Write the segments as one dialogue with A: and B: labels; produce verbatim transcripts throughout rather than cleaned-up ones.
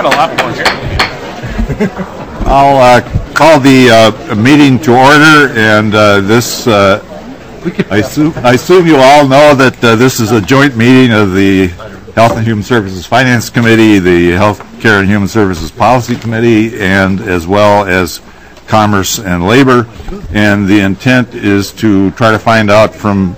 A: got a lot more here.
B: I'll uh, call the uh, meeting to order, and uh, this, uh, I, assume, I assume you all know that uh, this is a joint meeting of the Health and Human Services Finance Committee, the Health Care and Human Services Policy Committee, and as well as Commerce and Labor. And the intent is to try to find out from...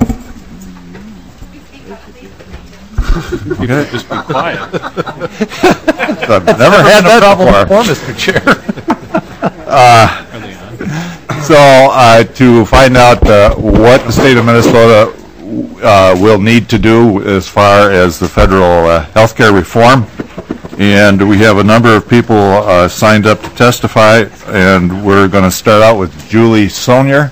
A: You can just be quiet.
B: I've never had that before.
A: Before, Mister Chair.
B: uh, so uh, to find out uh, what the state of Minnesota uh, will need to do as far as the federal uh, health care reform. And we have a number of people uh, signed up to testify, and we're going to start out with Julie Sonier.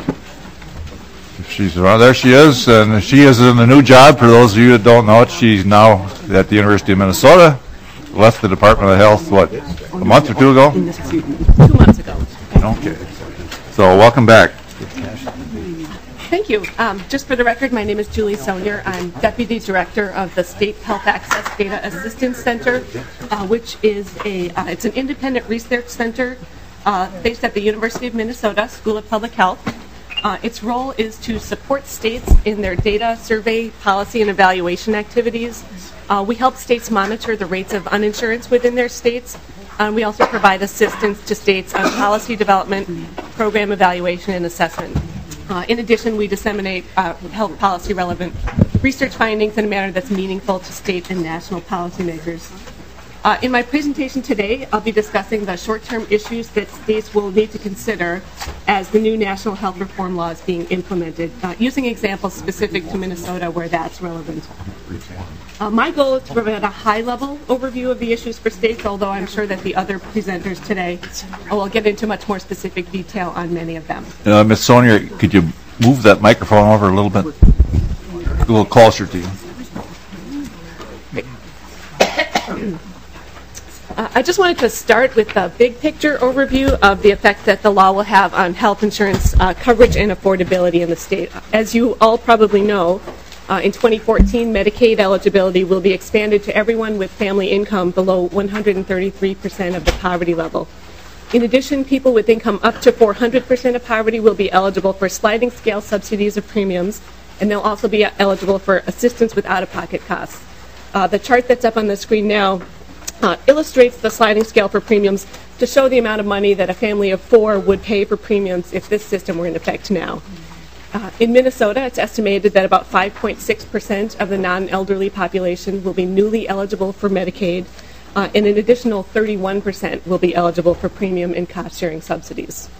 B: She's around. There she is, and she is in a new job. For those of you that don't know it, she's now at the University of Minnesota. Left the Department of Health, what, a month or two ago?
C: Two months ago.
B: Okay. So welcome back.
C: Thank you. Um, just for the record, my name is Julie Sonier. I'm Deputy Director of the State Health Access Data Assistance Center, uh, which is a uh, it's an independent research center uh, based at the University of Minnesota School of Public Health. Uh, its role is to support states in their data survey, policy, and evaluation activities. Uh, we help states monitor the rates of uninsurance within their states. Uh, we also provide assistance to states on policy development, program evaluation, and assessment. Uh, in addition, we disseminate uh, health policy relevant research findings in a manner that's meaningful to state and national policymakers. Uh, in my presentation today, I'll be discussing the short-term issues that states will need to consider as the new national health reform law is being implemented, uh, using examples specific to Minnesota where that's relevant. Uh, my goal is to provide a high-level overview of the issues for states, although I'm sure that the other presenters today will get into much more specific detail on many of them.
B: Uh, Miz Sonier, could you move that microphone over a little bit? A little closer to you.
C: Uh, I just wanted to start with a big picture overview of the effect that the law will have on health insurance uh, coverage and affordability in the state. As you all probably know, uh, in twenty fourteen, Medicaid eligibility will be expanded to everyone with family income below one hundred thirty-three percent of the poverty level. In addition, people with income up to four hundred percent of poverty will be eligible for sliding scale subsidies of premiums, and they'll also be eligible for assistance with out-of-pocket costs. Uh, the chart that's up on the screen now Uh, illustrates the sliding scale for premiums to show the amount of money that a family of four would pay for premiums if this system were in effect now. Uh, in Minnesota, it's estimated that about five point six percent of the non-elderly population will be newly eligible for Medicaid, uh, and an additional thirty-one percent will be eligible for premium and cost-sharing subsidies.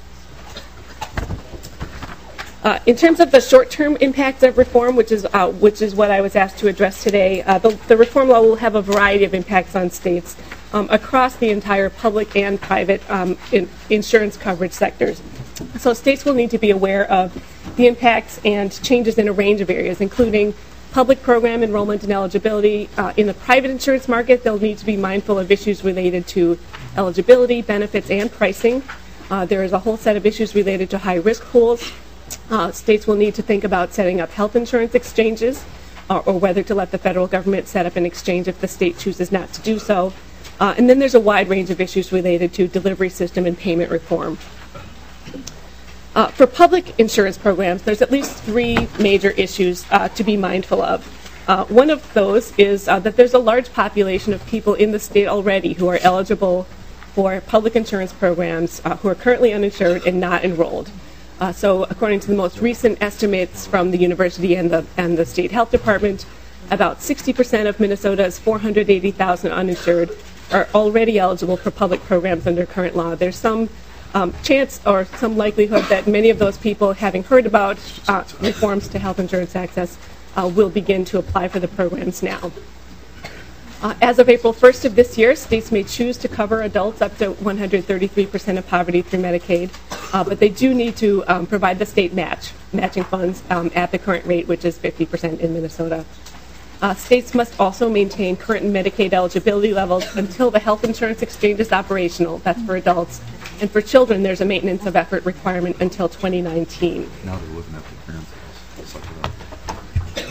C: Uh, in terms of the short-term impacts of reform, which is uh, which is what I was asked to address today, uh, the, the reform law will have a variety of impacts on states um, across the entire public and private um, in insurance coverage sectors. So states will need to be aware of the impacts and changes in a range of areas, including public program enrollment and eligibility. Uh, in the private insurance market, they'll need to be mindful of issues related to eligibility, benefits, and pricing. Uh, there is a whole set of issues related to high-risk pools. Uh, states will need to think about setting up health insurance exchanges uh, or whether to let the federal government set up an exchange if the state chooses not to do so. Uh, and then there's a wide range of issues related to delivery system and payment reform. Uh, for public insurance programs, there's at least three major issues uh, to be mindful of. Uh, one of those is uh, that there's a large population of people in the state already who are eligible for public insurance programs uh, who are currently uninsured and not enrolled. Uh, so according to the most recent estimates from the university and the, and the state health department, about sixty percent of Minnesota's four hundred eighty thousand uninsured are already eligible for public programs under current law. There's some um, chance or some likelihood that many of those people, having heard about uh, reforms to health insurance access, uh, will begin to apply for the programs now. Uh, as of April first of this year, states may choose to cover adults up to one hundred thirty-three percent of poverty through Medicaid, uh, but they do need to um, provide the state match, matching funds um, at the current rate, which is fifty percent in Minnesota. Uh, states must also maintain current Medicaid eligibility levels until the health insurance exchange is operational. That's for adults. And for children, there's a maintenance of effort requirement until twenty nineteen.
B: Now they're looking at the parents.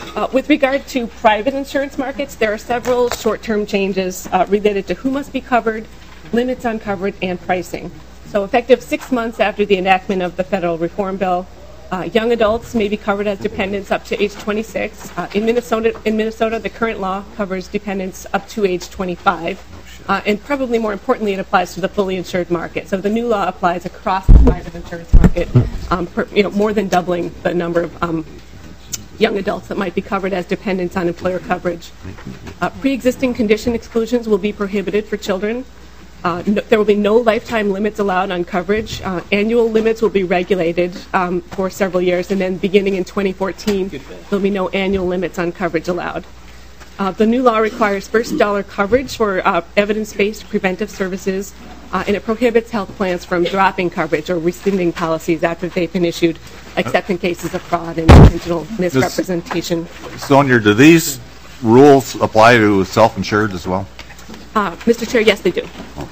C: Uh, with regard to private insurance markets, there are several short-term changes uh, related to who must be covered, limits on coverage, and pricing. So effective six months after the enactment of the federal reform bill, uh, young adults may be covered as dependents up to age twenty-six. Uh, in Minnesota, in Minnesota, the current law covers dependents up to age twenty-five. Uh, and probably more importantly, it applies to the fully insured market. So the new law applies across the private insurance market, um, per, you know, more than doubling the number of um, young adults that might be covered as dependents on employer coverage. Uh, pre-existing condition exclusions will be prohibited for children. Uh, no, there will be no lifetime limits allowed on coverage. Uh, annual limits will be regulated um, for several years, and then beginning in twenty fourteen, there will be no annual limits on coverage allowed. Uh, the new law requires first dollar coverage for uh, evidence-based preventive services, uh, and it prohibits health plans from dropping coverage or rescinding policies after they've been issued, except in cases of fraud and intentional misrepresentation.
B: Sonia, do these rules apply to self-insured as well?
C: Uh, Mister Chair, yes, they do.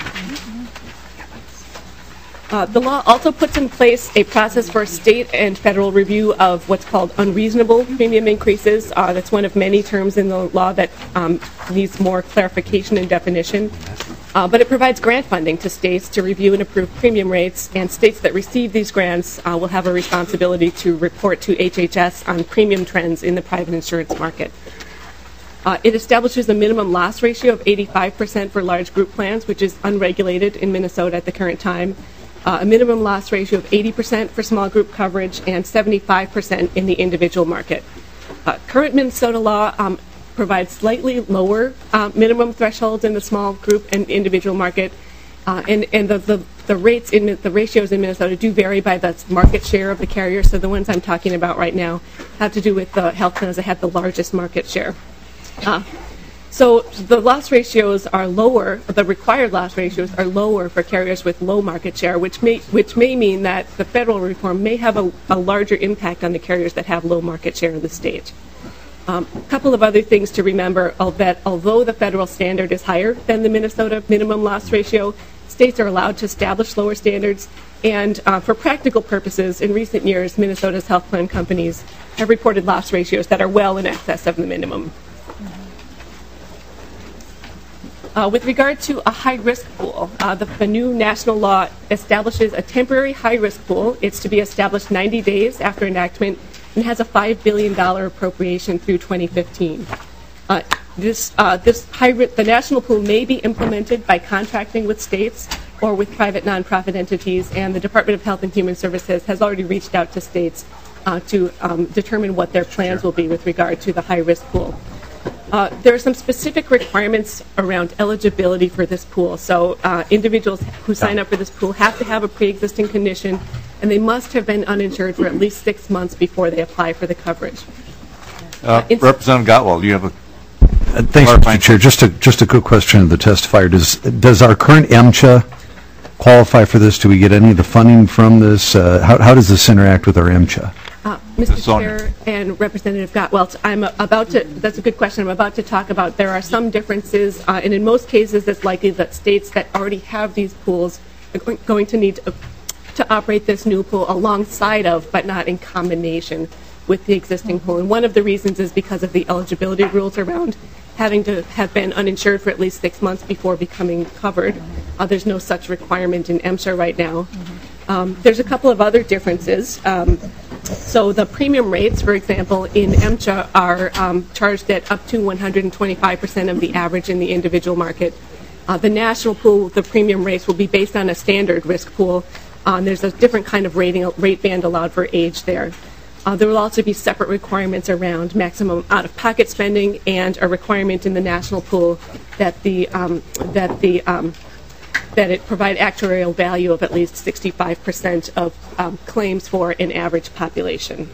C: Uh, the law also puts in place a process for state and federal review of what's called unreasonable premium increases. Uh, that's one of many terms in the law that um, needs more clarification and definition. Uh, but it provides grant funding to states to review and approve premium rates, and states that receive these grants uh, will have a responsibility to report to H H S on premium trends in the private insurance market. Uh, it establishes a minimum loss ratio of eighty-five percent for large group plans, which is unregulated in Minnesota at the current time. Uh, a minimum loss ratio of eighty percent for small group coverage and seventy-five percent in the individual market. Uh, current Minnesota law um, provides slightly lower uh, minimum thresholds in the small group and individual market, uh, and, and the, the, the rates in the ratios in Minnesota do vary by the market share of the carrier. So the ones I'm talking about right now have to do with the health plans that have the largest market share. Uh, So the loss ratios are lower, the required loss ratios are lower for carriers with low market share, which may which may mean that the federal reform may have a, a larger impact on the carriers that have low market share in the state. Um, a couple of other things to remember, that although the federal standard is higher than the Minnesota minimum loss ratio, states are allowed to establish lower standards, and uh, for practical purposes, in recent years, Minnesota's health plan companies have reported loss ratios that are well in excess of the minimum. Uh, with regard to a high-risk pool, uh, the, the new national law establishes a temporary high-risk pool. It's to be established ninety days after enactment and has a five billion dollars appropriation through twenty fifteen. Uh, this, uh, this high the national pool may be implemented by contracting with states or with private nonprofit entities, and the Department of Health and Human Services has already reached out to states uh, to um, determine what their plans will be with regard to the high-risk pool. Uh, there are some specific requirements around eligibility for this pool. So uh, individuals who sign up for this pool have to have a pre-existing condition, and they must have been uninsured for at least six months before they apply for the coverage.
B: Uh,
C: Uh,
B: Representative Gottwald, do you have a...
D: Uh, Thanks, Mister Chair. Just a, just a quick question of the testifier. Does, does our current M C H A qualify for this? Do we get any of the funding from this? Uh, how, how does this interact with our M C H A?
C: Uh, Mister
B: Sonia.
C: Chair and Representative Gottwald, I'm about to, that's a good question, I'm about to talk about, there are some differences, uh, and in most cases it's likely that states that already have these pools are going, going to need to, to operate this new pool alongside of, but not in combination with the existing pool. And one of the reasons is because of the eligibility rules around having to have been uninsured for at least six months before becoming covered. Uh, there's no such requirement in M C H A right now. Um, there's a couple of other differences. Um, So the premium rates, for example, in M C H A are um, charged at up to one hundred twenty-five percent of the average in the individual market. Uh, the national pool, the premium rates will be based on a standard risk pool. Um, there's a different kind of rating, rate band allowed for age there. Uh, there will also be separate requirements around maximum out-of-pocket spending and a requirement in the national pool that the um, that the um, that it provide actuarial value of at least sixty-five percent of um, claims for an average population.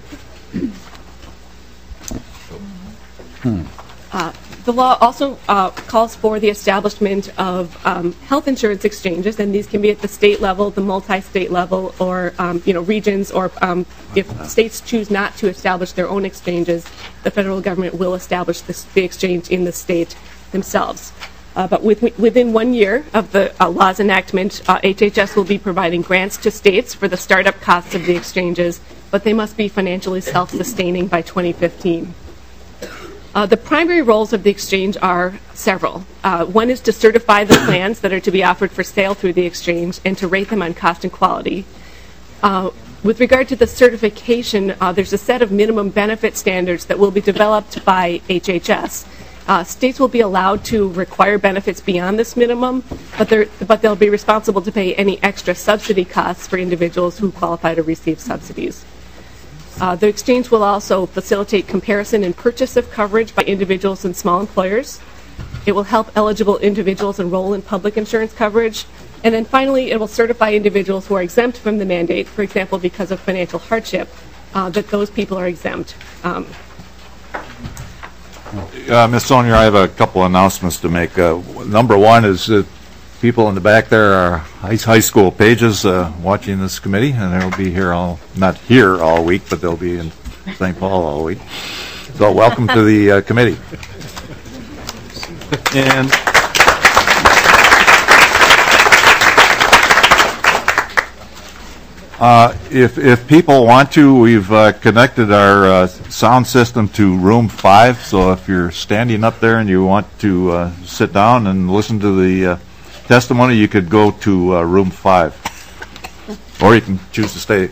C: Hmm. Uh, the law also uh, calls for the establishment of um, health insurance exchanges, and these can be at the state level, the multi-state level, or um, you know regions, or um, if states choose not to establish their own exchanges, the federal government will establish this, the exchange in the state themselves. Uh, but with, within one year of the uh, law's enactment, uh, H H S will be providing grants to states for the startup costs of the exchanges, but they must be financially self-sustaining by twenty fifteen. Uh, the primary roles of the exchange are several. Uh, one is to certify the plans that are to be offered for sale through the exchange and to rate them on cost and quality. Uh, with regard to the certification, uh, there's a set of minimum benefit standards that will be developed by H H S. Uh, states will be allowed to require benefits beyond this minimum, but, they're, but they'll be responsible to pay any extra subsidy costs for individuals who qualify to receive subsidies. Uh, the exchange will also facilitate comparison and purchase of coverage by individuals and small employers. It will help eligible individuals enroll in public insurance coverage. And then finally, it will certify individuals who are exempt from the mandate, for example, because of financial hardship, uh, that those people are exempt. Um,
B: Uh, Miz Sonier, I have a couple announcements to make. Uh, number one is that people in the back there are high, high school pages uh, watching this committee, and they'll be here all, not here all week, but they'll be in Saint Paul all week. So welcome to the uh, committee. And uh, if, if people want to, we've uh, connected our uh, sound system to room five, so if you're standing up there and you want to uh, sit down and listen to the uh, testimony, you could go to uh, room five, or you can choose to stay.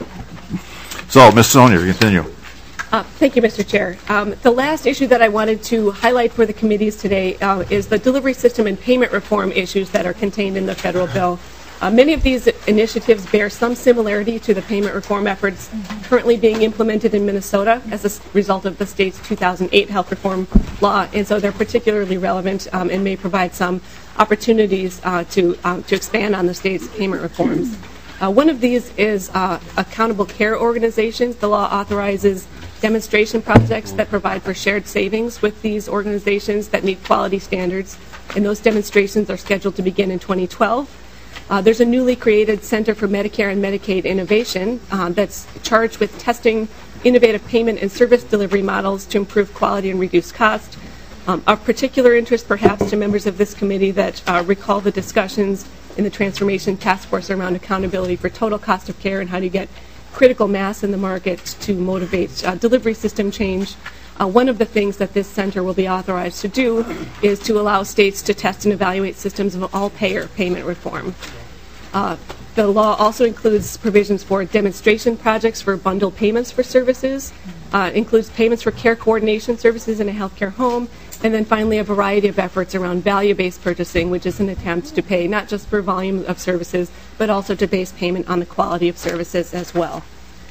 B: So, Miz Sonier, continue.
C: Uh, thank you, Mister Chair. Um, the last issue that I wanted to highlight for the committees today uh, is the delivery system and payment reform issues that are contained in the federal bill. Uh, many of these initiatives bear some similarity to the payment reform efforts currently being implemented in Minnesota as a result of the state's two thousand eight health reform law, and so they're particularly relevant um, and may provide some opportunities uh, to um, to expand on the state's payment reforms. Uh, one of these is uh, accountable care organizations. The law authorizes demonstration projects that provide for shared savings with these organizations that meet quality standards, and those demonstrations are scheduled to begin in twenty twelve. Uh, there's a newly created Center for Medicare and Medicaid Innovation uh, that's charged with testing innovative payment and service delivery models to improve quality and reduce cost. Um, of particular interest, perhaps, to members of this committee that uh, recall the discussions in the Transformation Task Force around accountability for total cost of care and how to get critical mass in the market to motivate uh, delivery system change. Uh, one of the things that this center will be authorized to do is to allow states to test and evaluate systems of all-payer payment reform. Uh, the law also includes provisions for demonstration projects for bundled payments for services, uh, includes payments for care coordination services in a healthcare home, and then finally a variety of efforts around value-based purchasing, which is an attempt to pay not just for volume of services, but also to base payment on the quality of services as well.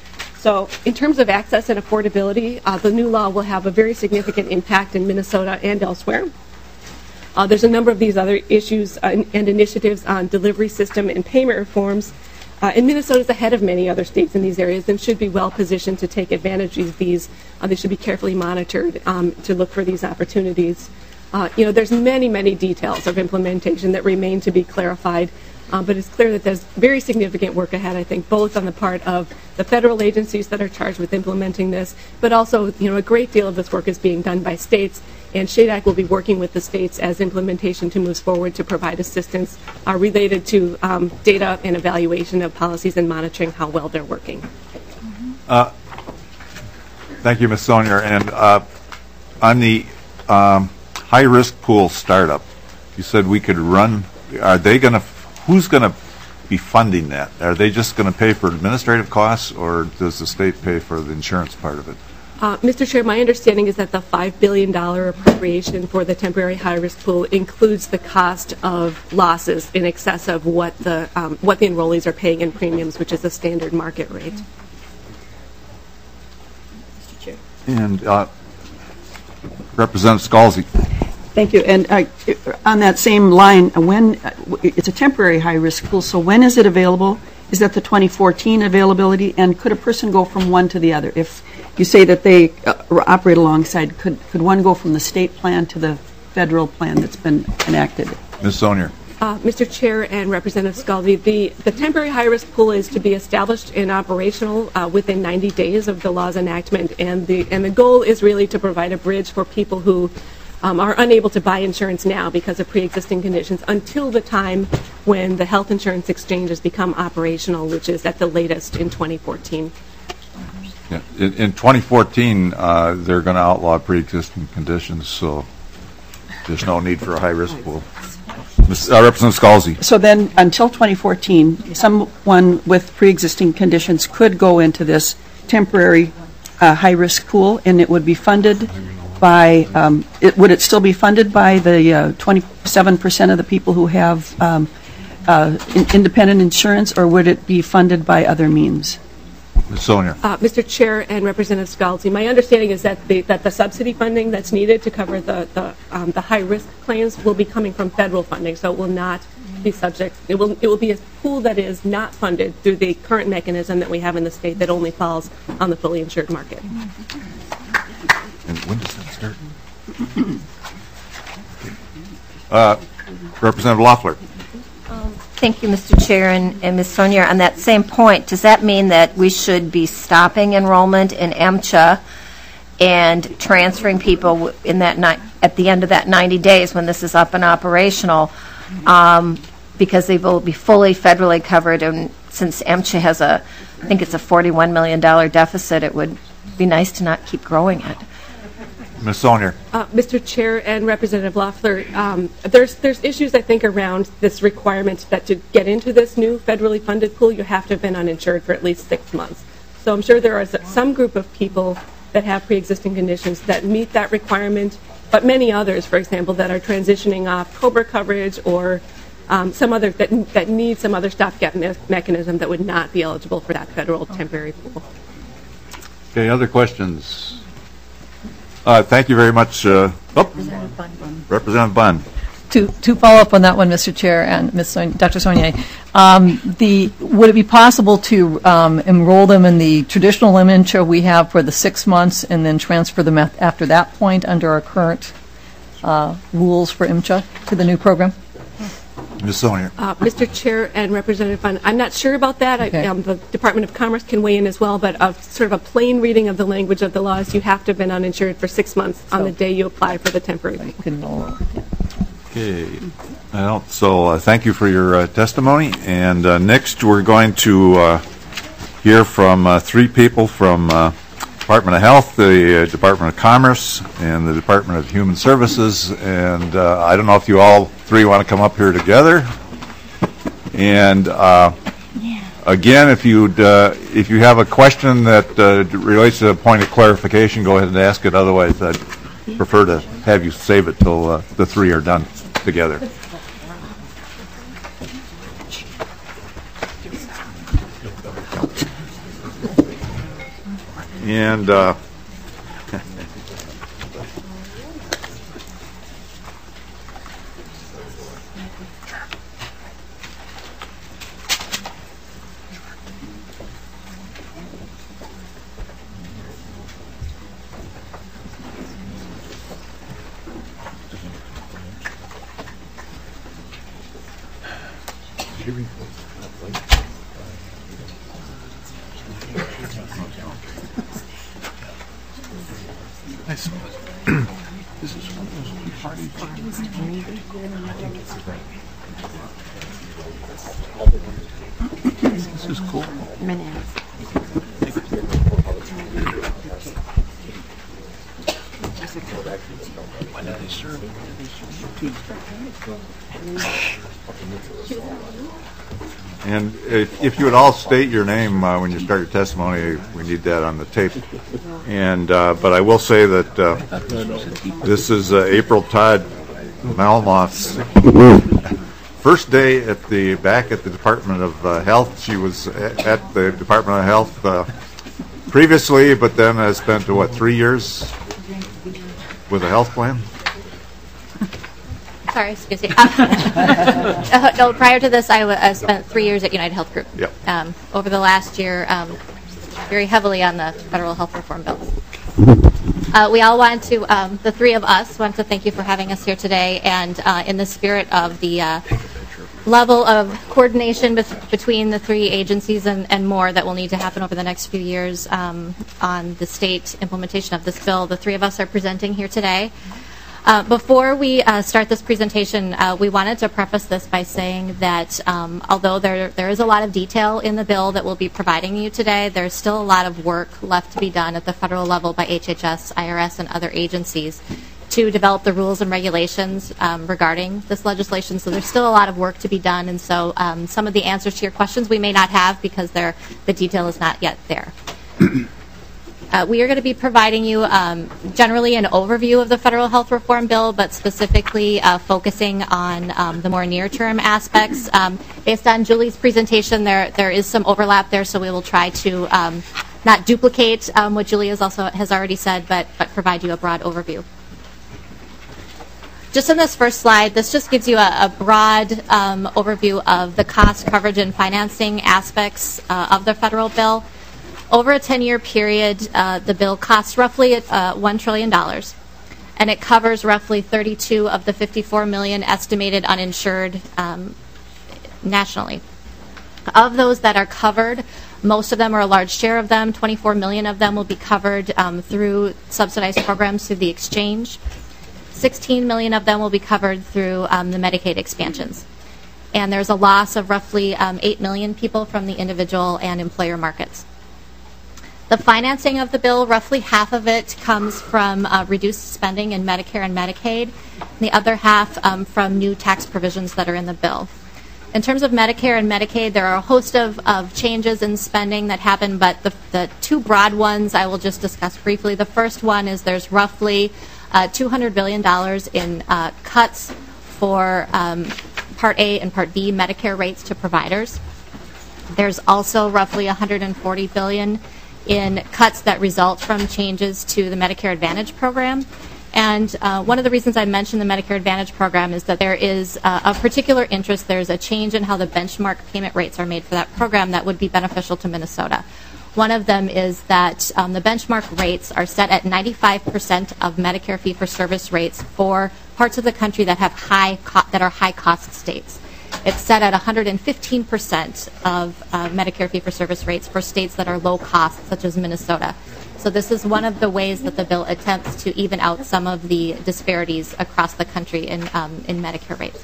C: So in terms of access and affordability, uh, the new law will have a very significant impact in Minnesota and elsewhere. Uh, there's a number of these other issues uh, and initiatives on delivery system and payment reforms. Uh, and Minnesota is ahead of many other states in these areas and should be well positioned to take advantage of these. Uh, they should be carefully monitored um, to look for these opportunities. Uh, you know, there's many, many details of implementation that remain to be clarified. Um, but it's clear that there's very significant work ahead, I think, both on the part of the federal agencies that are charged with implementing this, but also, you know, a great deal of this work is being done by states, and SHADAC will be working with the states as implementation to move forward to provide assistance uh, related to um, data and evaluation of policies and monitoring how well they're working.
B: Uh, thank you, Miz Sonier. And uh, on the um, high-risk pool startup, you said we could run. Are they going to? Who's going to be funding that? Are they just going to pay for administrative costs, or does the state pay for the insurance part of it?
C: Uh, Mister Chair, my understanding is that the five billion dollars appropriation for the temporary high-risk pool includes the cost of losses in excess of what the um, what the enrollees are paying in premiums, which is a standard market rate. Mister Chair.
B: And uh, Representative Scalzi.
E: Thank you. And uh, on that same line, when uh, it's a temporary high-risk pool, so when is it available? Is that the twenty fourteen availability? And could a person go from one to the other? If you say that they uh, operate alongside, could could one go from the state plan to the federal plan that's been enacted?
B: Miz Sonier.
C: Uh, Mister Chair and Representative Scalzi, the, the temporary high-risk pool is to be established and operational uh, within ninety days of the law's enactment, and the and the goal is really to provide a bridge for people who Um, are unable to buy insurance now because of pre-existing conditions until the time when the health insurance exchanges become operational, which is at the latest in twenty fourteen.
B: Yeah. In, in twenty fourteen, uh, they're going to outlaw pre-existing conditions, so there's no need for a high-risk pool. Miz Uh, Representative Scalzi.
E: So then, until twenty fourteen, someone with pre-existing conditions could go into this temporary uh, high-risk pool, and it would be funded by, um, it, would it still be funded by the uh, twenty-seven percent of the people who have um, uh, in- independent insurance, or would it be funded by other means?
B: Miz Sonia.
C: Uh, Mister Chair and Representative Scalzi, my understanding is that the, that the subsidy funding that's needed to cover the, the, um, the high-risk claims will be coming from federal funding, so it will not be subject, it will, it will be a pool that is not funded through the current mechanism that we have in the state that only falls on the fully insured market.
B: And when does that start? uh, Representative Loeffler.
F: Thank you, Mister Chair, and, and Miz Sonia. On that same point, does that mean that we should be stopping enrollment in MCHA and transferring people in that ni- at the end of that ninety days when this is up and operational, um, because they will be fully federally covered? And since MCHA has a, I think it's a forty-one million dollars deficit, it would be nice to not keep growing it.
B: Miz Sonia.
C: Uh, Mister Chair and Representative Loeffler, um, there's there's issues I think around this requirement that to get into this new federally funded pool, you have to have been uninsured for at least six months. So I'm sure there is some group of people that have pre-existing conditions that meet that requirement, but many others, for example, that are transitioning off COBRA coverage or um, some other that that need some other stopgap me- mechanism that would not be eligible for that federal temporary pool.
B: Okay, other questions? Uh, thank you very much. Uh, oh, Representative Bunn.
G: To, to follow up on that one, Mister Chair and Miz Son- Doctor Saunier, um, the would it be possible to um, enroll them in the traditional MCHA we have for the six months and then transfer them af- after that point under our current uh, rules for MCHA to the new program?
B: Miz Sonia.
C: Uh, Mister Chair and Representative Bunn, I'm not sure about that.
G: Okay.
C: I, um, the Department of Commerce can weigh in as well, but of sort of a plain reading of the language of the laws, you have to have been uninsured for six months on
G: So-
C: the day you apply for the temporary pool.
G: Couldn't enroll.
B: Okay. Well, so uh, thank you for your uh, testimony. And uh, next, we're going to uh, hear from uh, three people from uh, Department of Health, the uh, Department of Commerce, and the Department of Human Services. And uh, I don't know if you all three want to come up here together. And uh, again, if you uh, if you have a question that uh, relates to a point of clarification, go ahead and ask it. Otherwise, I'd prefer to have you save it till uh, the three are done together. And uh, this is cool. And if, if you would all state your name uh, when you start your testimony, we need that on the tape. And uh, but I will say that uh, this is uh, April Todd Malamoth's first day at the back at the Department of uh, Health. She was at, at the Department of Health uh, previously, but then has spent what three years with a health plan.
H: Sorry, excuse me. Um, uh, no, prior to this, I, w- I spent three years at United Health Group.
B: Yep.
H: Um, over the last year, um, very heavily on the federal health reform bill. Uh, we all want to, um, the three of us, want to thank you for having us here today, and uh, in the spirit of the uh, level of coordination with, between the three agencies and, and more that will need to happen over the next few years um, on the state implementation of this bill, the three of us are presenting here today. Uh, before we uh, start this presentation, uh, we wanted to preface this by saying that um, although there there is a lot of detail in the bill that we'll be providing you today, there's still a lot of work left to be done at the federal level by H H S, I R S, and other agencies to develop the rules and regulations um, regarding this legislation. So there's still a lot of work to be done, and so um, some of the answers to your questions we may not have because they're, the detail is not yet there. Uh, we are going to be providing you um, generally an overview of the federal health reform bill, but specifically uh, focusing on um, the more near-term aspects. Um, based on Julie's presentation, there there is some overlap there, so we will try to um, not duplicate um, what Julie has also has already said, but but provide you a broad overview. Just in this first slide, this just gives you a, a broad um, overview of the cost, coverage, and financing aspects uh, of the federal bill. Over a ten-year period, uh, the bill costs roughly uh, one trillion dollars, and it covers roughly thirty-two of the fifty-four million estimated uninsured um, nationally. Of those that are covered, most of them, or a large share of them, twenty-four million of them will be covered um, through subsidized programs through the exchange. sixteen million of them will be covered through um, the Medicaid expansions. And there's a loss of roughly um, eight million people from the individual and employer markets. The financing of the bill, roughly half of it comes from uh, reduced spending in Medicare and Medicaid, and the other half um, from new tax provisions that are in the bill. In terms of Medicare and Medicaid, there are a host of, of changes in spending that happen, but the, the two broad ones I will just discuss briefly. The first one is there's roughly uh, two hundred billion dollars in uh, cuts for um, Part A and Part B Medicare rates to providers. There's also roughly one hundred forty billion dollars in cuts that result from changes to the Medicare Advantage program. And uh, one of the reasons I mentioned the Medicare Advantage program is that there is uh, a particular interest. There's a change in how the benchmark payment rates are made for that program that would be beneficial to Minnesota. One of them is that um, the benchmark rates are set at ninety-five percent of Medicare fee-for-service rates for parts of the country that have high co- that are high-cost states. It's set at one hundred fifteen percent of uh, Medicare fee-for-service rates for states that are low cost, such as Minnesota. So this is one of the ways that the bill attempts to even out some of the disparities across the country in, um, in Medicare rates.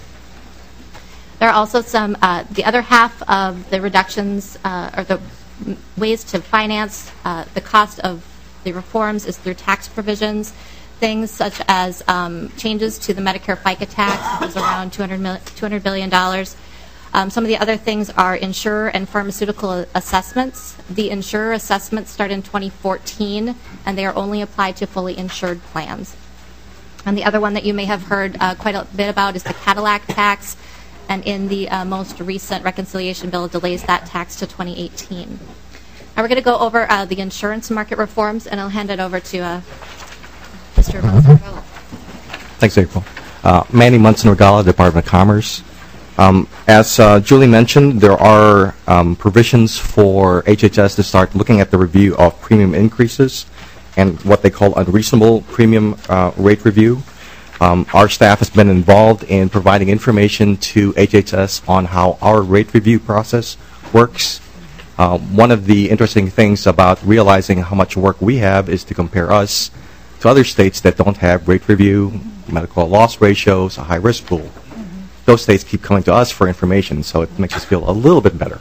H: There are also some, uh, the other half of the reductions uh, or the m- ways to finance uh, the cost of the reforms is through tax provisions. Things such as um, changes to the Medicare FICA tax, which is around two hundred billion dollars. Um, some of the other things are insurer and pharmaceutical assessments. The insurer assessments start in twenty fourteen, and they are only applied to fully insured plans. And the other one that you may have heard uh, quite a bit about is the Cadillac tax, and in the uh, most recent reconciliation bill, it delays that tax to twenty eighteen. Now we're going to go over uh, the insurance market reforms, and I'll hand it over to uh, Mister Munson-Regala.
I: Thanks, April. Uh, Manny Munson-Regala, Department of Commerce. Um, as uh, Julie mentioned, there are um, provisions for H H S to start looking at the review of premium increases and what they call unreasonable premium uh, rate review. Um, our staff has been involved in providing information to H H S on how our rate review process works. Uh, one of the interesting things about realizing how much work we have is to compare us to other states that don't have rate review, medical loss ratios, a high-risk pool. Those states keep coming to us for information, so it makes us feel a little bit better.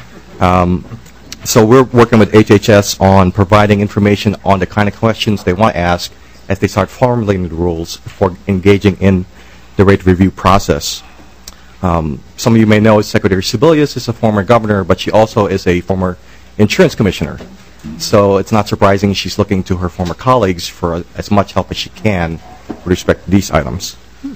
I: Um, so we're working with H H S on providing information on the kind of questions they want to ask as they start formulating the rules for engaging in the rate review process. Um, some of you may know Secretary Sebelius is a former governor, but she also is a former insurance commissioner. So it's not surprising she's looking to her former colleagues for uh, as much help as she can with respect to these items.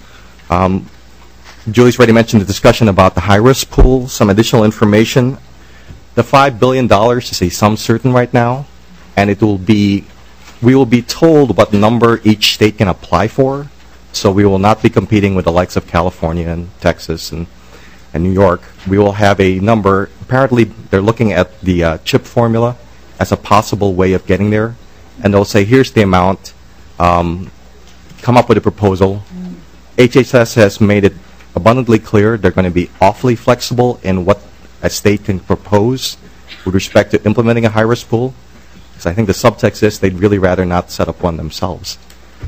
I: Um, Julie's already mentioned the discussion about the high-risk pool, some additional information. The five billion dollars is a sum certain right now, and it will be, we will be told what number each state can apply for, so we will not be competing with the likes of California and Texas and, and New York. We will have a number. Apparently, they're looking at the uh, CHIP formula as a possible way of getting there, and they'll say, here's the amount, um, come up with a proposal. Mm. H H S has made it abundantly clear they're going to be awfully flexible in what a state can propose with respect to implementing a high-risk pool, because I think the subtext is they'd really rather not set up one themselves.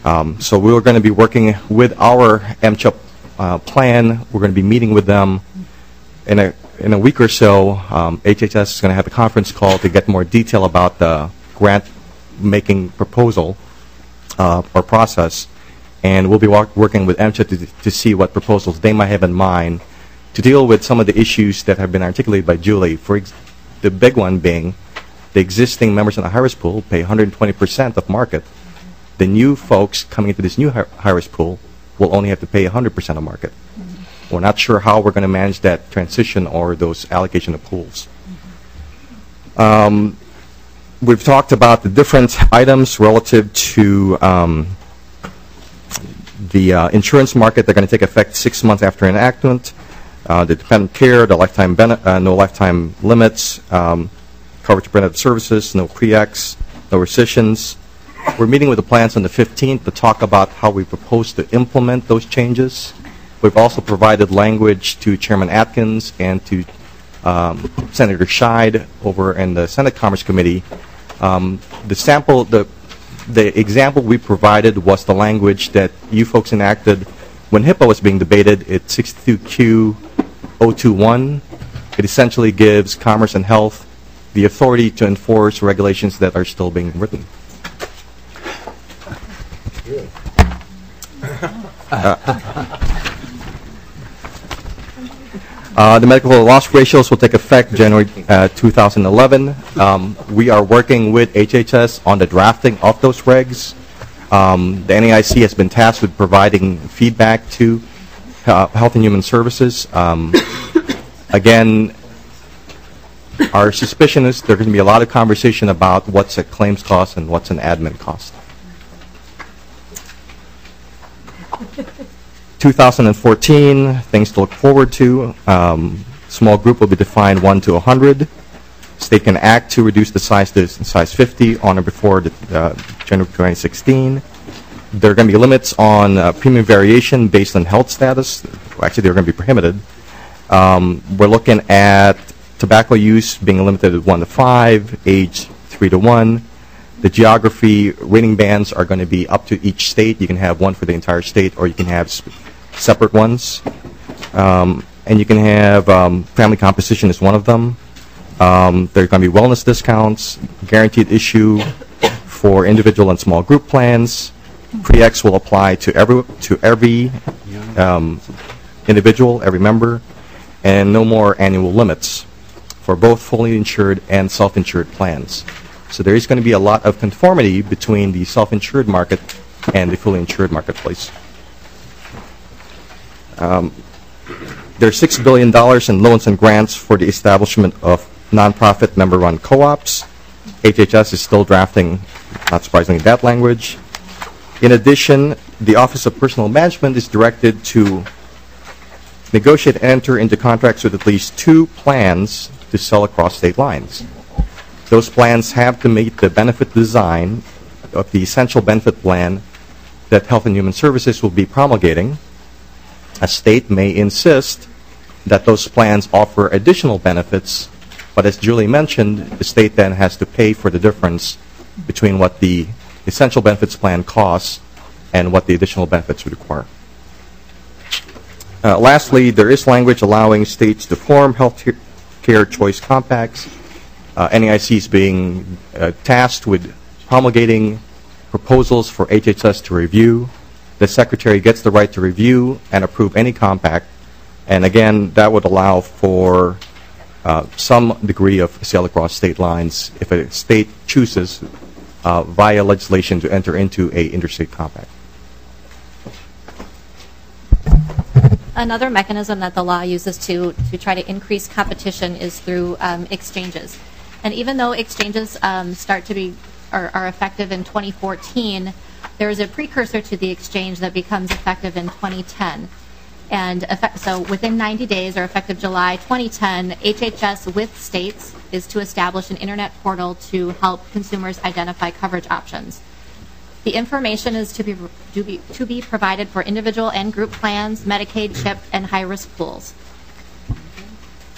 I: Um, so we're going to be working with our M C H uh, plan. We're going to be meeting with them in a in a week or so. Um, H H S is going to have a conference call to get more detail about the grant making proposal uh, or process, and we'll be wa- working with M C H to, to see what proposals they might have in mind to deal with some of the issues that have been articulated by Julie. For ex- the big one being the existing members in the high-risk pool pay one hundred twenty percent of market. The new folks coming into this new hi- high-risk pool will only have to pay one hundred percent of market. Mm-hmm. We're not sure how we're going to manage that transition or those allocation of pools. Mm-hmm. Um, we've talked about the different items relative to um, the uh, insurance market. They're going to take effect six months after enactment. Uh, the dependent care, the lifetime bene- uh, no lifetime limits, um, coverage of preventive services, no pre-ex, no rescissions. We're meeting with the plans on the fifteenth to talk about how we propose to implement those changes. We've also provided language to Chairman Atkins and to um, Senator Scheid over in the Senate Commerce Committee. Um, the sample, the the example we provided was the language that you folks enacted when HIPAA was being debated. It's sixty-two Q zero two one. It essentially gives Commerce and Health the authority to enforce regulations that are still being written. Uh, uh, the medical loss ratios will take effect January uh, two thousand eleven. Um, we are working with H H S on the drafting of those regs. Um, the N A I C has been tasked with providing feedback to uh, Health and Human Services. Um, again, our suspicion is there's going to be a lot of conversation about what's a claims cost and what's an admin cost. two thousand fourteen, things to look forward to. Um, small group will be defined one to one hundred. State can act to reduce the size to size fifty on or before the, uh, January twenty sixteen. There are going to be limits on uh, premium variation based on health status. Actually, they're going to be prohibited. Um, we're looking at tobacco use being limited at one to five, age three to one. The geography rating bands are going to be up to each state. You can have one for the entire state, or you can have sp- separate ones. Um, and you can have um, family composition is one of them. Um, there are going to be wellness discounts, guaranteed issue for individual and small group plans. Pre-Ex will apply to every to every um, individual, every member, and no more annual limits for both fully insured and self-insured plans. So there is going to be a lot of conformity between the self-insured market and the fully insured marketplace. Um, there's six billion dollars in loans and grants for the establishment of nonprofit member-run co-ops. H H S is still drafting, not surprisingly, that language. In addition, the Office of Personnel Management is directed to negotiate and enter into contracts with at least two plans to sell across state lines. Those plans have to meet the benefit design of the essential benefit plan that Health and Human Services will be promulgating. A state may insist that those plans offer additional benefits, but as Julie mentioned, the state then has to pay for the difference between what the essential benefits plan costs and what the additional benefits would require. Uh, lastly, there is language allowing states to form health care choice compacts. Uh, N A I C is being uh, tasked with promulgating proposals for H H S to review. The Secretary gets the right to review and approve any compact, and again, that would allow for uh, some degree of sale across state lines if a state chooses uh, via legislation to enter into a interstate compact.
H: Another mechanism that the law uses to, to try to increase competition is through um, exchanges. And even though exchanges um, start to be are, are effective in twenty fourteen, there is a precursor to the exchange that becomes effective in twenty ten. And effect, so within ninety days, or effective July twenty ten, H H S with states is to establish an internet portal to help consumers identify coverage options. The information is to be, to be, to be provided for individual and group plans, Medicaid, CHIP, and high-risk pools.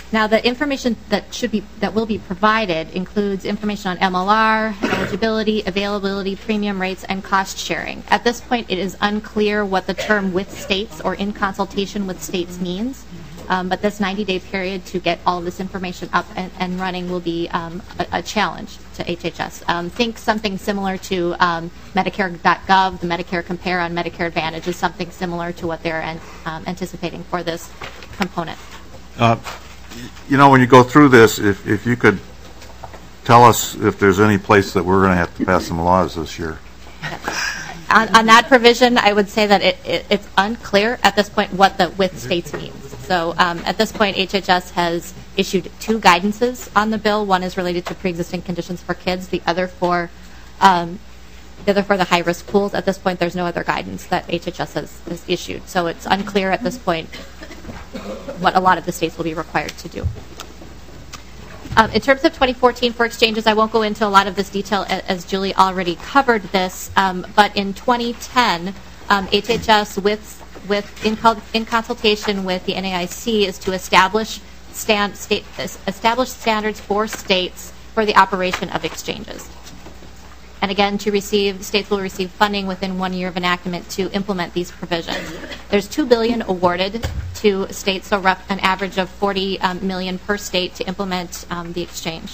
H: Now, the information that should be that will be provided includes information on M L R, eligibility, availability, premium rates, and cost sharing. At this point, it is unclear what the term "with states" or "in consultation with states" means. Um, but this ninety-day period to get all of this information up and, and running will be um, a, a challenge to H H S. Um, think something similar to um, Medicare dot gov, the Medicare Compare on Medicare Advantage is something similar to what they're an, um, anticipating for this component.
B: Uh, You know, when you go through this, if, if you could tell us if there's any place that we're going to have to pass some laws this year.
H: On, on that provision, I would say that it, it, it's unclear at this point what the "with states" means. So um, at this point, H H S has issued two guidances on the bill. One is related to pre-existing conditions for kids. The other for um, the other for the high-risk pools. At this point, there's no other guidance that H H S has, has issued. So it's unclear at this point what a lot of the states will be required to do. Um, in terms of twenty fourteen for exchanges, I won't go into a lot of this detail as Julie already covered this, um, but in twenty ten, um, H H S, with, with in, in consultation with the N A I C, is to establish, stand, state, establish standards for states for the operation of exchanges. And again, to receive, states will receive funding within one year of enactment to implement these provisions. There's two billion dollars awarded to states, so rough, an average of forty um, million dollars per state to implement um, the exchange.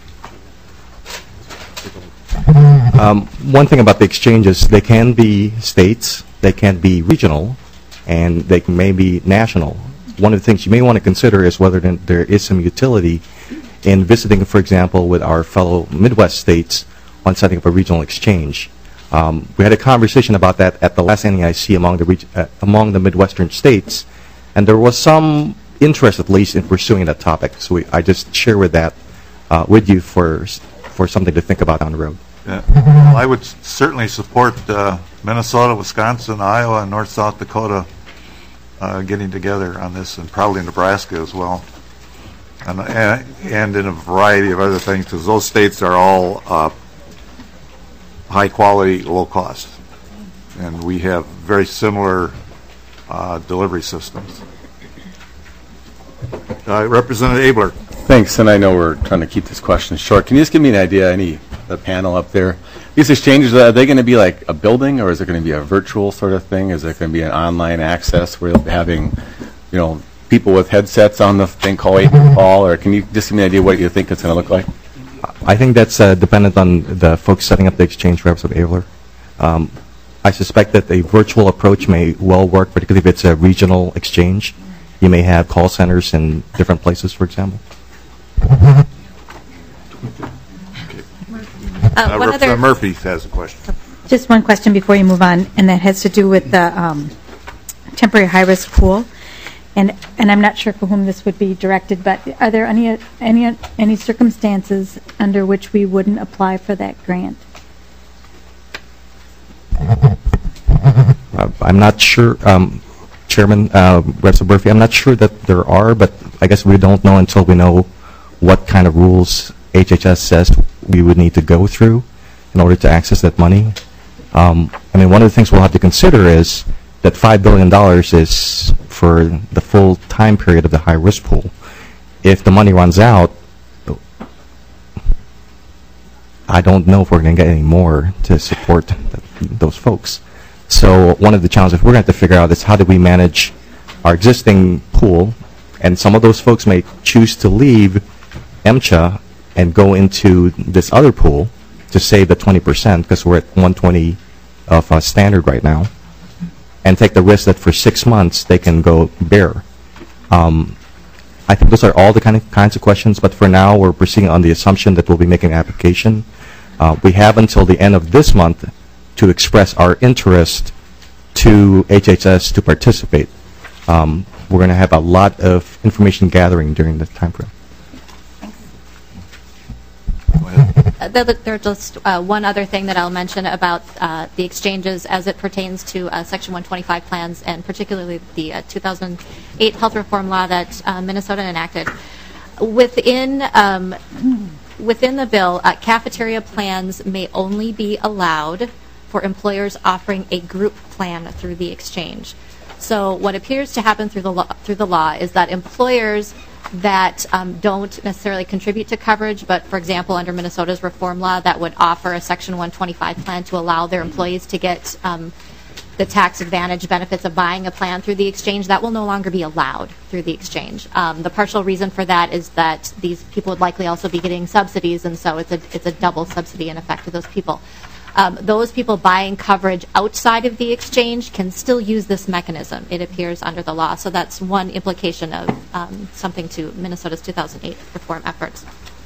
I: Um, one thing about the exchanges, they can be states, they can be regional, and they can may be national. One of the things you may want to consider is whether there is some utility in visiting, for example, with our fellow Midwest states on setting up a regional exchange. Um, we had a conversation about that at the last N A I C among the reg- uh, among the Midwestern states, and there was some interest, at least, in pursuing that topic. So we, I just share with that uh, with you for for something to think about down the road.
B: Yeah. Well, I would s- certainly support uh, Minnesota, Wisconsin, Iowa, and North South Dakota uh, getting together on this, and probably Nebraska as well, and and, and in a variety of other things, because those states are all uh, high quality, low cost, and we have very similar uh, delivery systems. Uh, Representative Abler.
J: Thanks, and I know we're trying to keep this question short. Can you just give me an idea, any the panel up there? These exchanges, are they going to be like a building, or is it going to be a virtual sort of thing? Is it going to be an online access where you'll be having, you know, people with headsets on the thing called eight ball, or can you just give me an idea what you think it's going to look like?
I: I think that's uh, dependent on the folks setting up the exchange, Representative Abler. Um, I suspect that a virtual approach may well work, particularly if it's a regional exchange. You may have call centers in different places, for example.
H: Uh,
B: Uh,
H: one other
B: Representative Murphy has a question.
K: Just one question before you move on, and that has to do with the um, temporary high-risk pool. And and I'm not sure for whom this would be directed, but are there any any any circumstances under which we wouldn't apply for that grant?
I: Uh, I'm not sure, um, Chairman, uh, Representative Murphy, I'm not sure that there are, but I guess we don't know until we know what kind of rules H H S says we would need to go through in order to access that money. Um, I mean, one of the things we'll have to consider is that five billion dollars is for the full time period of the high-risk pool. If the money runs out, I don't know if we're going to get any more to support th- those folks. So one of the challenges we're going to have to figure out is how do we manage our existing pool, and some of those folks may choose to leave M C H A and go into this other pool to save the twenty percent, because we're at one twenty of uh, standard right now, and take the risk that for six months they can go bare. Um, I think those are all the kind of kinds of questions, but for now we're proceeding on the assumption that we'll be making an application. Uh, we have until the end of this month to express our interest to H H S to participate. Um, we're going to have a lot of information gathering during this time frame.
H: Uh, there- There's just uh, one other thing that I'll mention about uh, the exchanges as it pertains to uh, Section one twenty-five plans, and particularly the uh, two thousand eight health reform law that uh, Minnesota enacted. Within um, within the bill, uh, cafeteria plans may only be allowed for employers offering a group plan through the exchange. So what appears to happen through the law, through the law is that employers that um, don't necessarily contribute to coverage, but for example, under Minnesota's reform law, that would offer a Section one twenty-five plan to allow their employees to get um, the tax advantage benefits of buying a plan through the exchange, that will no longer be allowed through the exchange. Um, the partial reason for that is that these people would likely also be getting subsidies, and so it's a, it's a double subsidy in effect to those people. Um, those people buying coverage outside of the exchange can still use this mechanism, it appears, under the law. So that's one implication of um, something to Minnesota's two thousand eight reform efforts.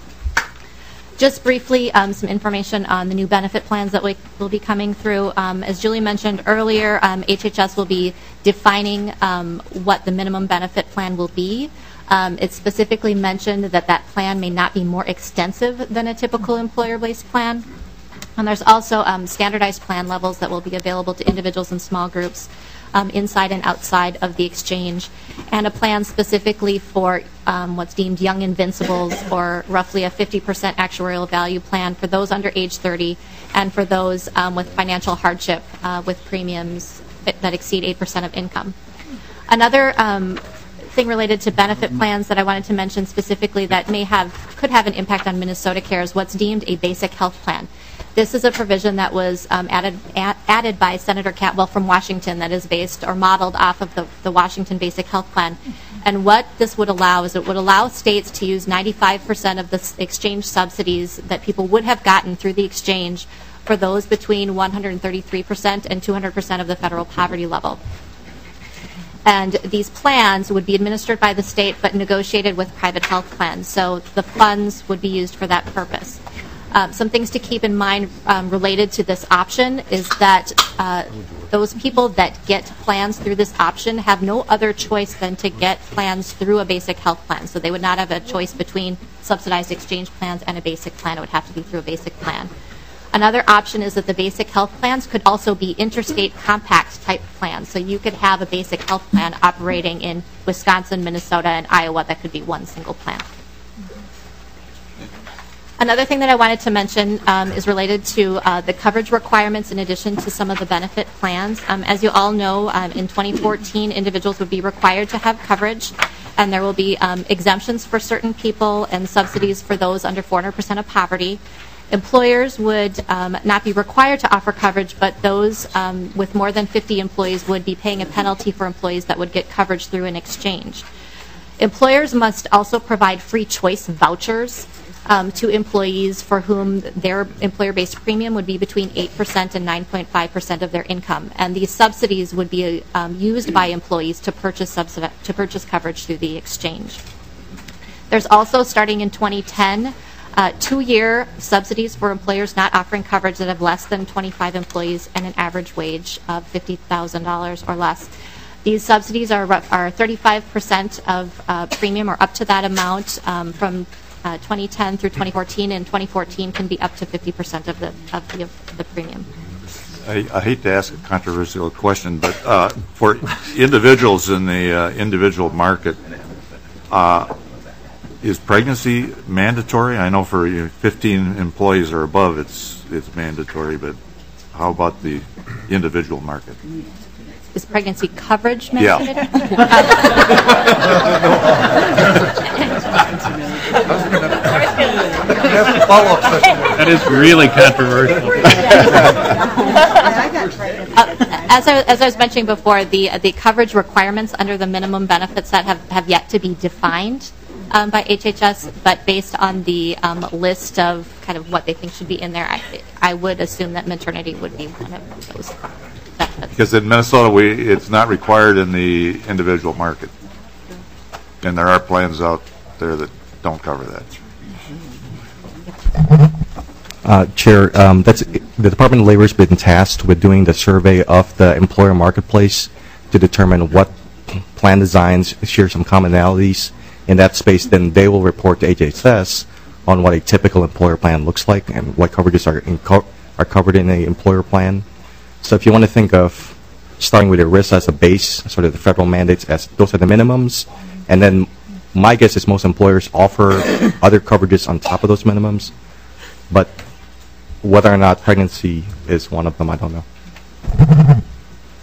H: Just briefly, um, some information on the new benefit plans that we, will be coming through. Um, as Julie mentioned earlier, um, H H S will be defining um, what the minimum benefit plan will be. Um, it specifically mentioned that that plan may not be more extensive than a typical employer-based plan. And there's also um, standardized plan levels that will be available to individuals and small groups um, inside and outside of the exchange, and a plan specifically for um, what's deemed young invincibles, or roughly a fifty percent actuarial value plan for those under age thirty, and for those um, with financial hardship uh, with premiums that exceed eight percent of income. Another um, thing related to benefit plans that I wanted to mention specifically that may have, could have an impact on Minnesota Care is what's deemed a basic health plan. This is a provision that was um, added a- added by Senator Cantwell from Washington that is based or modeled off of the, the Washington Basic Health Plan. And what this would allow is it would allow states to use ninety-five percent of the s- exchange subsidies that people would have gotten through the exchange for those between one hundred thirty-three percent and two hundred percent of the federal poverty level. And these plans would be administered by the state but negotiated with private health plans. So the funds would be used for that purpose. Um, some things to keep in mind um, related to this option is that uh, those people that get plans through this option have no other choice than to get plans through a basic health plan. So they would not have a choice between subsidized exchange plans and a basic plan. It would have to be through a basic plan. Another option is that the basic health plans could also be interstate compact type plans. So you could have a basic health plan operating in Wisconsin, Minnesota, and Iowa that could be one single plan. Another thing that I wanted to mention um, is related to uh, the coverage requirements in addition to some of the benefit plans. Um, as you all know, um, in twenty fourteen, individuals would be required to have coverage, and there will be um, exemptions for certain people and subsidies for those under four hundred percent of poverty. Employers would um, not be required to offer coverage, but those um, with more than fifty employees would be paying a penalty for employees that would get coverage through an exchange. Employers must also provide free choice vouchers um, to employees for whom their employer-based premium would be between eight percent and nine point five percent of their income. And these subsidies would be um, used by employees to purchase, subsidi- to purchase coverage through the exchange. There's also, starting in twenty ten, Uh, two-year subsidies for employers not offering coverage that have less than twenty-five employees and an average wage of fifty thousand dollars or less. These subsidies are, are thirty-five percent of uh, premium or up to that amount um, from uh, twenty ten through twenty fourteen, and twenty fourteen can be up to fifty percent of the, of the, of the premium.
B: I, I hate to ask a controversial question, but uh, for individuals in the uh, individual market, uh, is pregnancy mandatory? I know for you know, fifteen employees or above, it's it's mandatory, but how about the individual market?
H: Is pregnancy coverage mandatory?
B: Yeah.
A: That is really controversial.
H: Uh, as, I, as I was mentioning before, the the coverage requirements under the minimum benefits that have, have yet to be defined Um, by H H S, but based on the um, list of kind of what they think should be in there, I, I would assume that maternity would be one of those benefits.
B: Because in Minnesota, we it's not required in the individual market, and there are plans out there that don't cover that.
I: Uh, Chair, um, that's the Department of Labor has been tasked with doing the survey of the employer marketplace to determine what plan designs share some commonalities in that space. Then they will report to H H S on what a typical employer plan looks like and what coverages are in co- are covered in a employer plan. So if you want to think of starting with ERISA as a base, sort of the federal mandates as those are the minimums, and then my guess is most employers offer other coverages on top of those minimums, but whether or not pregnancy is one of them, I don't know.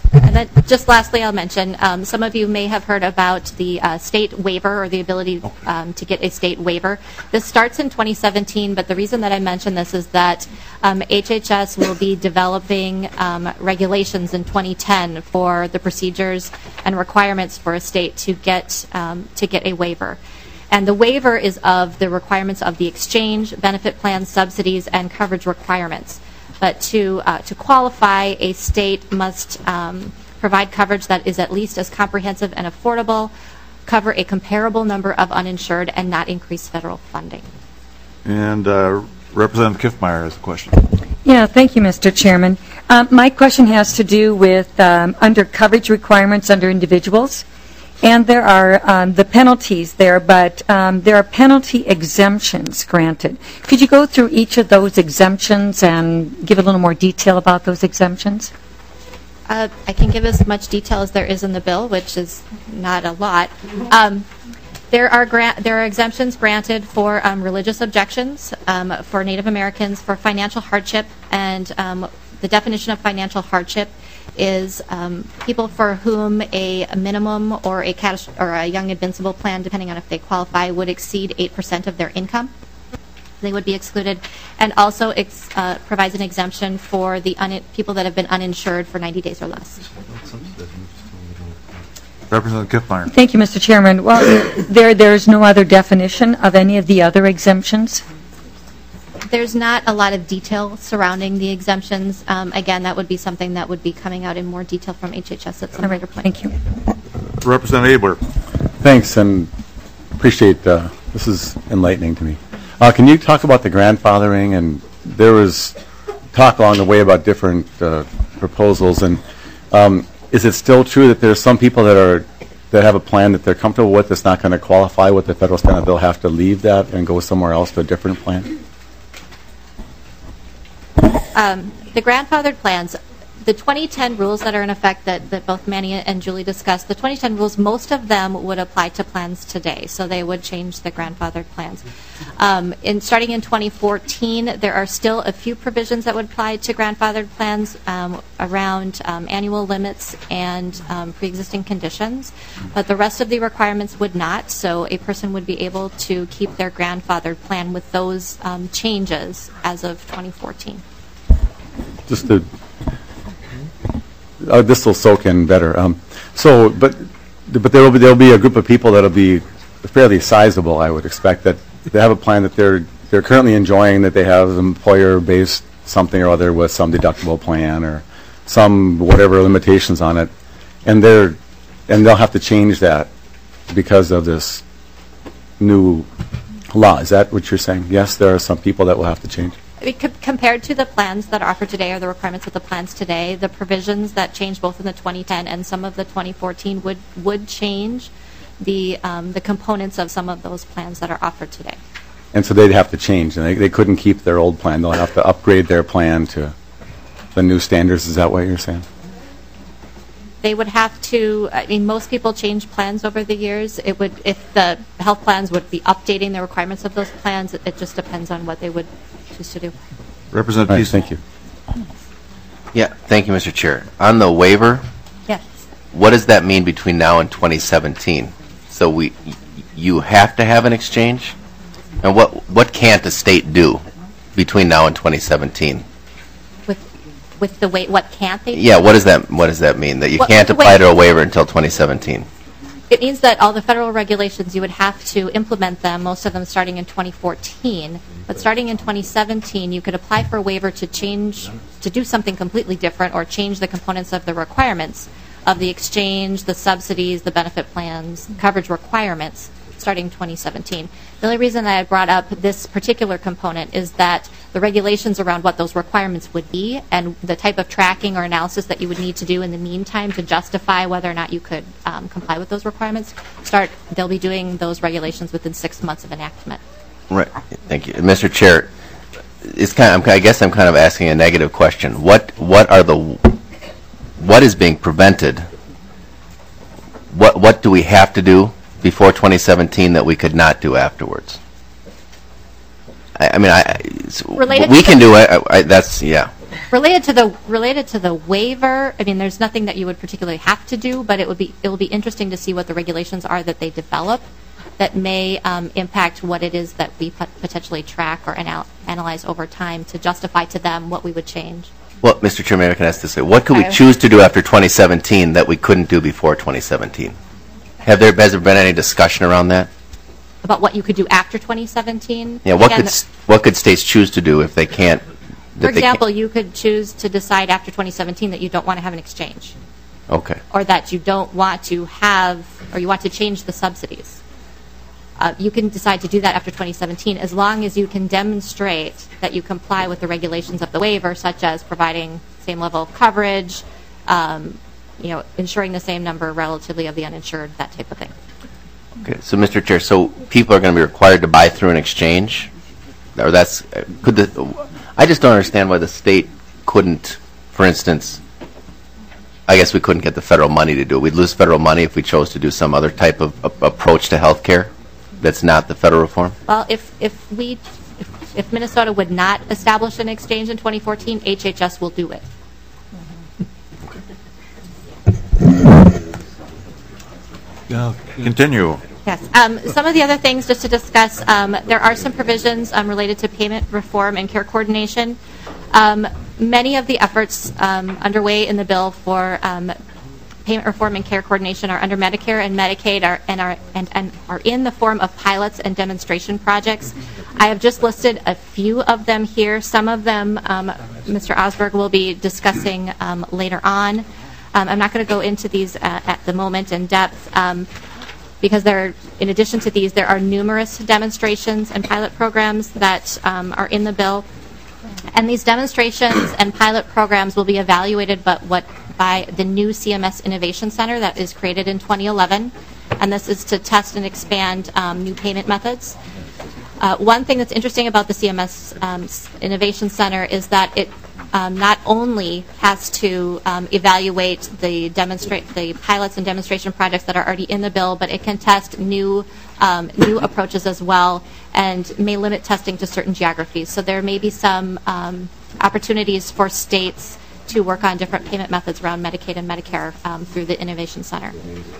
H: And then, just lastly, I'll mention, um, some of you may have heard about the uh, state waiver, or the ability um, to get a state waiver. This starts in twenty seventeen, but the reason that I mention this is that um, H H S will be developing um, regulations in twenty ten for the procedures and requirements for a state to get um, to get a waiver. And the waiver is of the requirements of the exchange, benefit plans, subsidies, and coverage requirements. But to uh, to qualify, a state must um, provide coverage that is at least as comprehensive and affordable, cover a comparable number of uninsured, and not increase federal funding.
B: And uh, Representative Kiffmeyer has a question.
L: Yeah, thank you, Mister Chairman. Um, my question has to do with um, under coverage requirements under individuals. And there are um, the penalties there, but um, there are penalty exemptions granted. Could you go through each of those exemptions and give a little more detail about those exemptions?
H: Uh, I can give as much detail as there is in the bill, which is not a lot. Um, there are grant, there are exemptions granted for um, religious objections, um, for Native Americans, for financial hardship, and um, the definition of financial hardship is um, people for whom a, a minimum or a catas- or a young invincible plan, depending on if they qualify, would exceed eight percent of their income. They would be excluded, and also ex- uh, provides an exemption for the un- people that have been uninsured for ninety days or less.
B: Representative Kiffmeyer.
L: Thank you, Mister Chairman. Well, there there is no other definition of any of the other exemptions.
H: There's not a lot of detail surrounding the exemptions. Um, again, that would be something that would be coming out in more detail from H H S at some later point.
L: Thank you.
B: Representative Abler.
J: Thanks, and appreciate uh, this is enlightening to me. Uh, can you talk about the grandfathering? And there was talk along the way about different uh, proposals. And um, is it still true that there are some people that are that have a plan that they're comfortable with that's not going to qualify with the federal standard? They'll have to leave that and go somewhere else to a different plan?
H: Um, the grandfathered plans, the twenty ten rules that are in effect that, that both Manny and Julie discussed, the twenty ten rules, most of them would apply to plans today, so they would change the grandfathered plans. Um, in, starting in twenty fourteen, there are still a few provisions that would apply to grandfathered plans um, around um, annual limits and um, pre-existing conditions, but the rest of the requirements would not, so a person would be able to keep their grandfathered plan with those um, changes as of twenty fourteen.
J: Just to, uh, this will soak in better. Um, so, but but there will be there will be a group of people that will be fairly sizable. I would expect that they have a plan that they're they're currently enjoying, that they have employer-based something or other with some deductible plan or some whatever limitations on it, and they're and they'll have to change that because of this new law. Is that what you're saying? Yes, there are some people that will have to change.
H: I mean, co- compared to the plans that are offered today, or the requirements of the plans today, the provisions that changed both in the twenty ten and some of the twenty fourteen would would change the um, the components of some of those plans that are offered today.
J: And so they'd have to change, and they, they couldn't keep their old plan. They'll have to upgrade their plan to the new standards. Is that what you're saying?
H: They would have to, I mean, most people change plans over the years. It would, if the health plans would be updating the requirements of those plans, it, it just depends on what they would choose to do.
B: Representative
J: Right,
B: Peace.
J: thank you.
M: Yeah, thank you, Mister Chair. On the waiver,
H: Yes.
M: what does that mean between now and twenty seventeen? So we, you have to have an exchange? And what, what can't a state do between now and twenty seventeen?
H: With the way, what can't they do?
M: Yeah, what does that, what does that mean? That you
H: What-
M: can't
H: the
M: apply
H: way-
M: to a waiver until twenty seventeen?
H: It means that all the federal regulations, you would have to implement them, most of them starting in twenty fourteen. But starting in twenty seventeen, you could apply for a waiver to change, to do something completely different or change the components of the requirements of the exchange, the subsidies, the benefit plans, coverage requirements, starting twenty seventeen. The only reason that I brought up this particular component is that the regulations around what those requirements would be and the type of tracking or analysis that you would need to do in the meantime to justify whether or not you could um, comply with those requirements, start, they'll be doing those regulations within six months of enactment.
M: Right, thank you. Mister Chair, it's kind of, I guess I'm kind of asking a negative question. What, what are the, what is being prevented? What, what do we have to do before twenty seventeen that we could not do afterwards? I, I mean, I,
H: Related
M: we
H: to
M: can
H: the-
M: do it. I, I, that's, yeah.
H: Related to the related to the waiver, I mean, there's nothing that you would particularly have to do, but it would be it will be interesting to see what the regulations are that they develop that may um, impact what it is that we pot- potentially track or anal- analyze over time to justify to them what we would change.
M: Well, Mister Chairman, I can ask this: what could we choose to do after twenty seventeen that we couldn't do before twenty seventeen? Have there has there been any discussion around that?
H: About what you could do after twenty seventeen?
M: Yeah. What
H: Again,
M: could s- what could states choose to do if they can't?
H: For example, you could choose to decide after twenty seventeen that you don't want to have an exchange.
M: Okay.
H: Or that you don't want to have, or you want to change the subsidies. Uh, you can decide to do that after twenty seventeen as long as you can demonstrate that you comply with the regulations of the waiver, such as providing same level of coverage, um, you know, ensuring the same number relatively of the uninsured, that type of thing.
M: Okay. So, Mister Chair, so people are going to be required to buy through an exchange, or that's could the I just don't understand why the state couldn't, for instance, I guess we couldn't get the federal money to do it. We'd lose federal money if we chose to do some other type of a- approach to health care that's not the federal reform?
H: Well, if, if we, if, if Minnesota would not establish an exchange in twenty fourteen, H H S will do it.
B: Yeah, continue.
H: Yes. Um, some of the other things just to discuss, um, there are some provisions um, related to payment reform and care coordination. Um, many of the efforts um, underway in the bill for um, payment reform and care coordination are under Medicare and Medicaid are, and, are, and, and are in the form of pilots and demonstration projects. I have just listed a few of them here. Some of them um, Mister Osberg will be discussing um, later on. Um, I'm not going to go into these uh, at the moment in depth. Um, because there, in addition to these, there are numerous demonstrations and pilot programs that um, are in the bill. And these demonstrations and pilot programs will be evaluated but what, by the new C M S Innovation Center that is created in twenty eleven. And this is to test and expand um, new payment methods. Uh, one thing that's interesting about the C M S um, Innovation Center is that it Um, not only has to um, evaluate the demonstrate the pilots and demonstration projects that are already in the bill, but it can test new um, new approaches as well, and may limit testing to certain geographies. So there may be some um, opportunities for states to work on different payment methods around Medicaid and Medicare um, through the Innovation Center.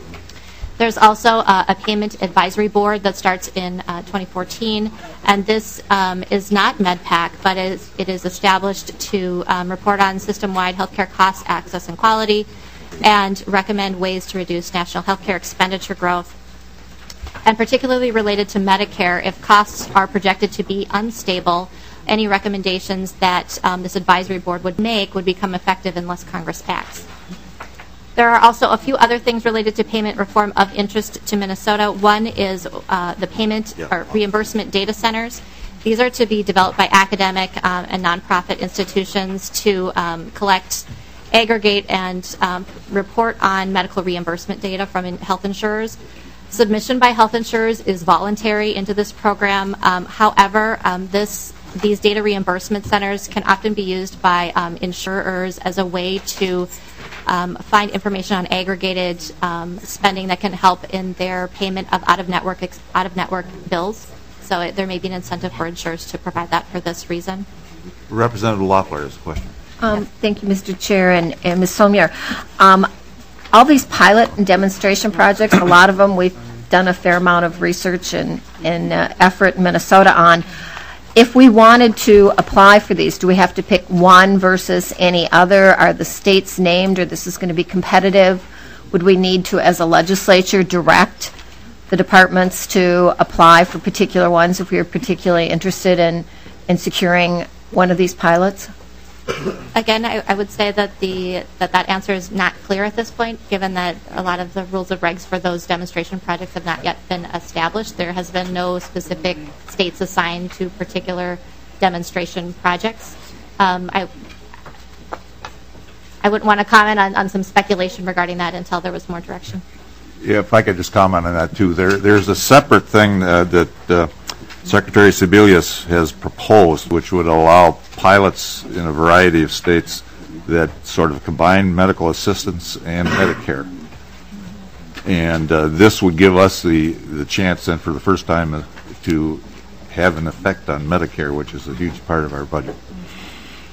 H: There's also uh, a payment advisory board that starts in uh, twenty fourteen, and this um, is not MedPAC, but it is, it is established to um, report on system-wide healthcare costs, access, and quality, and recommend ways to reduce national healthcare expenditure growth. And particularly related to Medicare, if costs are projected to be unstable, any recommendations that um, this advisory board would make would become effective unless Congress acts. There are also a few other things related to payment reform of interest to Minnesota. One is uh, the payment yeah. or reimbursement data centers. These are to be developed by academic um, and nonprofit institutions to um, collect, aggregate, and um, report on medical reimbursement data from in health insurers. Submission by health insurers is voluntary into this program. Um, however, um, this these data reimbursement centers can often be used by um, insurers as a way to Um, find information on aggregated um, spending that can help in their payment of out-of-network ex- out-of-network bills. So it, there may be an incentive for insurers to provide that for this reason.
B: Representative Loeffler has a question.
F: Um, thank you, Mister Chair, and, and Miz Somyer. Um, all these pilot and demonstration projects, a lot of them we've done a fair amount of research and, and uh, effort in Minnesota on. If we wanted to apply for these, do we have to pick one versus any other? Are the states named, or this is going to be competitive? Would we need to, as a legislature, direct the departments to apply for particular ones if we are particularly interested in, in securing one of these pilots?
H: Again, I, I would say that the that that answer is not clear at this point, given that a lot of the rules of regs for those demonstration projects have not yet been established. There has been no specific states assigned to particular demonstration projects. Um, I I wouldn't want to comment on, on some speculation regarding that until there was more direction.
B: Yeah, if I could just comment on that too. There, there's a separate thing uh, that uh, Secretary Sebelius has proposed, which would allow pilots in a variety of states that sort of combine medical assistance and Medicare. And uh, this would give us the, the chance then for the first time uh, to have an effect on Medicare, which is a huge part of our budget.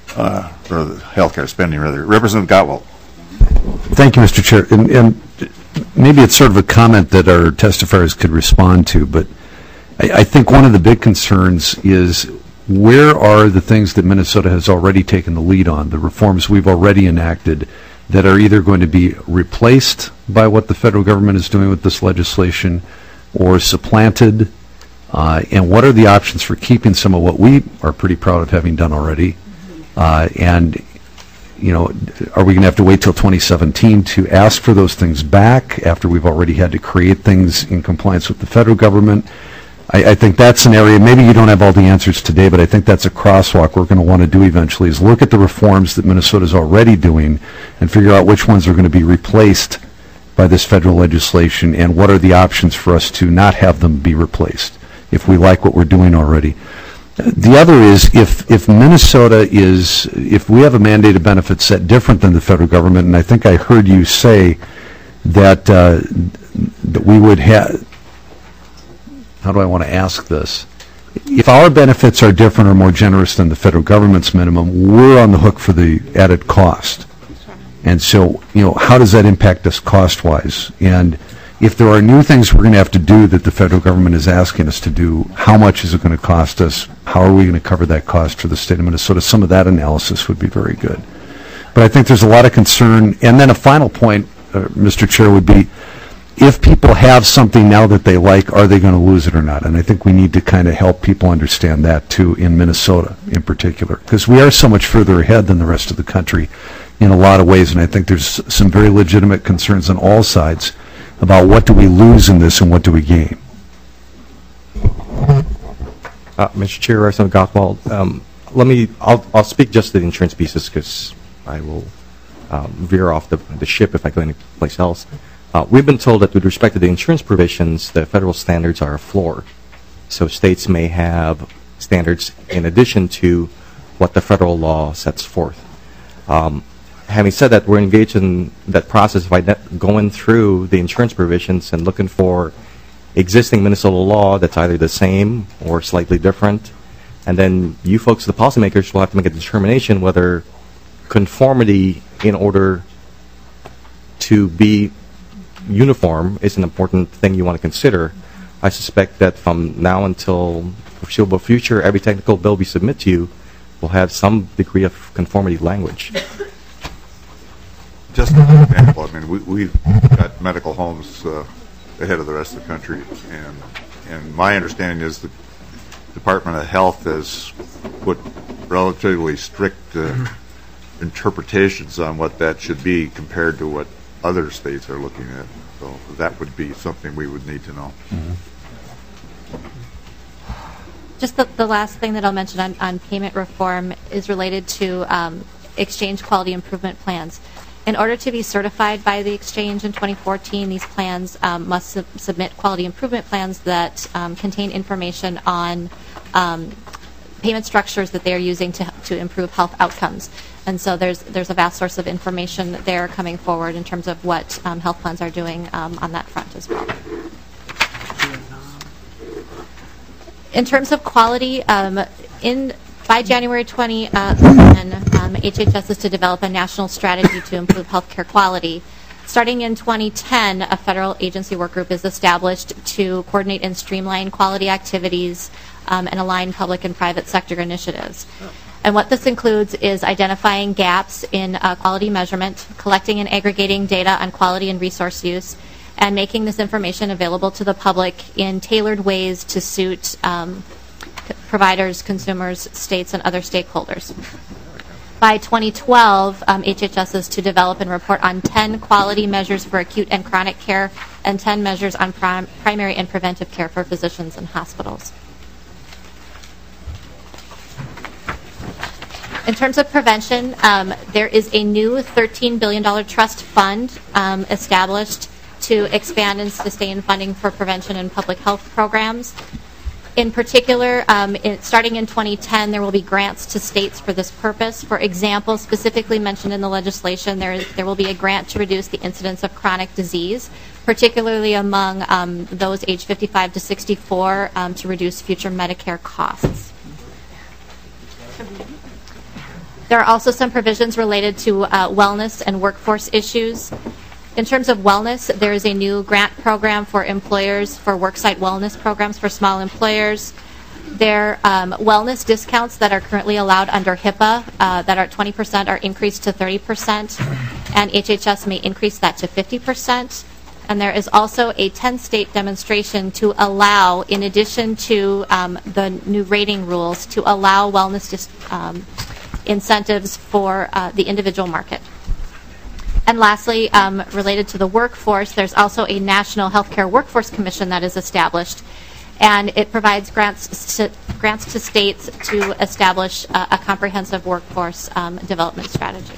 B: uh, or the healthcare spending, rather. Representative Gottwald.
D: Thank you, Mister Chair. And, and maybe it's sort of a comment that our testifiers could respond to, but I, I think one of the big concerns is where are the things that Minnesota has already taken the lead on, the reforms we've already enacted that are either going to be replaced by what the federal government is doing with this legislation or supplanted, uh, and what are the options for keeping some of what we are pretty proud of having done already, uh, and you know, are we going to have to wait till twenty seventeen to ask for those things back after we've already had to create things in compliance with the federal government? I, I think that's an area, maybe you don't have all the answers today, but I think that's a crosswalk we're going to want to do eventually, is look at the reforms that Minnesota is already doing and figure out which ones are going to be replaced by this federal legislation and what are the options for us to not have them be replaced if we like what we're doing already. The other is if, if Minnesota is, if we have a mandated benefit set different than the federal government, and I think I heard you say that, uh, that we would have, how do I want to ask this? If our benefits are different or more generous than the federal government's minimum, we're on the hook for the added cost. And so, you know, how does that impact us cost-wise? And if there are new things we're going to have to do that the federal government is asking us to do, how much is it going to cost us? How are we going to cover that cost for the state of Minnesota? Some of that analysis would be very good. But I think there's a lot of concern. And then a final point, uh, Mister Chair, would be if people have something now that they like, are they going to lose it or not? And I think we need to kind of help people understand that, too, in Minnesota in particular, because we are so much further ahead than the rest of the country in a lot of ways, and I think there's some very legitimate concerns on all sides about what do we lose in this and what do we gain.
I: Uh, Mister Chair, Representative Gottwald, um, let me, I'll, I'll speak just to the insurance pieces because I will um, veer off the, the ship if I go anyplace else. Uh, we've been told that with respect to the insurance provisions, the federal standards are a floor. So states may have standards in addition to what the federal law sets forth. Um, having said that, we're engaged in that process by going through the insurance provisions and looking for existing Minnesota law that's either the same or slightly different. And then you folks, the policymakers, will have to make a determination whether conformity in order to be uniform is an important thing you want to consider. I suspect that from now until the foreseeable future, every technical bill we submit to you will have some degree of conformity language.
B: Just an example, I mean, we, we've got medical homes uh, ahead of the rest of the country, and and my understanding is the Department of Health has put relatively strict uh, interpretations on what that should be compared to what other states are looking at. So that would be something we would need to know.
D: Mm-hmm.
H: Just the, the last thing that I'll mention on, on payment reform is related to um, exchange quality improvement plans. In order to be certified by the exchange in twenty fourteen, these plans um, must sub submit quality improvement plans that um, contain information on um, payment structures that they are using to, to improve health outcomes. And so there's there's a vast source of information there coming forward in terms of what um, health plans are doing um, on that front as well. In terms of quality, um, in by January twenty eleven, um, H H S is to develop a national strategy to improve healthcare quality. Starting in twenty ten, a federal agency work group is established to coordinate and streamline quality activities um, and align public and private sector initiatives. And what this includes is identifying gaps in uh, quality measurement, collecting and aggregating data on quality and resource use, and making this information available to the public in tailored ways to suit um, providers, consumers, states, and other stakeholders. By twenty twelve, um, H H S is to develop and report on ten quality measures for acute and chronic care and ten measures on prim primary and preventive care for physicians and hospitals. In terms of prevention, um, there is a new thirteen billion dollar trust fund um, established to expand and sustain funding for prevention and public health programs. In particular, um, it, starting in twenty ten, there will be grants to states for this purpose. For example, specifically mentioned in the legislation, there, is, there will be a grant to reduce the incidence of chronic disease, particularly among um, those aged fifty-five to sixty-four, um, to reduce future Medicare costs. There are also some provisions related to uh, wellness and workforce issues. In terms of wellness, there is a new grant program for employers for worksite wellness programs for small employers. Their um, wellness discounts that are currently allowed under HIPAA uh, that are at twenty percent are increased to thirty percent, and H H S may increase that to fifty percent. And there is also a ten-state demonstration to allow, in addition to um, the new rating rules, to allow wellness dis- um, incentives for uh, the individual market. And lastly, um, related to the workforce, there's also a National Healthcare Workforce Commission that is established, and it provides grants to, grants to states to establish uh, a comprehensive workforce um, development strategy.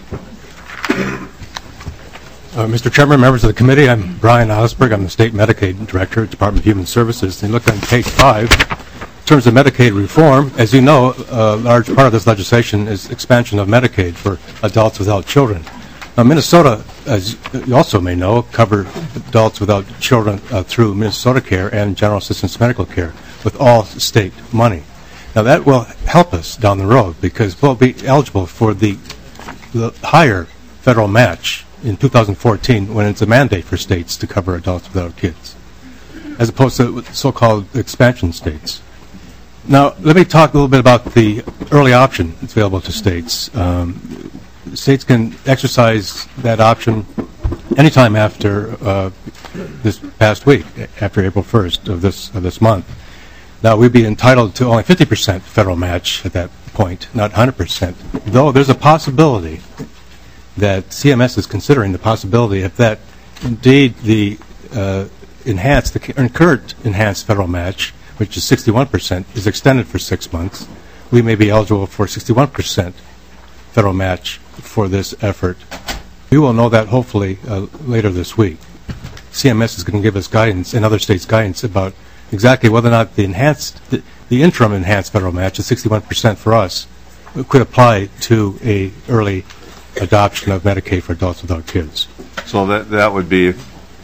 N: Uh, Mister Chairman, members of the committee, I'm Brian Osberg. I'm the State Medicaid Director at Department of Human Services. And look on page five, in terms of Medicaid reform, as you know, a large part of this legislation is expansion of Medicaid for adults without children. Now, Minnesota, as you also may know, cover adults without children uh, through Minnesota Care and General Assistance Medical Care with all state money. Now, that will help us down the road because we'll be eligible for the, the higher federal match in two thousand fourteen when it's a mandate for states to cover adults without kids, as opposed to so-called expansion states. Now, let me talk a little bit about the early option that's available to states. Um, states can exercise that option anytime after uh, this past week, after April first of this of this month. Now, we'd be entitled to only fifty percent federal match at that point, not one hundred percent, though there's a possibility that C M S is considering the possibility if that indeed the uh, enhanced, the current enhanced federal match, which is sixty-one percent, is extended for six months, we may be eligible for sixty-one percent federal match for this effort. We will know that hopefully uh, later this week. C M S is going to give us guidance and other states guidance about exactly whether or not the enhanced, the, the interim enhanced federal match of sixty-one percent for us could apply to a early adoption of Medicaid for adults without kids.
B: So that that would be,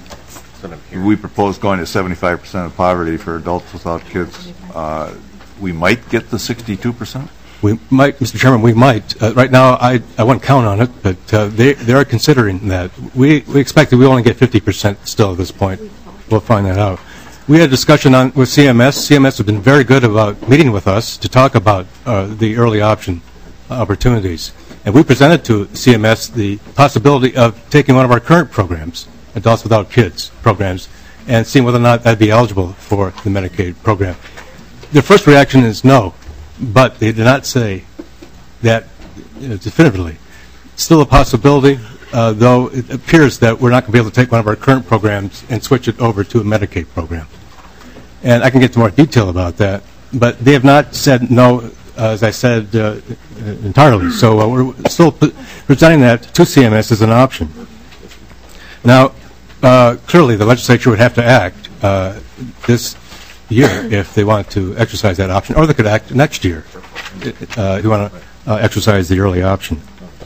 B: we propose going to seventy-five percent of poverty for adults without kids. Uh, we might get the sixty-two percent?
N: We might, Mister Chairman, we might. Uh, right now, I, I wouldn't count on it, but uh, they, they are considering that. We, we expect that we only get fifty percent still at this point. We'll find that out. We had a discussion on, with C M S. C M S has been very good about meeting with us to talk about uh, the early option opportunities. And we presented to C M S the possibility of taking one of our current programs, Adults Without Kids programs, and seeing whether or not that'd be eligible for the Medicaid program. Their first reaction is no, but they did not say that you know, definitively. Still a possibility, uh, though it appears that we're not going to be able to take one of our current programs and switch it over to a Medicaid program. And I can get to more detail about that, but they have not said no, uh, as I said, uh, entirely. So uh, we're still presenting that to C M S as an option. Now, uh, clearly the legislature would have to act uh, this year if they want to exercise that option, or they could act next year uh, if you want to uh, exercise the early option.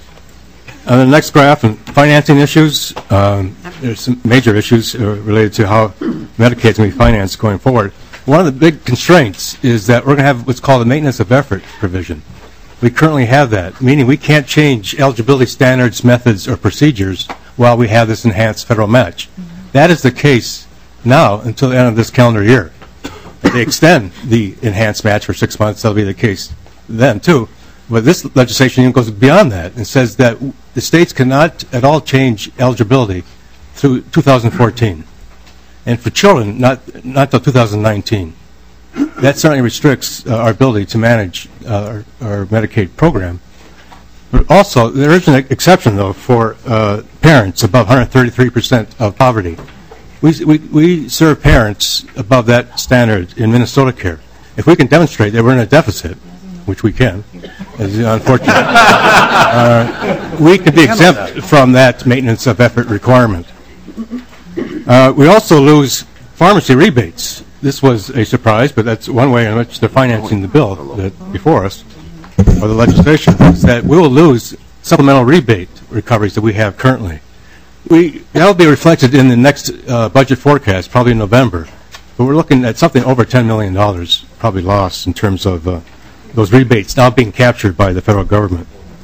N: On the next graph, on financing issues, um, there's some major issues uh, related to how Medicaid is going to be financed going forward. One of the big constraints is that we're going to have what's called a maintenance of effort provision. We currently have that, meaning we can't change eligibility standards, methods, or procedures while we have this enhanced federal match. That is the case now until the end of this calendar year. If they extend the enhanced match for six months, that'll be the case then too. But this legislation even goes beyond that and says that the states cannot at all change eligibility through two thousand fourteen. And for children, not not until two thousand nineteen. That certainly restricts uh, our ability to manage uh, our, our Medicaid program. But also, there is an exception, though, for uh, parents above one hundred thirty-three percent of poverty. We, we, we serve parents above that standard in Minnesota Care. If we can demonstrate that we're in a deficit, which we can, as unfortunate, uh, we can be exempt from that maintenance of effort requirement. Uh, we also lose pharmacy rebates. This was a surprise, but that's one way in which they're financing the bill that before us, or the legislation, is that we will lose supplemental rebate recoveries that we have currently. We, that will be reflected in the next uh, budget forecast, probably in November. But we're looking at something over ten million dollars probably lost in terms of uh, those rebates now being captured by the federal government.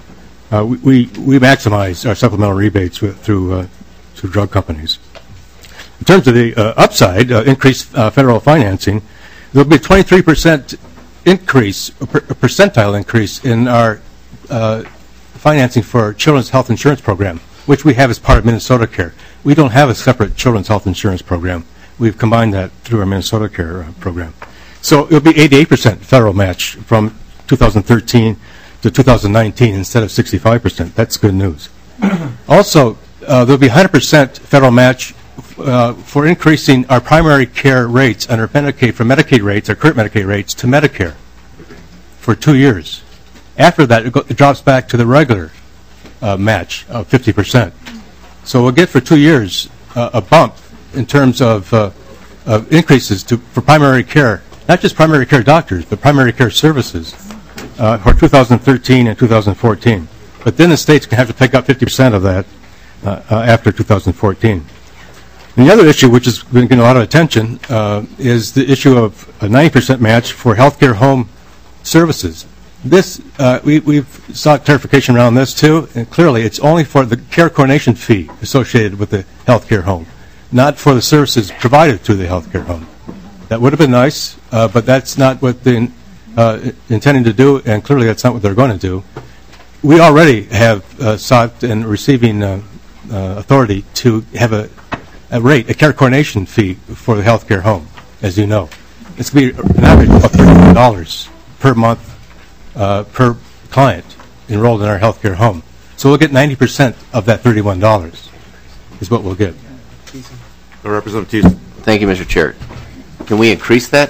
N: Uh, we, we we maximize our supplemental rebates with, through uh, through drug companies. In terms of the uh, upside, uh, increased uh, federal financing, there will be a twenty-three percent increase, a, per, a percentile increase in our uh, financing for our Children's Health Insurance Program, which we have as part of Minnesota Care. We don't have a separate Children's Health Insurance Program. We've combined that through our Minnesota Care uh, program. So it will be eighty-eight percent federal match from two thousand thirteen to two thousand nineteen instead of sixty-five percent. That's good news. Also, uh, there will be one hundred percent federal match uh, for increasing our primary care rates under Medicaid, from Medicaid rates, our current Medicaid rates, to Medicare for two years. After that, it, go, it drops back to the regular uh, match of fifty percent. So we'll get for two years uh, a bump in terms of, uh, of increases to, for primary care, not just primary care doctors, but primary care services uh, for two thousand thirteen and two thousand fourteen. But then the states can have to pick up fifty percent of that uh, uh, after two thousand fourteen. And the other issue, which has been getting a lot of attention, uh, is the issue of a ninety percent match for healthcare home services. This, uh, we, we've sought clarification around this too, and clearly it's only for the care coordination fee associated with the healthcare home, not for the services provided through the healthcare home. That would have been nice, uh, but that's not what they're uh, intending to do, and clearly that's not what they're going to do. We already have uh, sought and receiving uh, uh, authority to have a, a rate, a care coordination fee for the healthcare home, as you know. It's going to be an average of thirty-one dollars per month uh, per client enrolled in our healthcare home. So we'll get ninety percent of that thirty-one dollars is what we'll get.
B: Representative Thiessen.
M: Thank you, Mister Chair. Can we increase that?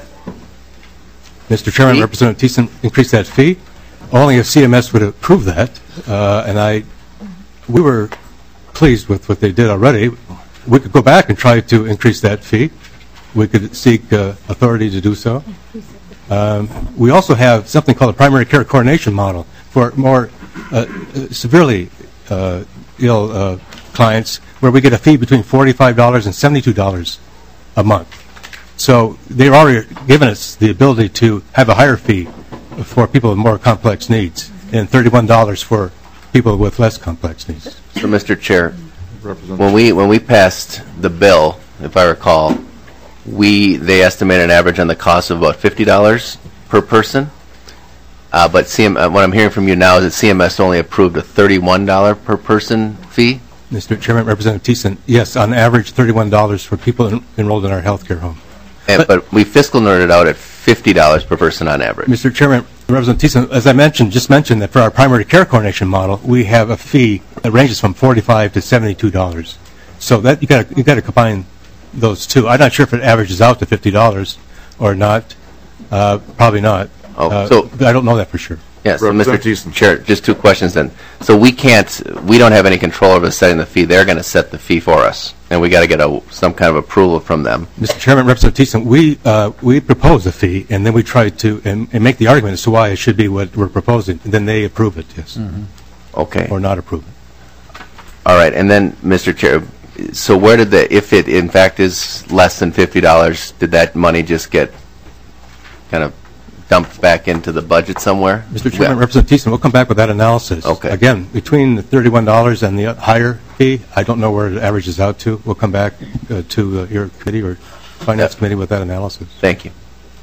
N: Mister Chairman,
M: Fee?
N: Representative Thiessen, increase that fee only if C M S would approve that, uh, and I, we were pleased with what they did already. We could go back and try to increase that fee. We could seek uh, authority to do so. Um, we also have something called a primary care coordination model for more uh, severely uh, ill uh, clients, where we get a fee between forty-five dollars and seventy-two dollars a month. So they've already given us the ability to have a higher fee for people with more complex needs, and thirty-one dollars for people with less complex needs.
M: So, Mister Chair, when we when we passed the bill, if I recall, we they estimated an average on the cost of about fifty dollars per person. Uh, but C M, uh, what I'm hearing from you now is that C M S only approved a thirty-one dollars per person fee.
N: Mister Chairman, Representative Thiessen, yes, on average, thirty-one dollars for people en enrolled in our healthcare home.
M: And, but, but we fiscal nerded out at fifty dollars per person on average.
N: Mister Chairman, Representative Thiessen, as I mentioned, just mentioned that for our primary care coordination model, we have a fee that ranges from forty-five to seventy-two dollars. So that you got you got to combine those two. I'm not sure if it averages out to fifty dollars or not. Uh, probably not.
M: Oh,
N: uh,
M: so
N: I don't know that for sure.
M: Yes, so Mister Chair, just two questions then. So we can't, we don't have any control over setting the fee. They're going to set the fee for us, and we got to get a, some kind of approval from them.
N: Mister Chairman, Representative Thiessen, we uh, we propose a fee, and then we try to and, and make the argument as to why it should be what we're proposing, and then they approve it. Yes.
M: Mm-hmm. Okay.
N: Or not approve it.
M: All right, and then Mister Chair, so where did the, if it in fact is less than fifty dollars, did that money just get kind of dumped back into the budget somewhere?
N: Mister Chairman, yeah. Representative Thiessen, we'll come back with that analysis.
M: Okay.
N: Again, between the thirty-one dollars and the higher fee, I don't know where it averages out to. We'll come back uh, to uh, your committee or Finance yeah. Committee with that analysis.
M: Thank you.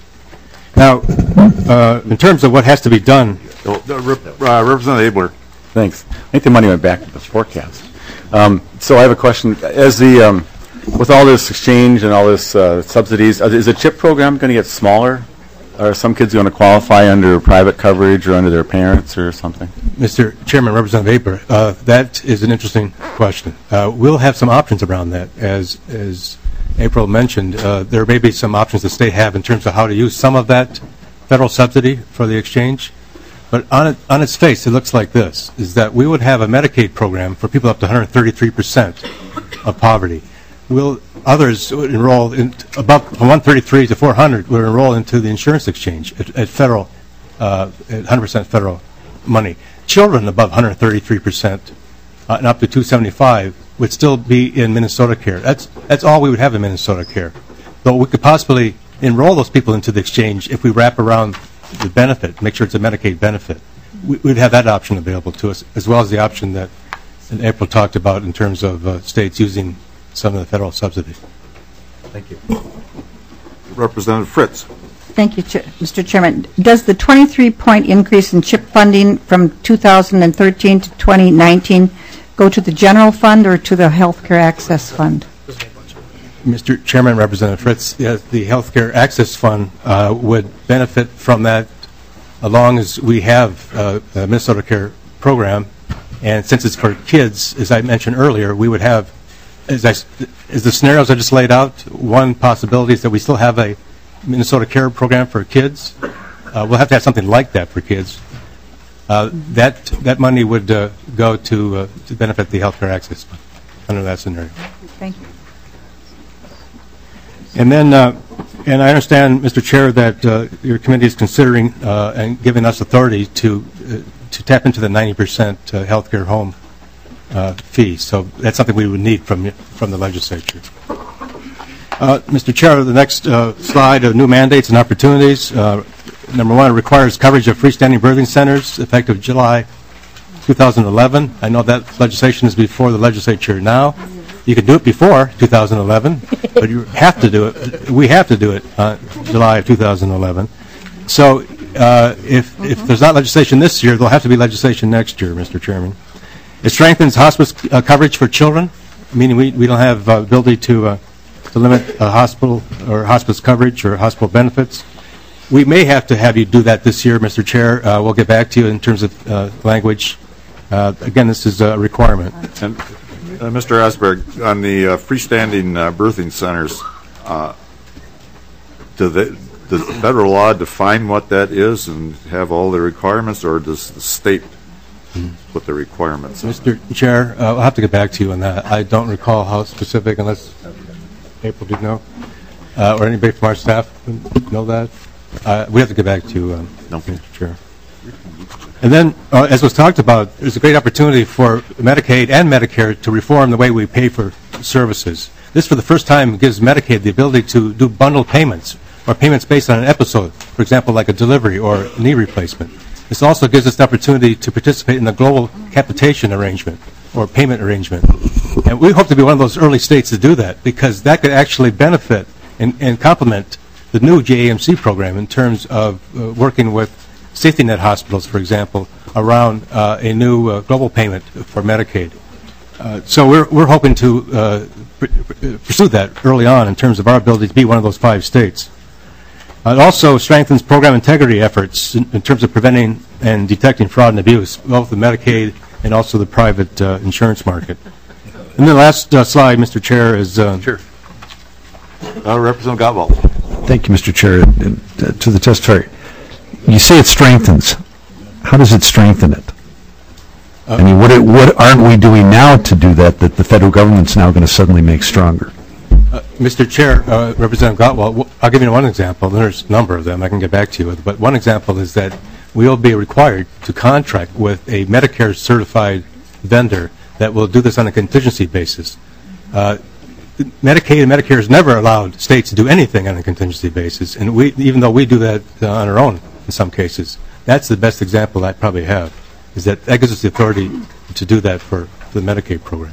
N: Now, uh, in terms of what has to be done.
B: Uh, Representative Abler.
J: Thanks. I think the money went back to the forecast. Um, so I have a question. As the, um, with all this exchange and all this uh, subsidies, is the CHIP program going to get smaller? Are some kids going to qualify under private coverage or under their parents or something?
N: Mister Chairman, Representative Aber, uh, that is an interesting question. Uh, we'll have some options around that. As as April mentioned, uh, there may be some options the state have in terms of how to use some of that federal subsidy for the exchange. But on, it, on its face, it looks like this, is that we would have a Medicaid program for people up to one hundred thirty-three percent of poverty. Will others would enroll in above from one thirty-three to four hundred would enroll into the insurance exchange at, at federal, uh, at one hundred percent federal money. Children above one hundred thirty-three percent uh, and up to two seventy-five would still be in Minnesota Care. That's that's all we would have in Minnesota Care. Though we could possibly enroll those people into the exchange if we wrap around the benefit, make sure it's a Medicaid benefit. we- we'd have that option available to us, as well as the option that April talked about in terms of uh, states using some of the federal subsidy.
B: Thank you. Representative Fritz.
O: Thank you, Chair- Mister Chairman. Does the twenty-three point increase in CHIP funding from two thousand thirteen to twenty nineteen go to the general fund or to the Healthcare Access Fund?
N: Mister Chairman, Representative Fritz, yes, the Healthcare Access Fund uh, would benefit from that as long as we have uh, a Minnesota Care program. And since it's for kids, as I mentioned earlier, we would have, as, I, as the scenarios I just laid out, one possibility is that we still have a Minnesota Care program for kids. Uh, we'll have to have something like that for kids. Uh, that that money would uh, go to uh, to benefit the Healthcare Access Fund under that scenario.
O: Thank you.
N: And then, uh, and I understand, Mister Chair, that uh, your committee is considering uh, and giving us authority to uh, to tap into the ninety percent uh, health care home uh, fee. So that's something we would need from from the legislature. Uh, Mister Chair, the next uh, slide of new mandates and opportunities. Uh, number one, it requires coverage of freestanding birthing centers effective July two thousand eleven. I know that legislation is before the legislature now. You could do it before two thousand eleven, but you have to do it. We have to do it uh, July of two thousand eleven. So uh, if if there's not legislation this year, there'll have to be legislation next year, Mister Chairman. It strengthens hospice uh, coverage for children, meaning we, we don't have uh, ability to uh, to limit uh, hospital or hospice coverage or hospital benefits. We may have to have you do that this year, Mister Chair. Uh, we'll get back to you in terms of uh, language. Uh, again, this is a requirement.
B: And Uh, Mister Asberg, on the uh, freestanding uh, birthing centers, uh, do they, does federal law define what that is and have all the requirements, or does the state put the requirements?
N: Mister Chair, uh, I'll have to get back to you on that. I don't recall how specific, unless April did know, uh, or anybody from our staff know that. Uh, we have to get back to you, um,
B: no.
N: Mister Chair. And then, uh, as was talked about, there's a great opportunity for Medicaid and Medicare to reform the way we pay for services. This, for the first time, gives Medicaid the ability to do bundled payments, or payments based on an episode, for example, like a delivery or knee replacement. This also gives us the opportunity to participate in the global capitation arrangement, or payment arrangement. And we hope to be one of those early states to do that, because that could actually benefit and, and complement the new J A M C program in terms of uh, working with safety net hospitals, for example, around uh, a new uh, global payment for Medicaid. Uh, so we're, we're hoping to uh, pr pursue that early on in terms of our ability to be one of those five states. Uh, it also strengthens program integrity efforts in, in terms of preventing and detecting fraud and abuse, both the Medicaid and also the private uh, insurance market. And the last uh, slide, Mister Chair, is... Uh,
B: sure. Uh, Representative Gottwald.
D: Thank you, Mister Chair. And, uh, to the testifier, you say it strengthens. How does it strengthen it?
N: Uh,
D: I mean, what, it, what aren't we doing now to do that that the federal government's now going to suddenly make stronger?
N: Uh, Mister Chair, uh, Representative Gottwald, I'll give you one example. There's a number of them I can get back to you with. But one example is that we will be required to contract with a Medicare-certified vendor that will do this on a contingency basis. Uh, Medicaid and Medicare has never allowed states to do anything on a contingency basis, and we, even though we do that uh, on our own in some cases, that's the best example I probably have, is that that gives us the authority to do that for the Medicaid program.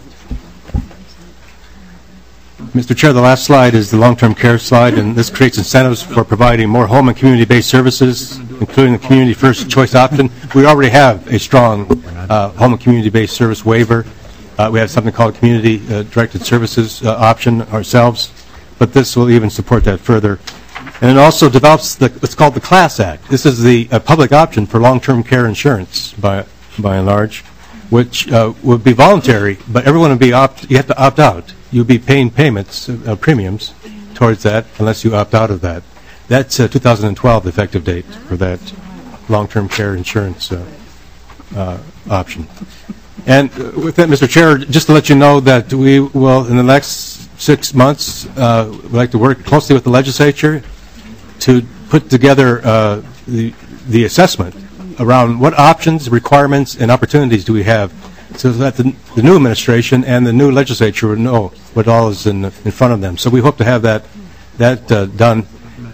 N: Mister Chair, the last slide is the long-term care slide, and this creates incentives for providing more home and community-based services, including the community first choice option. We already have a strong uh, home and community-based service waiver. Uh, we have something called community-directed uh, services uh, option ourselves, but this will even support that further. And it also develops the, what's called the CLASS Act. This is the uh, public option for long-term care insurance, by by and large, which uh, would be voluntary, but everyone would be opt. You have to opt out. You'll be paying payments, uh, premiums, towards that unless you opt out of that. That's uh, two thousand twelve effective date for that long-term care insurance uh, uh, option. And with that, Mister Chair, just to let you know that we will, in the next six months, uh, we'd like to work closely with the legislature to put together uh, the, the assessment around what options, requirements, and opportunities do we have, so that the, the new administration and the new legislature would know what all is in, in front of them. So we hope to have that, that uh, done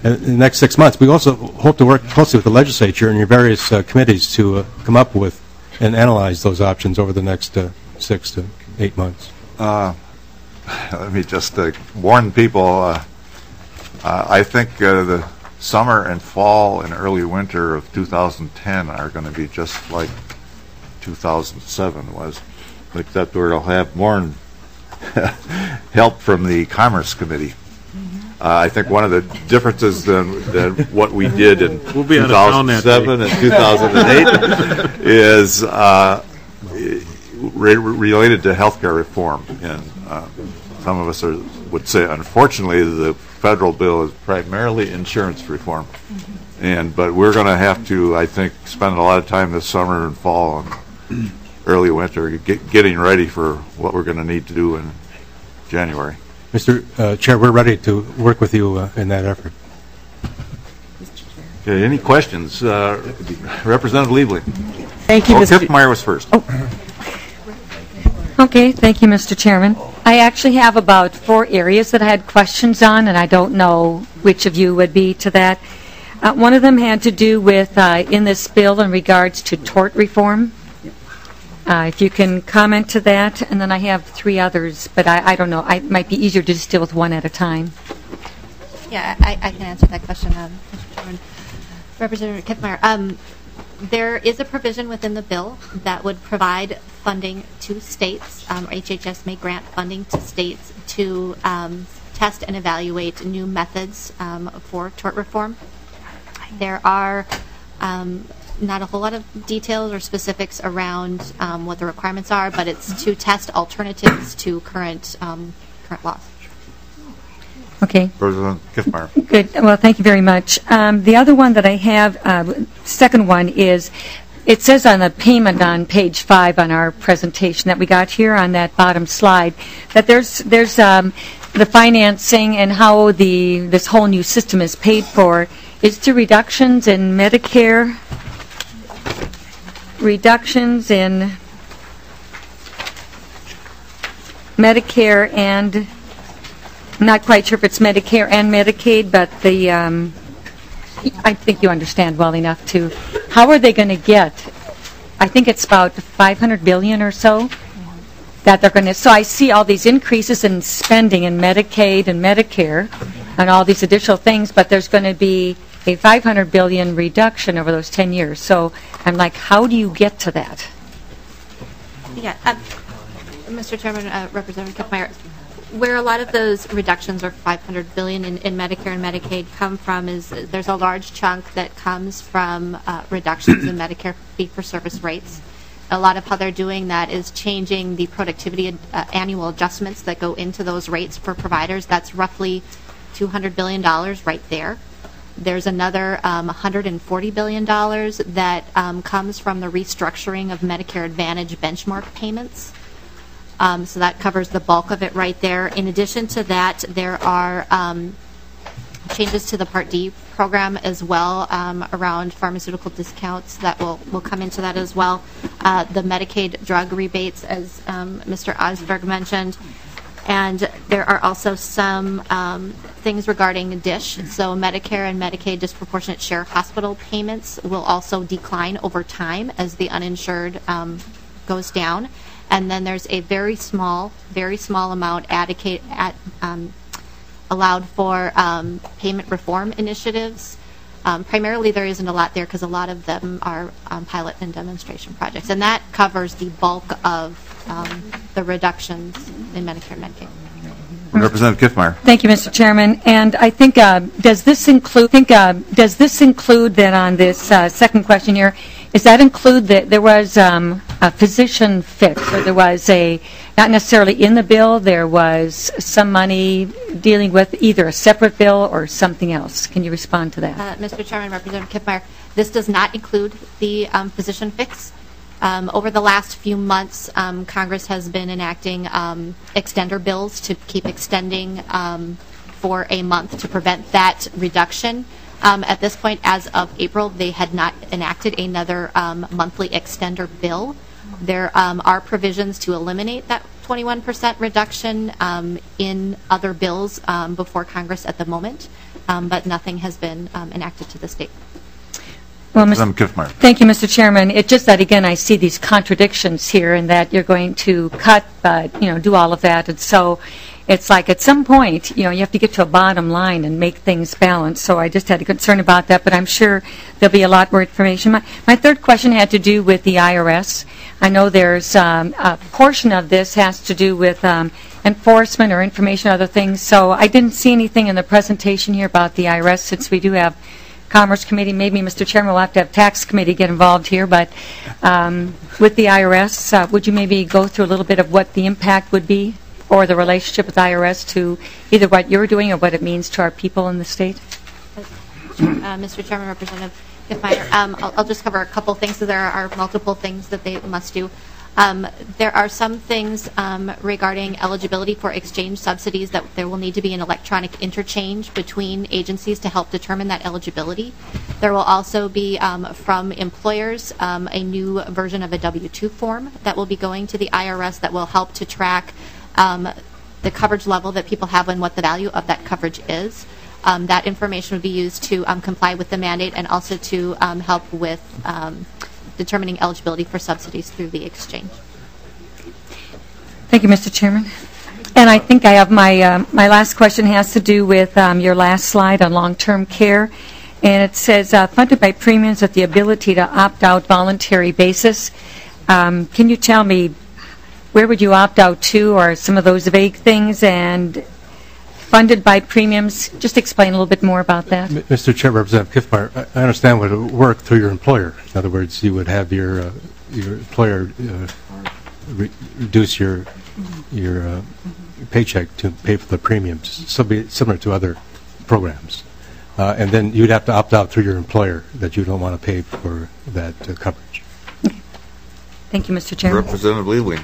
N: in the next six months. We also hope to work closely with the legislature and your various uh, committees to uh, come up with and analyze those options over the next uh, six to eight months.
B: Uh, let me just uh, warn people. Uh, uh, I think uh, the summer and fall and early winter of two thousand ten are going to be just like two thousand seven was, except we'll have more help from the Commerce Committee. Uh, I think one of the differences than, than what we did in
A: We'll be
B: two
A: out of town that
B: thousand seven
A: day.
B: and two thousand eight is uh, re- related to healthcare reform. And uh, some of us are, would say, unfortunately, the federal bill is primarily insurance reform. And but we're going to have to, I think, spend a lot of time this summer and fall and early winter get, getting ready for what we're going to need to do in January.
N: Mister Uh, Chair, we're ready to work with you uh, in that effort.
B: Okay, any questions? Uh, Representative Liebling.
O: Thank you,
B: Oh,
O: Mister
B: Kiffmeyer was first.
L: Okay, thank you, Mister Chairman. I actually have about four areas that I had questions on, and I don't know which of you would be to that. Uh, one of them had to do with, uh, in this bill, in regards to tort reform. Uh, if you can comment to that, and then I have three others, but I, I don't know. I, it might be easier to just deal with one at a time.
H: Yeah, I, I can answer that question, um, Mister Chairman. Representative Kiffmeyer, um, there is a provision within the bill that would provide funding to states. Um, H H S may grant funding to states to um, test and evaluate new methods um, for tort reform. There are um, not a whole lot of details or specifics around um, what the requirements are, but it's to test alternatives to current um, current laws.
L: Okay.
B: President Kiffmeyer.
L: Good. Well, thank you very much. Um, the other one that I have, uh, second one is, it says on the payment on page five on our presentation that we got here on that bottom slide that there's there's um, the financing and how the this whole new system is paid for is through reductions in Medicare, reductions in Medicare and I'm not quite sure if it's Medicare and Medicaid, but the um, I think you understand well enough to. How are they going to get? I think it's about five hundred billion or so that they're going to. So I see all these increases in spending in Medicaid and Medicare, and all these additional things, but there's going to be a five hundred billion reduction over those ten years. So I'm like, how do you get to that?
H: Yeah, uh, Mister Chairman, uh, Representative Kiffmeyer, where a lot of those reductions, or five hundred billion dollars in, in Medicare and Medicaid, come from is uh, there's a large chunk that comes from uh, reductions in Medicare fee-for-service rates. A lot of how they're doing that is changing the productivity uh, annual adjustments that go into those rates for providers. That's roughly two hundred billion dollars right there. There's another um, one hundred forty billion dollars that um, comes from the restructuring of Medicare Advantage benchmark payments. Um, so that covers the bulk of it right there. In addition to that, there are um, changes to the Part D program as well um, around pharmaceutical discounts that will, will come into that as well. Uh, the Medicaid drug rebates, as um, Mister Osberg mentioned. And there are also some um, things regarding DISH. So Medicare and Medicaid disproportionate share hospital payments will also decline over time as the uninsured um, goes down. And then there's a very small, very small amount advocate, at, um, allowed for um, payment reform initiatives. Um, primarily, there isn't a lot there because a lot of them are um, pilot and demonstration projects. And that covers the bulk of um, the reductions in Medicare and Medicaid.
B: Representative Kiffmeyer.
L: Thank you, Mister Chairman. And I think uh, does this include? Think uh, does this include that on this uh, second question here? Does that include that there was um, a physician fix, or there was a not necessarily in the bill? There was some money dealing with either a separate bill or something else. Can you respond to that,
H: uh, Mister Chairman, Representative Kiffmeyer? This does not include the um, physician fix. Um, over the last few months, um, Congress has been enacting um, extender bills to keep extending um, for a month to prevent that reduction. Um, at this point, as of April, they had not enacted another um, monthly extender bill. There um, are provisions to eliminate that twenty-one percent reduction um, in other bills um, before Congress at the moment. um, but nothing has been um, enacted to this date.
L: Well,
B: Mister Kiffmeyer.
L: Thank you, Mister Chairman. It's just that, again, I see these contradictions here in that you're going to cut, but, you know, do all of that. And so it's like at some point, you know, you have to get to a bottom line and make things balance. So I just had a concern about that, but I'm sure there'll be a lot more information. My, my third question had to do with the I R S. I know there's um, a portion of this has to do with um, enforcement or information, other things. So I didn't see anything in the presentation here about the I R S, since we do have Commerce Committee. Maybe, Mister Chairman, we'll have to have Tax Committee get involved here, but um, with the I R S, uh, would you maybe go through a little bit of what the impact would be or the relationship with I R S to either what you're doing or what it means to our people in the state?
H: Uh, Mister Chairman, Representative Kiffmeyer, um, I'll, I'll just cover a couple things. So there are multiple things that they must do. Um, there are some things um, regarding eligibility for exchange subsidies that there will need to be an electronic interchange between agencies to help determine that eligibility. There will also be um, from employers um, a new version of a W two form that will be going to the I R S that will help to track um, the coverage level that people have and what the value of that coverage is. Um, that information would be used to um, comply with the mandate and also to um, help with um, determining eligibility for subsidies through the exchange.
L: Thank you, Mister Chairman. And I think I have my um, my last question has to do with um, your last slide on long-term care, and it says uh, funded by premiums with the ability to opt out voluntary basis. Um, can you tell me where would you opt out to, or some of those vague things, and funded by premiums? Just explain a little bit more about that.
N: Mister Chair, Representative Kiffmeyer, I I understand what it would work through your employer. In other words, you would have your uh, your employer uh, re reduce your your uh, paycheck to pay for the premiums, so be similar to other programs. Uh, and then you'd have to opt out through your employer that you don't want to pay for that uh, coverage.
L: Okay. Thank you, Mister Chairman.
B: Representative Liebling.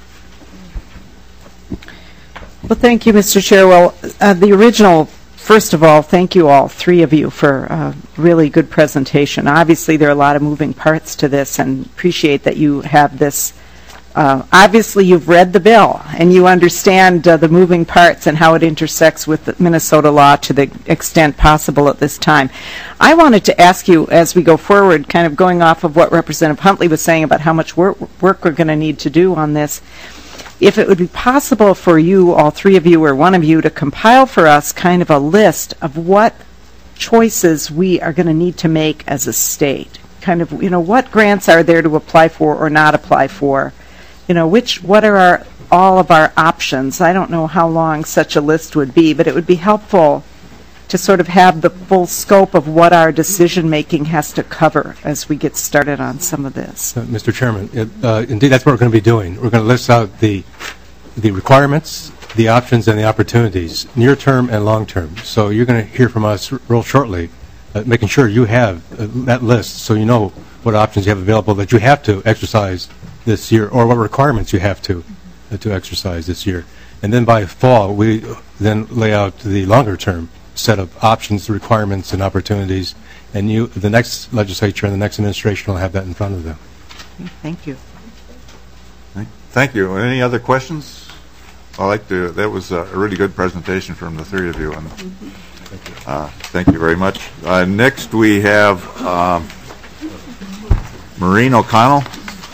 P: Well, thank you, Mister Chair. Well, uh, the original, first of all, thank you all, three of you, for a really good presentation. Obviously, there are a lot of moving parts to this, and appreciate that you have this. Uh, obviously, you've read the bill, and you understand uh, the moving parts and how it intersects with the Minnesota law to the extent possible at this time. I wanted to ask you, as we go forward, kind of going off of what Representative Huntley was saying about how much work, work we're going to need to do on this, if it would be possible for you, all three of you or one of you, to compile for us kind of a list of what choices we are going to need to make as a state. Kind of, you know, what grants are there to apply for or not apply for? You know, which, what are our, all of our options? I don't know how long such a list would be, but it would be helpful to sort of have the full scope of what our decision-making has to cover as we get started on some of this.
N: Uh, Mister Chairman, it, uh, indeed, that's what we're going to be doing. We're going to list out the the requirements, the options, and the opportunities, near-term and long-term. So you're going to hear from us real shortly, uh, making sure you have uh, that list so you know what options you have available that you have to exercise this year, or what requirements you have to uh, to exercise this year. And then by fall, we then lay out the longer-term set of options, requirements, and opportunities, and you, the next legislature and the next administration will have that in front of them.
P: Thank you.
B: Thank you. Any other questions? I'd like to, that was a really good presentation from the three of you, and uh, thank you very much. Uh, next we have um, Maureen O'Connell,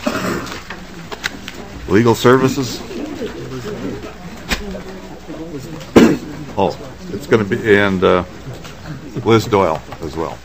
B: Legal Services. Oh, it's going to be, and uh, Liz Doyle as well.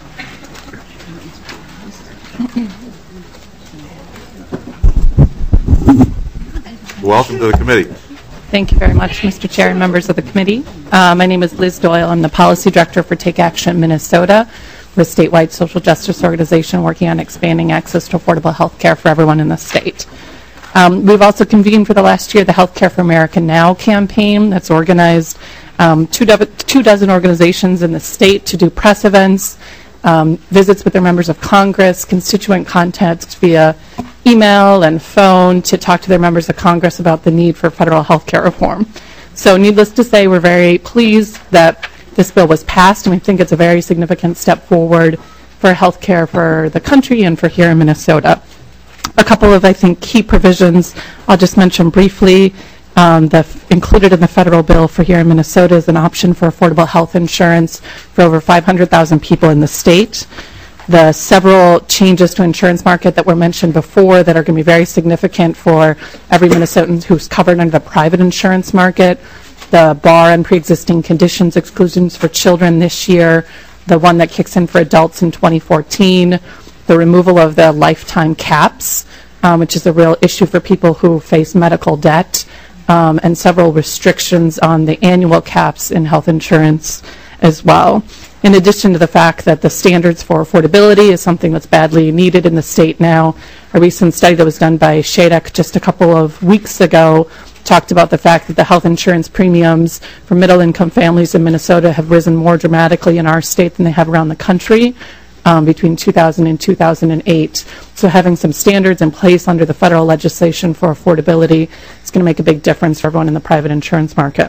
B: Welcome to the committee.
Q: Thank you very much, Mister Chair and members of the committee. Uh, my name is Liz Doyle. I'm the Policy Director for Take Action Minnesota. We're a statewide social justice organization working on expanding access to affordable health care for everyone in the state. Um, we've also convened for the last year the Healthcare for America Now campaign that's organized um, two, do two dozen organizations in the state to do press events, um, visits with their members of Congress, constituent contacts via email and phone to talk to their members of Congress about the need for federal health care reform. So needless to say, we're very pleased that this bill was passed, and we think it's a very significant step forward for health care for the country and for here in Minnesota. A couple of, I think, key provisions I'll just mention briefly. Um, the, included in the federal bill for here in Minnesota is an option for affordable health insurance for over five hundred thousand people in the state. The several changes to insurance market that were mentioned before that are going to be very significant for every Minnesotan who's covered under the private insurance market. The bar on pre-existing conditions exclusions for children this year, the one that kicks in for adults in twenty fourteen, the removal of the lifetime caps, um, which is a real issue for people who face medical debt, um, and several restrictions on the annual caps in health insurance as well. In addition to the fact that the standards for affordability is something that's badly needed in the state now. A recent study that was done by Shadek just a couple of weeks ago talked about the fact that the health insurance premiums for middle-income families in Minnesota have risen more dramatically in our state than they have around the country um, between two thousand and two thousand eight. So having some standards in place under the federal legislation for affordability is going to make a big difference for everyone in the private insurance market.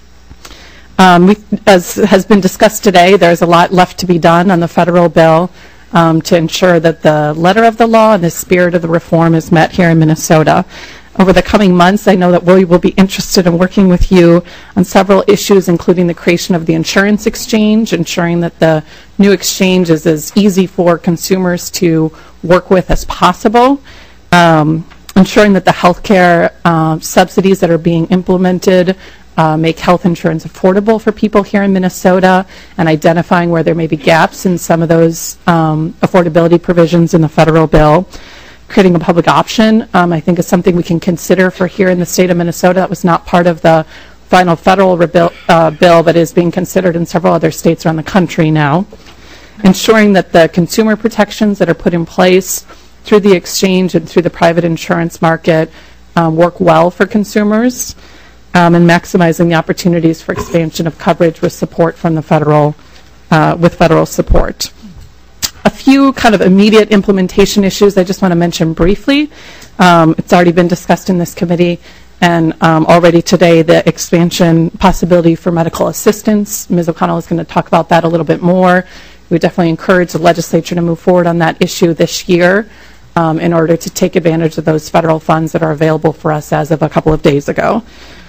Q: Um, we, as has been discussed today, there's a lot left to be done on the federal bill um, to ensure that the letter of the law and the spirit of the reform is met here in Minnesota. Over the coming months, I know that we will be interested in working with you on several issues, including the creation of the insurance exchange, ensuring that the new exchange is as easy for consumers to work with as possible, um, ensuring that the health care uh, subsidies that are being implemented Uh, make health insurance affordable for people here in Minnesota, and identifying where there may be gaps in some of those um, affordability provisions in the federal bill. Creating a public option, um, I think, is something we can consider for here in the state of Minnesota. That was not part of the final federal rebil- uh, bill, but is being considered in several other states around the country now. Ensuring that the consumer protections that are put in place through the exchange and through the private insurance market um, work well for consumers. Um, and maximizing the opportunities for expansion of coverage with support from the federal, uh, with federal support. A few kind of immediate implementation issues I just want to mention briefly. Um, it's already been discussed in this committee, and um, already today the expansion possibility for medical assistance. Miz O'Connell is going to talk about that a little bit more. We definitely encourage the legislature to move forward on that issue this year um, in order to take advantage of those federal funds that are available for us as of a couple of days ago.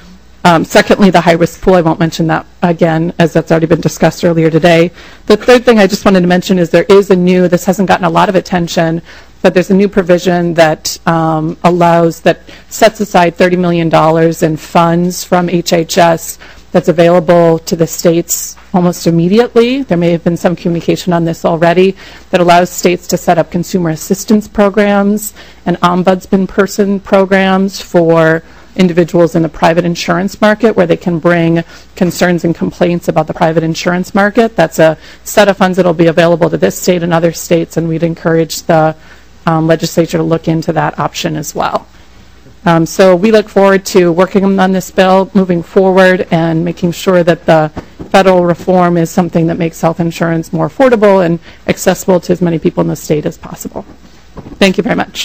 Q: Um, secondly, the high-risk pool, I won't mention that again, as that's already been discussed earlier today. The third thing I just wanted to mention is there is a new, this hasn't gotten a lot of attention, but there's a new provision that um, allows, that sets aside thirty million dollars in funds from H H S that's available to the states almost immediately. There may have been some communication on this already, that allows states to set up consumer assistance programs and ombudsman person programs for individuals in the private insurance market, where they can bring concerns and complaints about the private insurance market. That's a set of funds that will be available to this state and other states, and we'd encourage the um, legislature to look into that option as well. Um, so we look forward to working on this bill moving forward and making sure that the federal reform is something that makes health insurance more affordable and accessible to as many people in the state as possible. Thank you very much.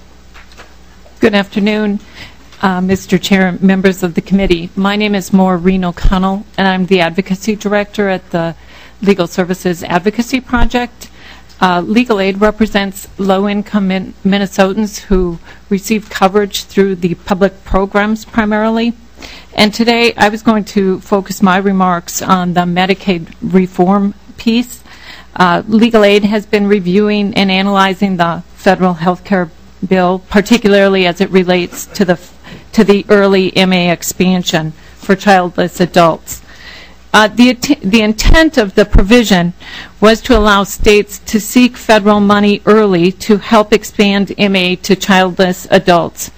R: Good afternoon. Uh, Mister Chair, members of the committee. My name is Maureen O'Connell, and I'm the Advocacy Director at the Legal Services Advocacy Project. Uh, Legal Aid represents low-income min- Minnesotans who receive coverage through the public programs primarily. And today I was going to focus my remarks on the Medicaid reform piece. Uh, Legal Aid has been reviewing and analyzing the federal health care bill, particularly as it relates to the to the early M A expansion for childless adults. Uh, the, the intent of the provision was to allow states to seek federal money early to help expand M A to childless adults.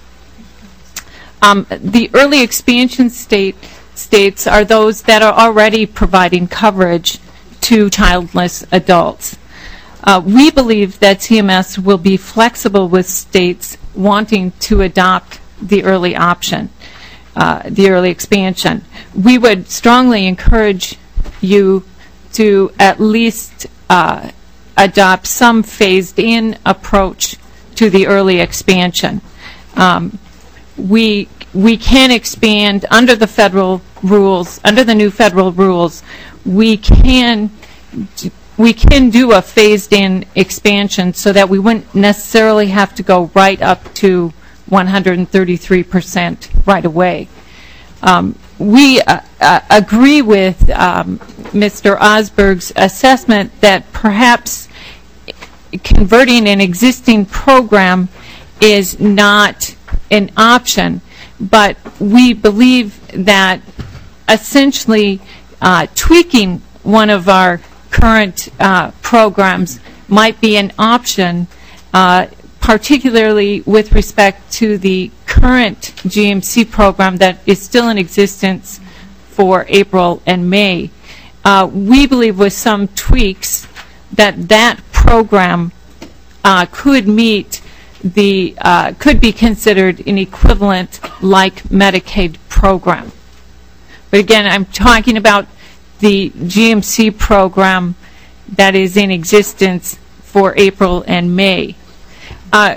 R: Um, the early expansion state states are those that are already providing coverage to childless adults. Uh, we believe that C M S will be flexible with states wanting to adopt the early option, uh, the early expansion. We would strongly encourage you to at least uh, adopt some phased-in approach to the early expansion. Um, we we can expand under the federal rules, under the new federal rules. We can we can do a phased-in expansion so that we wouldn't necessarily have to go right up to one hundred thirty-three percent right away. Um, we uh, uh, agree with um, Mister Osberg's assessment that perhaps converting an existing program is not an option, but we believe that essentially uh, tweaking one of our current uh, programs might be an option, uh, particularly with respect to the current G M C program that is still in existence for April and May. Uh, we believe with some tweaks that that program uh, could meet the, uh, could be considered an equivalent like Medicaid program. But again, I'm talking about the G M C program that is in existence for April and May. Uh,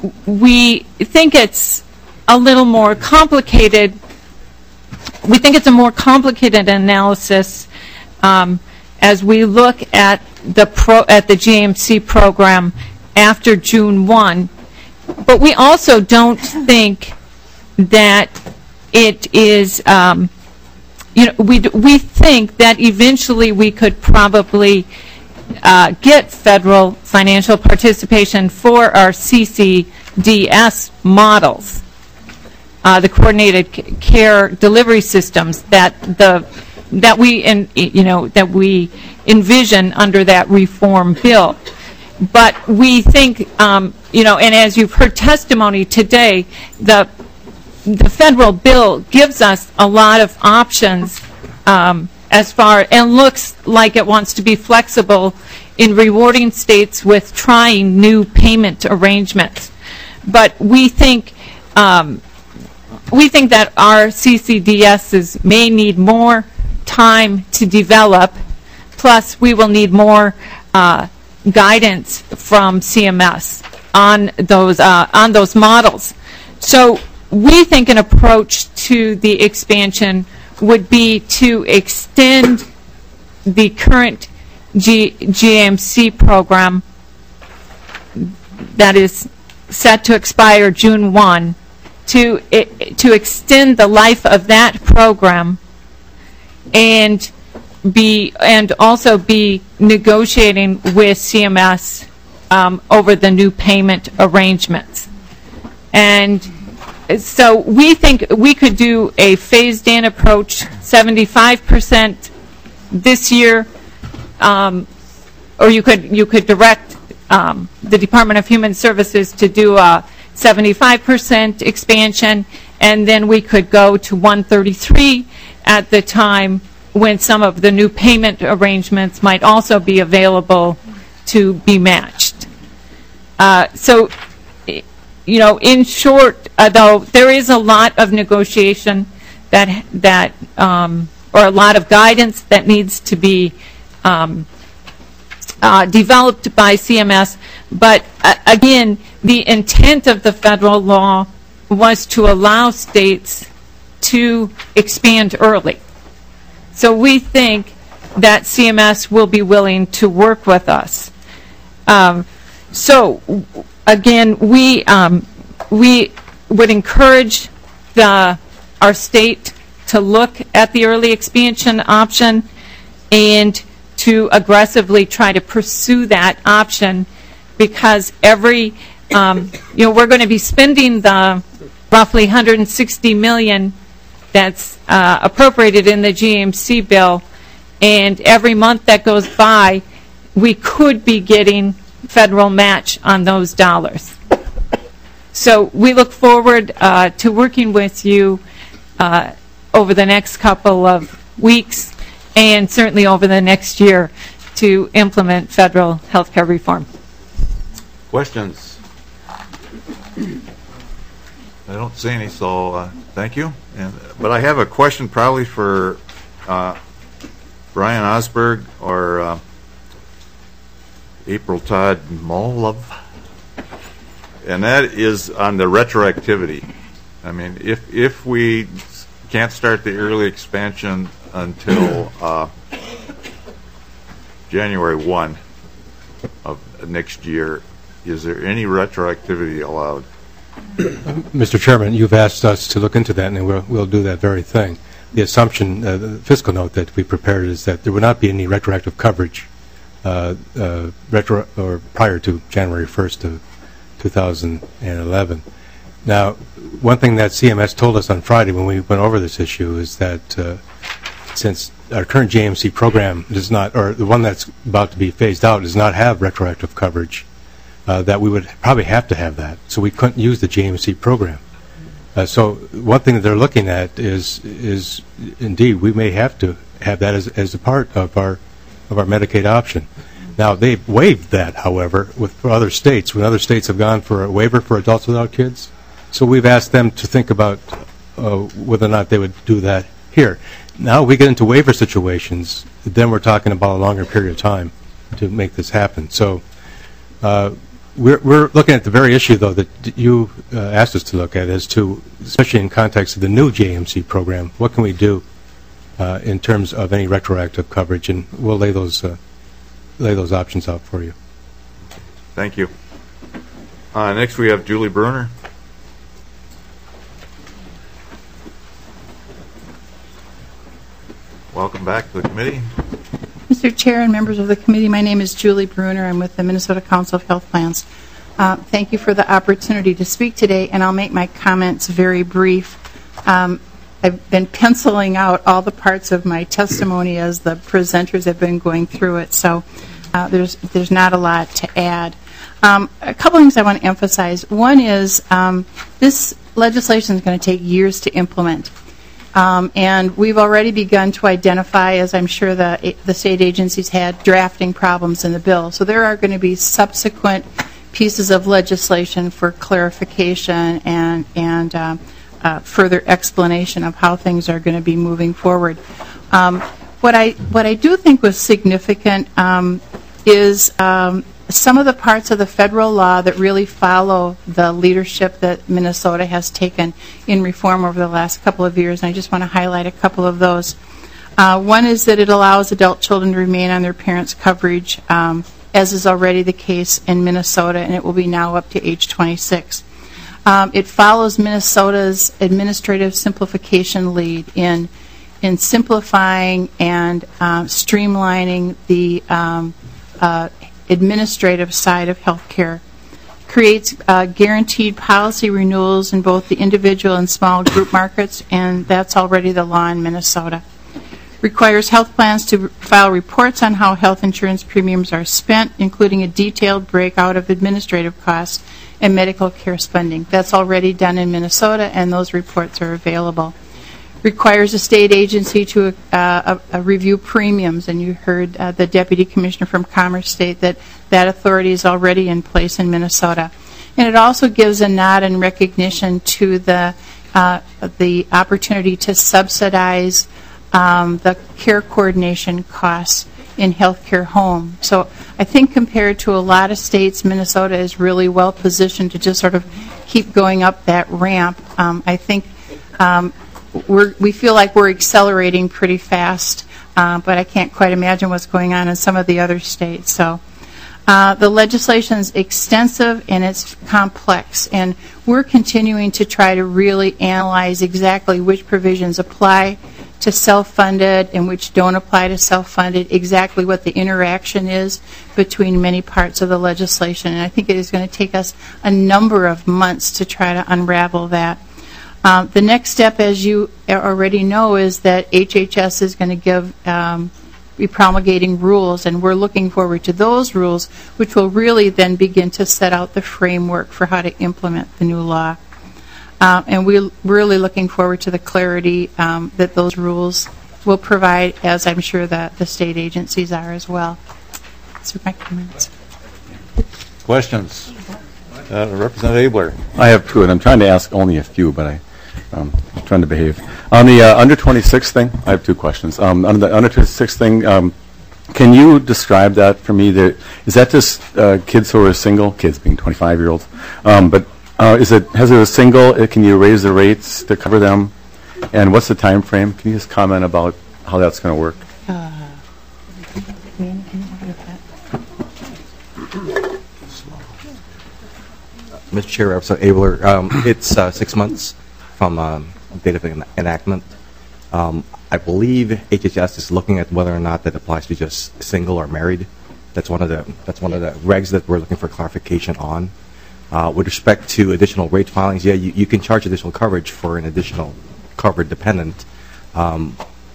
R: we think it's a little more complicated. We think it's a more complicated analysis um, as we look at the pro at the G M C program after June first. But we also don't think that it is. Um, you know, we we think that eventually we could probably Uh, get federal financial participation for our C C D S models, uh, the coordinated c- care delivery systems that the that we in, you know that we envision under that reform bill. But we think um, you know, and as you've heard testimony today, the the federal bill gives us a lot of options. Um, as far, and looks like it wants to be flexible in rewarding states with trying new payment arrangements. But we think um, we think that our C C D Ss may need more time to develop, plus we will need more uh, guidance from C M S on those uh, on those models. So we think an approach to the expansion would be to extend the current G- GMC program that is set to expire June first to it, to extend the life of that program and be and also be negotiating with C M S um, over the new payment arrangements. And so we think we could do a phased-in approach, seventy-five percent this year, um, or you could you could direct um, the Department of Human Services to do a seventy-five percent expansion, and then we could go to one thirty-three at the time when some of the new payment arrangements might also be available to be matched. Uh, so. You know, in short, uh, though, there is a lot of negotiation that that um, or a lot of guidance that needs to be um, uh, developed by C M S. But uh, again, the intent of the federal law was to allow states to expand early. So we think that C M S will be willing to work with us. Um, so. Again, we um, we would encourage the our state to look at the early expansion option and to aggressively try to pursue that option, because every um, you know we're going to be spending the roughly one hundred sixty million dollars that's uh, appropriated in the G M C bill, and every month that goes by, we could be getting federal match on those dollars. So we look forward uh, to working with you uh, over the next couple of weeks and certainly over the next year to implement federal health care reform.
B: Questions? I don't see any, so uh, thank you. And, but I have a question probably for uh, Brian Osberg or uh, April Todd Molov, and that is on the retroactivity. I mean, if if we can't start the early expansion until uh, January first of next year, is there any retroactivity allowed?
N: Mister Chairman, you've asked us to look into that, and we'll, we'll do that very thing. The assumption, uh, the fiscal note that we prepared is that there would not be any retroactive coverage uh, uh, retro or prior to January first of two thousand eleven. Now, one thing that C M S told us on Friday when we went over this issue is that uh, since our current J M C program does not, or the one that's about to be phased out, does not have retroactive coverage, uh, that we would probably have to have that. So we couldn't use the J M C program. Uh, so one thing that they're looking at is, is indeed, we may have to have that as, as a part of our of our Medicaid option. Now, they've waived that, however, with for other states, when other states have gone for a waiver for adults without kids. So we've asked them to think about uh, whether or not they would do that here. Now we get into waiver situations, then we're talking about a longer period of time to make this happen. So uh, we're, we're looking at the very issue, though, that you uh, asked us to look at as to, especially in context of the new J M C program, what can we do uh, in terms of any retroactive coverage, and we'll lay those, uh, lay those options out for you.
B: Thank you. Uh, next we have Julie Bruner. Welcome back to the committee.
S: Mister Chair and members of the committee, my name is Julie Bruner. I'm with the Minnesota Council of Health Plans. Uh, thank you for the opportunity to speak today, and I'll make my comments very brief. Um, I've been penciling out all the parts of my testimony as the presenters have been going through it, so uh, there's there's not a lot to add. Um, a couple things I want to emphasize. One is um, this legislation is going to take years to implement. Um, and we've already begun to identify, as I'm sure the, the state agencies had, drafting problems in the bill. So there are going to be subsequent pieces of legislation for clarification and, and uh, uh, further explanation of how things are going to be moving forward. Um, what I what I do think was significant um, is um, some of the parts of the federal law that really follow the leadership that Minnesota has taken in reform over the last couple of years, and I just want to highlight a couple of those. Uh, one is that it allows adult children to remain on their parents' coverage, um, as is already the case in Minnesota, and it will be now up to age twenty-six. Um, it follows Minnesota's administrative simplification lead in in simplifying and um, streamlining the um, uh, administrative side of health care, creates uh, guaranteed policy renewals in both the individual and small group markets, and that's already the law in Minnesota. Requires health plans to file reports on how health insurance premiums are spent, including a detailed breakout of administrative costs and medical care spending. That's already done in Minnesota, and those reports are available. Requires a state agency to uh, uh, review premiums, and you heard uh, the Deputy Commissioner from Commerce state that that authority is already in place in Minnesota. And it also gives a nod and recognition to the uh, the opportunity to subsidize um, the care coordination costs in healthcare home. So I think compared to a lot of states, Minnesota is really well positioned to just sort of keep going up that ramp. Um, I think um, We're, we feel like we're accelerating pretty fast, uh, but I can't quite imagine what's going on in some of the other states. So uh, the legislation is extensive and it's complex, and we're continuing to try to really analyze exactly which provisions apply to self-funded and which don't apply to self-funded, exactly what the interaction is between many parts of the legislation. And I think it is going to take us a number of months to try to unravel that. Um, the next step, as you already know, is that H H S is going to give, um, be promulgating rules, and we're looking forward to those rules, which will really then begin to set out the framework for how to implement the new law. Uh, and we're really looking forward to the clarity um, that those rules will provide, as I'm sure that the state agencies are as well. Those are my comments.
B: Questions? Uh, Representative Abler.
J: I have two, and I'm trying to ask only a few, but I, um, I'm trying to behave. On the uh, under twenty-six thing, I have two questions. Um, on the under twenty-six thing, um, can you describe that for me? There, is that just uh, kids who are single, kids being twenty-five-year-olds? Um, but uh, is it has it a single? Uh, can you raise the rates to cover them? And what's the time frame? Can you just comment about how that's going to work?
S: Uh,
I: Mister Chair, Representative Abler, um, it's uh, six months from um, date of en- enactment. Um, I believe H H S is looking at whether or not that applies to just single or married. That's one of the that's one of the regs that we're looking for clarification on. Uh, with respect to additional rate filings, yeah, you, you can charge additional coverage for an additional covered dependent. Um,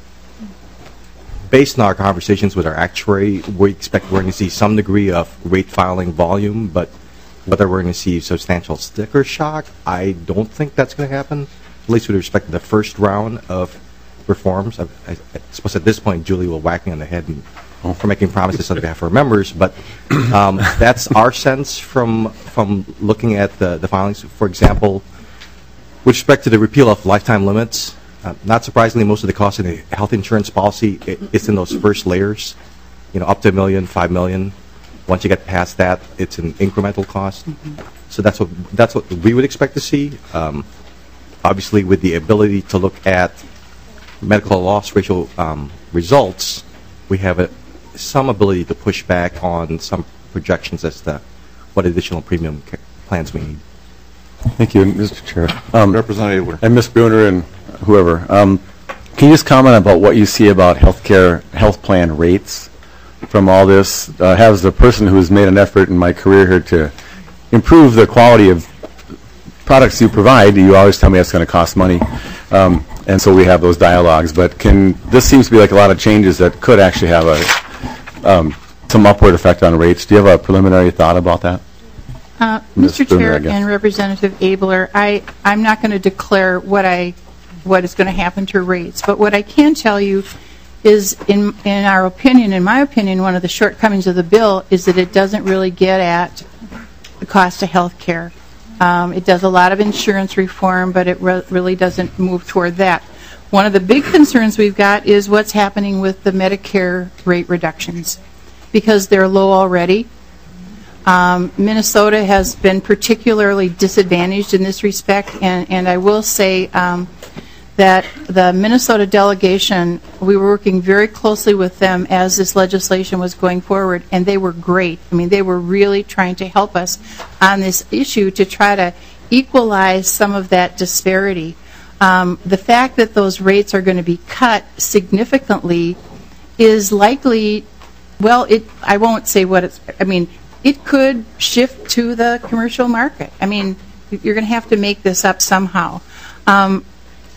I: based on our conversations with our actuary, we expect we're going to see some degree of rate filing volume, but whether we're going to see substantial sticker shock, I don't think that's going to happen, at least with respect to the first round of reforms. I, I, I suppose at this point, Julie will whack me on the head and, for making promises on behalf of our members, but um, that's our sense from from looking at the, the filings. For example, with respect to the repeal of lifetime limits, uh, not surprisingly, most of the cost in the health insurance policy it, it's in those first layers, you know, up to a million, five million. Once you get past that, it's an incremental cost. Mm-hmm. So that's what that's what we would expect to see. Um, obviously, with the ability to look at medical loss ratio um, results, we have a, some ability to push back on some projections as to what additional premium ca- plans we need.
J: Thank you, Mister Chair. Um,
B: Representative Abler.
J: And Miz Bruner and whoever, um, can you just comment about what you see about healthcare health plan rates from all this? Uh, as the person who has made an effort in my career here to improve the quality of products you provide, you always tell me it's going to cost money. Um, and so we have those dialogues. But can this seems to be like a lot of changes that could actually have a um, some upward effect on rates. Do you have a preliminary thought about that?
S: Uh,
J: Miz
S: Mister
J: Bruner, I
S: Chair
J: guess.
S: and Representative Abler, I, I'm not going to declare what I what is going to happen to rates, but what I can tell you is, in in our opinion, in my opinion, one of the shortcomings of the bill is that it doesn't really get at the cost of health care. Um, it does a lot of insurance reform, but it re- really doesn't move toward that. One of the big concerns we've got is what's happening with the Medicare rate reductions, because they're low already. Um, Minnesota has been particularly disadvantaged in this respect, and, and I will say um, that the Minnesota delegation, we were working very closely with them as this legislation was going forward, and they were great. I mean, they were really trying to help us on this issue to try to equalize some of that disparity. Um, the fact that those rates are going to be cut significantly is likely, well, it. I won't say what it's, I mean, it could shift to the commercial market. I mean, you're going to have to make this up somehow. Um,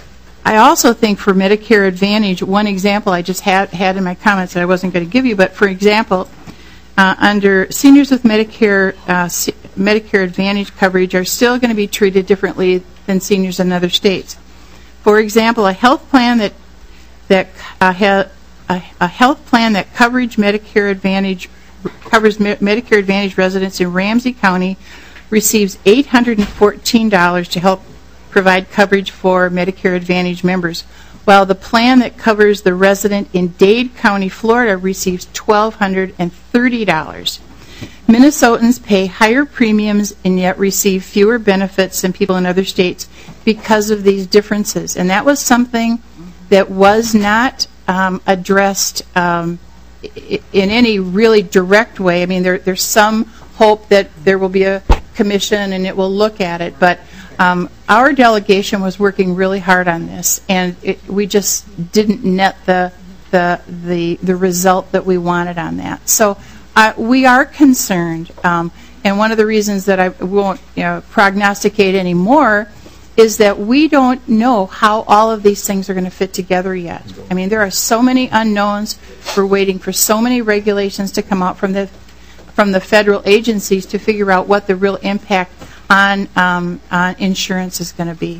S: I also think for Medicare Advantage, one example I just had, had in my comments that I wasn't going to give you, but for example, uh, under seniors with Medicare uh, C- Medicare Advantage coverage are still going to be treated differently than seniors in other states. For example, a health plan that that uh, ha- a, a health plan that coverage Medicare Advantage covers Me- Medicare Advantage residents in Ramsey County receives eight hundred fourteen dollars to help provide coverage for Medicare Advantage members, while the plan that covers the resident in Dade County, Florida, receives one thousand two hundred thirty dollars. Minnesotans pay higher premiums and yet receive fewer benefits than people in other states because of these differences. And that was something that was not um, addressed um, I- in any really direct way. I mean, there, there's some hope that there will be a commission and it will look at it, but um, our delegation was working really hard on this, and it, we just didn't net the, the the the result that we wanted on that. So uh, we are concerned, um, and one of the reasons that I won't you know, prognosticate anymore is that we don't know how all of these things are going to fit together yet. I mean, there are so many unknowns. We're waiting for so many regulations to come out from the from the federal agencies to figure out what the real impact on, um, on insurance is going to be.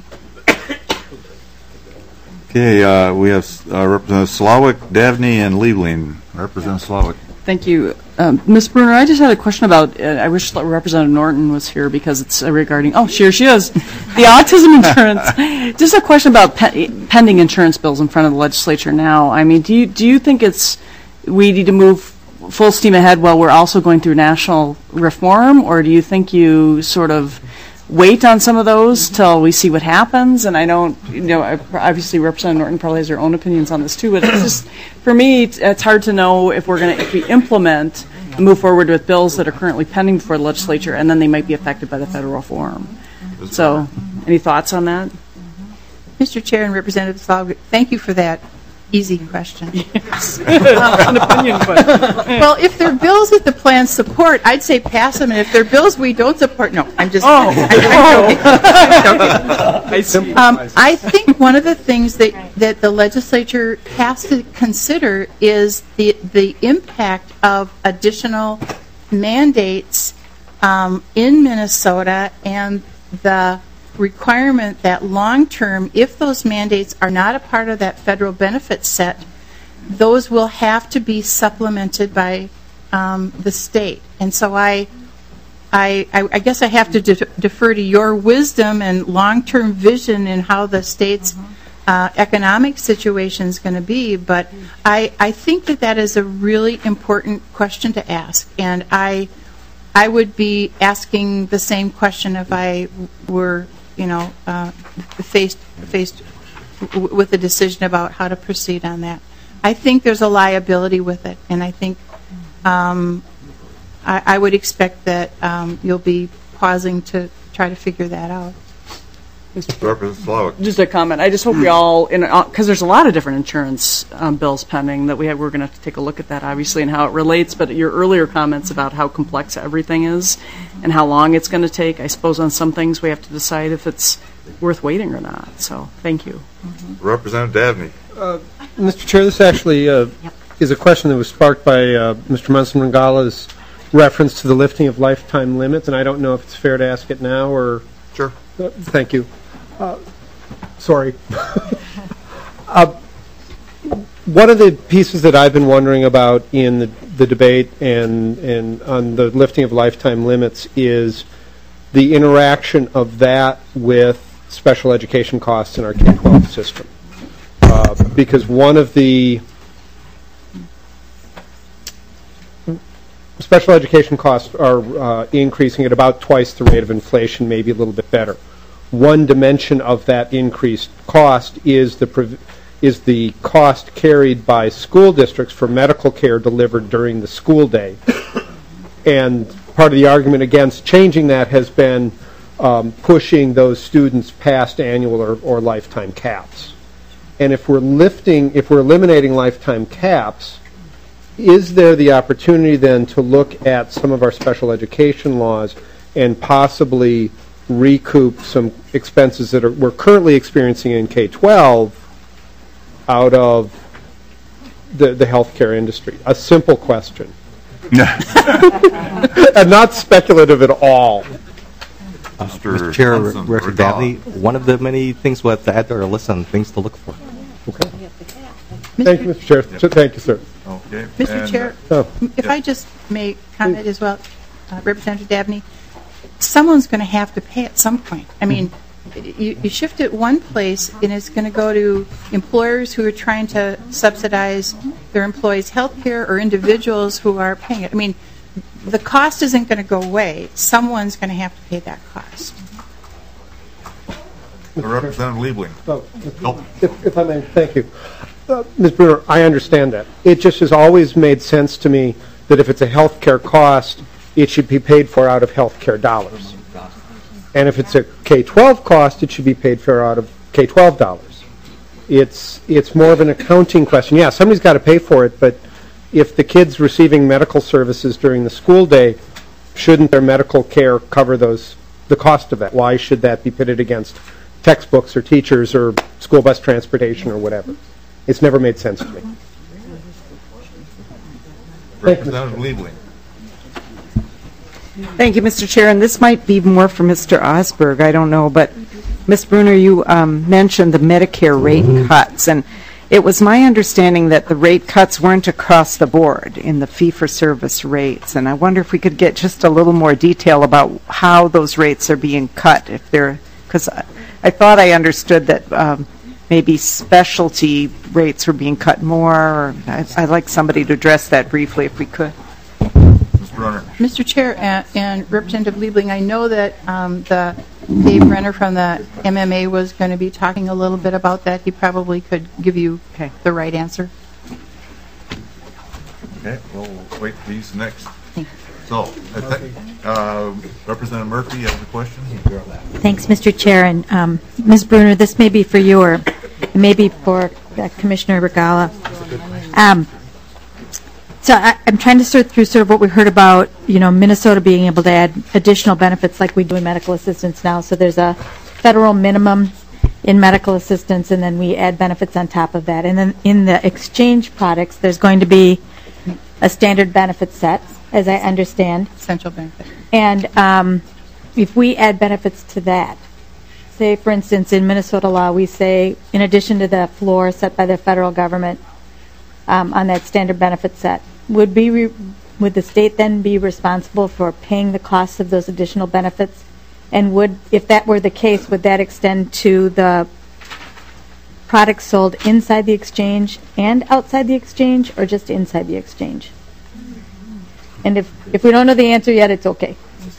B: Okay, uh, we have uh, Representative Slawick, Davney, and Liebling. Representative Slawick.
T: Thank you. Um, Miz Bruner, I just had a question about, uh, I wish Representative Norton was here because it's uh, regarding, oh, here she is, the autism insurance. Just a question about pe- pending insurance bills in front of the legislature now. I mean, do you, do you think it's, we need to move full steam ahead while we're also going through national reform, or do you think you sort of wait on some of those till we see what happens? And I don't, you know, obviously Representative Norton probably has her own opinions on this too, but it's just, for me, it's, it's hard to know if we're going to, if we implement move forward with bills that are currently pending before the legislature, and then they might be affected by the federal reform. So, any thoughts on that?
S: Mister Chair and Representative Slavic, thank you for that easy question.
T: Yes. An opinion question.
S: Well, if they're bills that the plans support, I'd say pass them, and if they're bills we don't support, no, I'm just
T: Oh.
S: I'm, I'm joking. I'm joking.
T: I see.
S: Um, I think one of the things that, that the legislature has to consider is the the impact of additional mandates um, in Minnesota and the requirement that long-term, if those mandates are not a part of that federal benefit set, those will have to be supplemented by um, the state. And so I, I, I guess I have to de- defer to your wisdom and long-term vision in how the state's uh, economic situation is going to be. But I, I think that that is a really important question to ask. And I, I would be asking the same question if I were you know, uh, faced faced w- with a decision about how to proceed on that. I think there's a liability with it, and I think um, I, I would expect that um, you'll be pausing to try to figure that out.
T: Just a comment. I just hope we all, because there's a lot of different insurance um, bills pending that we have, we're going to have to take a look at that, obviously, and how it relates. But your earlier comments about how complex everything is and how long it's going to take, I suppose on some things we have to decide if it's worth waiting or not. So thank you.
B: Mm-hmm. Representative Dabney.
U: Uh, Mister Chair, this actually uh, yep. is a question that was sparked by uh, Mister Munson-Rangala's reference to the lifting of lifetime limits, and I don't know if it's fair to ask it now or...
B: Sure.
U: Uh, thank you. Uh, sorry. uh, one of the pieces that I've been wondering about in the, the debate and, and on the lifting of lifetime limits is the interaction of that with special education costs in our K twelve system. Uh, because one of the special education costs are uh, increasing at about twice the rate of inflation, maybe a little bit better. One dimension of that increased cost is the is the cost carried by school districts for medical care delivered during the school day. And part of the argument against changing that has been um, pushing those students past annual or, or lifetime caps. And if we're lifting, if we're eliminating lifetime caps, is there the opportunity then to look at some of our special education laws and possibly recoup some expenses that are, we're currently experiencing in K twelve out of the, the healthcare industry? A simple question. And not speculative at all.
I: Uh, Mister Chair, Representative Dabney, one of the many things we have to add to our list on things to look for.
U: Okay. Thank you, Mister Chair. Yep. Thank you, sir.
B: Okay.
S: Mister
B: And,
S: Chair,
B: uh,
S: if
B: yeah.
S: I just may comment as well, uh, Representative Dabney, someone's going to have to pay at some point. I mean, you, you shift it one place, and it's going to go to employers who are trying to subsidize their employees' health care or individuals who are paying it. I mean, the cost isn't going to go away. Someone's going to have to pay that cost.
B: Representative Liebling.
U: Oh, if, if I may, thank you. Uh, Miz Bruner, I understand that. It just has always made sense to me that if it's a health care cost, it should be paid for out of health care dollars. And if it's a K twelve cost, it should be paid for out of K twelve dollars. It's, it's more of an accounting question. Yeah, somebody's got to pay for it, but if the kid's receiving medical services during the school day, shouldn't their medical care cover those, the cost of that? Why should that be pitted against textbooks or teachers or school bus transportation or whatever? It's never made sense to me.
B: Representative Liebling.
P: Thank you, Mister Chair. And this might be more for Mister Osberg. I don't know. But, Miz Bruner, you um, mentioned the Medicare rate cuts. And it was my understanding that the rate cuts weren't across the board in the fee-for-service rates. And I wonder if we could get just a little more detail about how those rates are being cut. If they're, because I, I thought I understood that um, maybe specialty rates were being cut more. Or I, I'd like somebody to address that briefly if we could.
S: Mister Chair and, and Representative Liebling, I know that um, the Dave Renner from the M M A was going to be talking a little bit about that. He probably could give you okay. the right answer.
B: Okay, we'll wait for these next. So, I think, uh, Representative Murphy, you have a question?
K: Thanks, Mister Chair. And um, Miz Bruner, this may be for you or maybe for uh, Commissioner Regala. Um, so I, I'm trying to sort through sort of what we heard about, you know, Minnesota being able to add additional benefits like we do in medical assistance now. So there's a federal minimum in medical assistance, and then we add benefits on top of that. And then in the exchange products, there's going to be a standard benefit set, as I understand.
S: Essential benefit.
K: And um, if we add benefits to that, say, for instance, in Minnesota law, we say, in addition to the floor set by the federal government um, on that standard benefit set, would be re- would the state then be responsible for paying the costs of those additional benefits? And would, if that were the case, would that extend to the products sold inside the exchange and outside the exchange, or just inside the exchange? And if, if we don't know the answer yet, it's okay.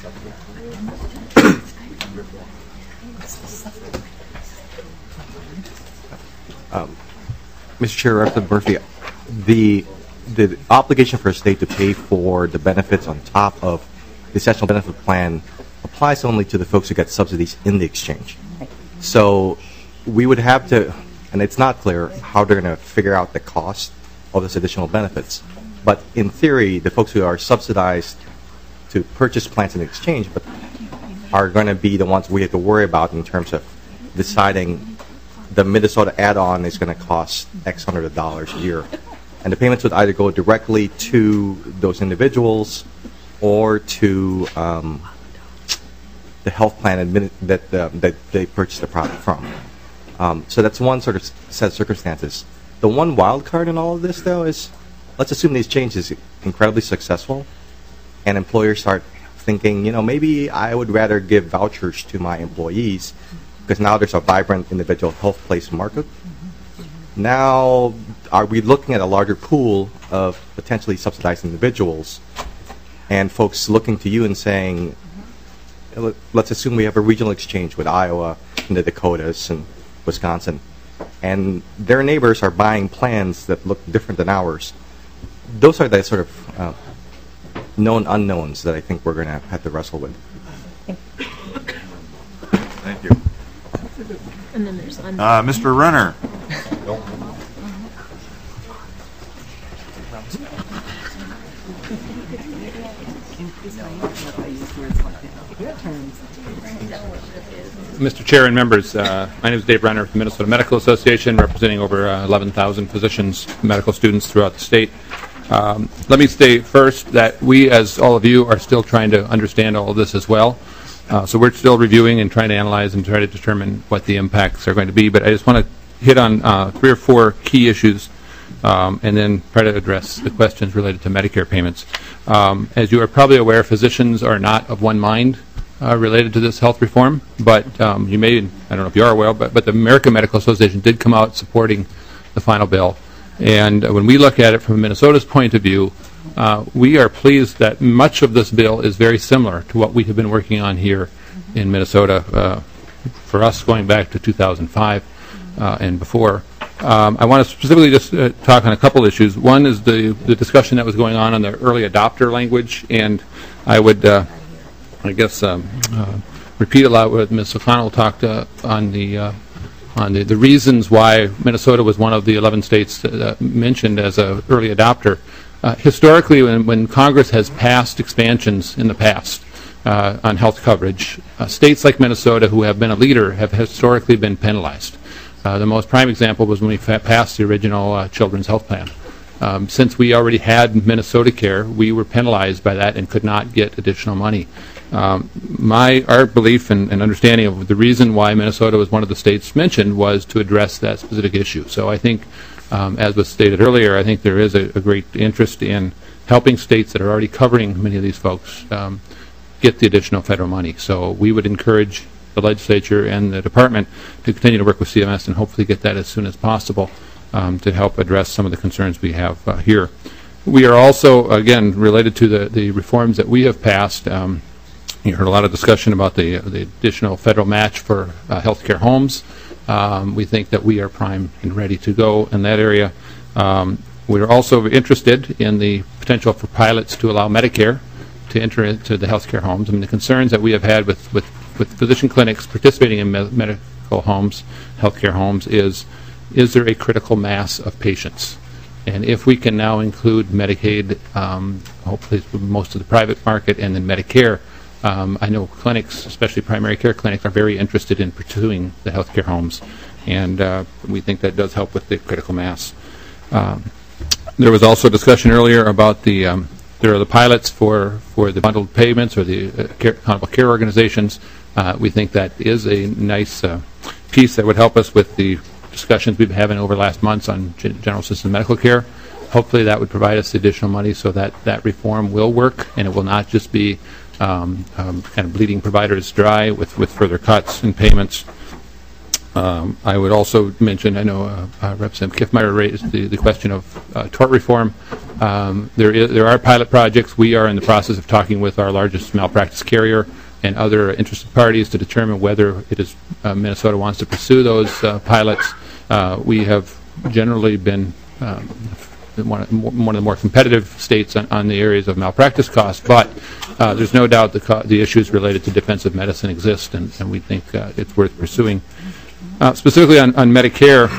I: Um, Mister Chair, Representative Murphy, the the obligation for a state to pay for the benefits on top of the essential benefit plan applies only to the folks who get subsidies in the exchange.
K: Right.
I: So we would have to, and it's not clear how they're going to figure out the cost of this additional benefits. But in theory, the folks who are subsidized to purchase plans in exchange but are going to be the ones we have to worry about in terms of deciding the Minnesota add-on is going to cost X hundred of dollars a year. And the payments would either go directly to those individuals or to um, the health plan admin- that, uh, that they purchased the product from. Um, so that's one sort of set of circumstances. The one wild card in all of this, though, is let's assume these changes are incredibly successful and employers start thinking, you know, maybe I would rather give vouchers to my employees because now there's a vibrant individual health place market. Now, are we looking at a larger pool of potentially subsidized individuals and folks looking to you and saying, let's assume we have a regional exchange with Iowa and the Dakotas and Wisconsin, and their neighbors are buying plans that look different than ours. Those are the sort of uh, known unknowns that I think we're going to have to wrestle with.
B: Thank you.
C: And then there's
B: Uh, Mister Renner.
A: Mister Chair and members, uh, my name is Dave Renner with the Minnesota Medical Association, representing over uh, eleven thousand physicians, medical students throughout the state. Um, let me say first that we, as all of you, are still trying to understand all of this as well. Uh, so we're still reviewing and trying to analyze and try to determine what the impacts are going to be. But I just want to hit on uh, three or four key issues um, and then try to address the questions related to Medicare payments. Um, as you are probably aware, physicians are not of one mind Uh, related to this health reform, but um, you may, I don't know if you are aware, but, but the American Medical Association did come out supporting the final bill. And uh, when we look at it from Minnesota's point of view, uh, we are pleased that much of this bill is very similar to what we have been working on here in Minnesota, uh, for us going back to two thousand five uh, and before. Um, I want to specifically just uh, talk on a couple issues. One is the, the discussion that was going on on the early adopter language, and I would uh, I guess um, uh, repeat a lot what Miz O'Connell talked uh, on the uh, on the, the reasons why Minnesota was one of the eleven states uh, mentioned as an early adopter. Uh, historically, when, when Congress has passed expansions in the past uh, on health coverage, uh, states like Minnesota, who have been a leader, have historically been penalized. Uh, the most prime example was when we fa- passed the original uh, Children's Health Plan. Um, since we already had Minnesota Care, we were penalized by that and could not get additional money. Um, my our belief and, and understanding of the reason why Minnesota was one of the states mentioned was to address that specific issue. So I think, um, as was stated earlier, I think there is a, a great interest in helping states that are already covering many of these folks um, get the additional federal money. So we would encourage the legislature and the department to continue to work with C M S and hopefully get that as soon as possible um, to help address some of the concerns we have uh, here. We are also, again, related to the, the reforms that we have passed. Um, You heard a lot of discussion about the, the additional federal match for uh, healthcare homes. Um, we think that we are primed and ready to go in that area. Um, we're also interested in the potential for pilots to allow Medicare to enter into the healthcare homes. I mean, the concerns that we have had with, with, with physician clinics participating in me- medical homes, healthcare homes, is is there a critical mass of patients? And if we can now include Medicaid, um, hopefully most of the private market, and then Medicare, um, I know clinics, especially primary care clinics, are very interested in pursuing the healthcare homes, and uh, we think that does help with the critical mass. Um, there was also discussion earlier about the um, there are the pilots for, for the bundled payments or the uh, care, accountable care organizations. Uh, we think that is a nice uh, piece that would help us with the discussions we've been having over the last months on g- general system medical care. Hopefully that would provide us additional money so that that reform will work, and it will not just be um, um, kind of bleeding providers dry with, with further cuts in payments. Um, I would also mention, I know uh, uh, Representative Kiffmeyer raised the, the question of uh, tort reform. Um, there, is, there are pilot projects. We are in the process of talking with our largest malpractice carrier and other interested parties to determine whether it is uh, Minnesota wants to pursue those uh, pilots. Uh, we have generally been um, one, of, one of the more competitive states on, on the areas of malpractice costs, but uh, there's no doubt the, co- the issues related to defensive medicine exist, and, and we think uh, it's worth pursuing. Uh, specifically on, on Medicare,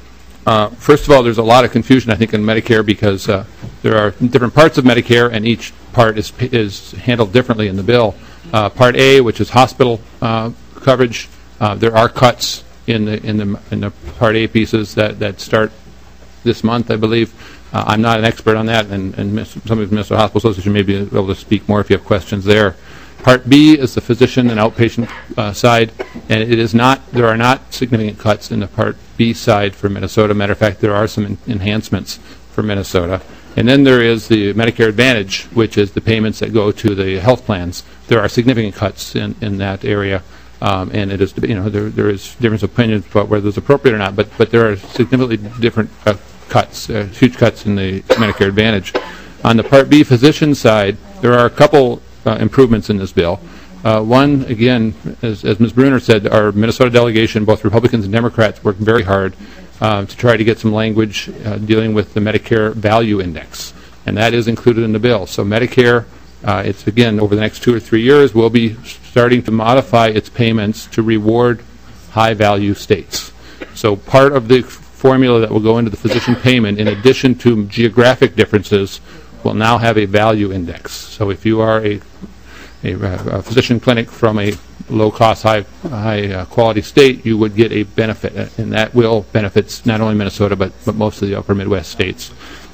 A: uh, first of all, there's a lot of confusion, I think, in Medicare because uh, there are different parts of Medicare, and each part is, is handled differently in the bill. Uh, Part A, which is hospital uh, coverage, uh, there are cuts in the in the in the Part A pieces that, that start this month, I believe. Uh, I'm not an expert on that, and, and some of the Minnesota Hospital Association may be able to speak more if you have questions there. Part B is the physician and outpatient uh, side, and it is not. There are not significant cuts in the Part B side for Minnesota. Matter of fact, there are some en- enhancements for Minnesota. And then there is the Medicare Advantage, which is the payments that go to the health plans. There are significant cuts in, in that area, um, and it is, you know, there there is different opinions about whether it's appropriate or not. But but there are significantly different uh, cuts, uh, huge cuts in the Medicare Advantage. On the Part B physician side, there are a couple uh, improvements in this bill. Uh, one, again, as, as Miz Bruner said, our Minnesota delegation, both Republicans and Democrats, worked very hard Uh, to try to get some language uh, dealing with the Medicare Value Index, and that is included in the bill. So Medicare, uh, it's again over the next two or three years, will be starting to modify its payments to reward high-value states. So part of the formula that will go into the physician payment, in addition to geographic differences, will now have a value index. So if you are a a, a physician clinic from a low-cost, high, high-quality uh, state, you would get a benefit, and that will benefit not only Minnesota but, but most of the upper Midwest states.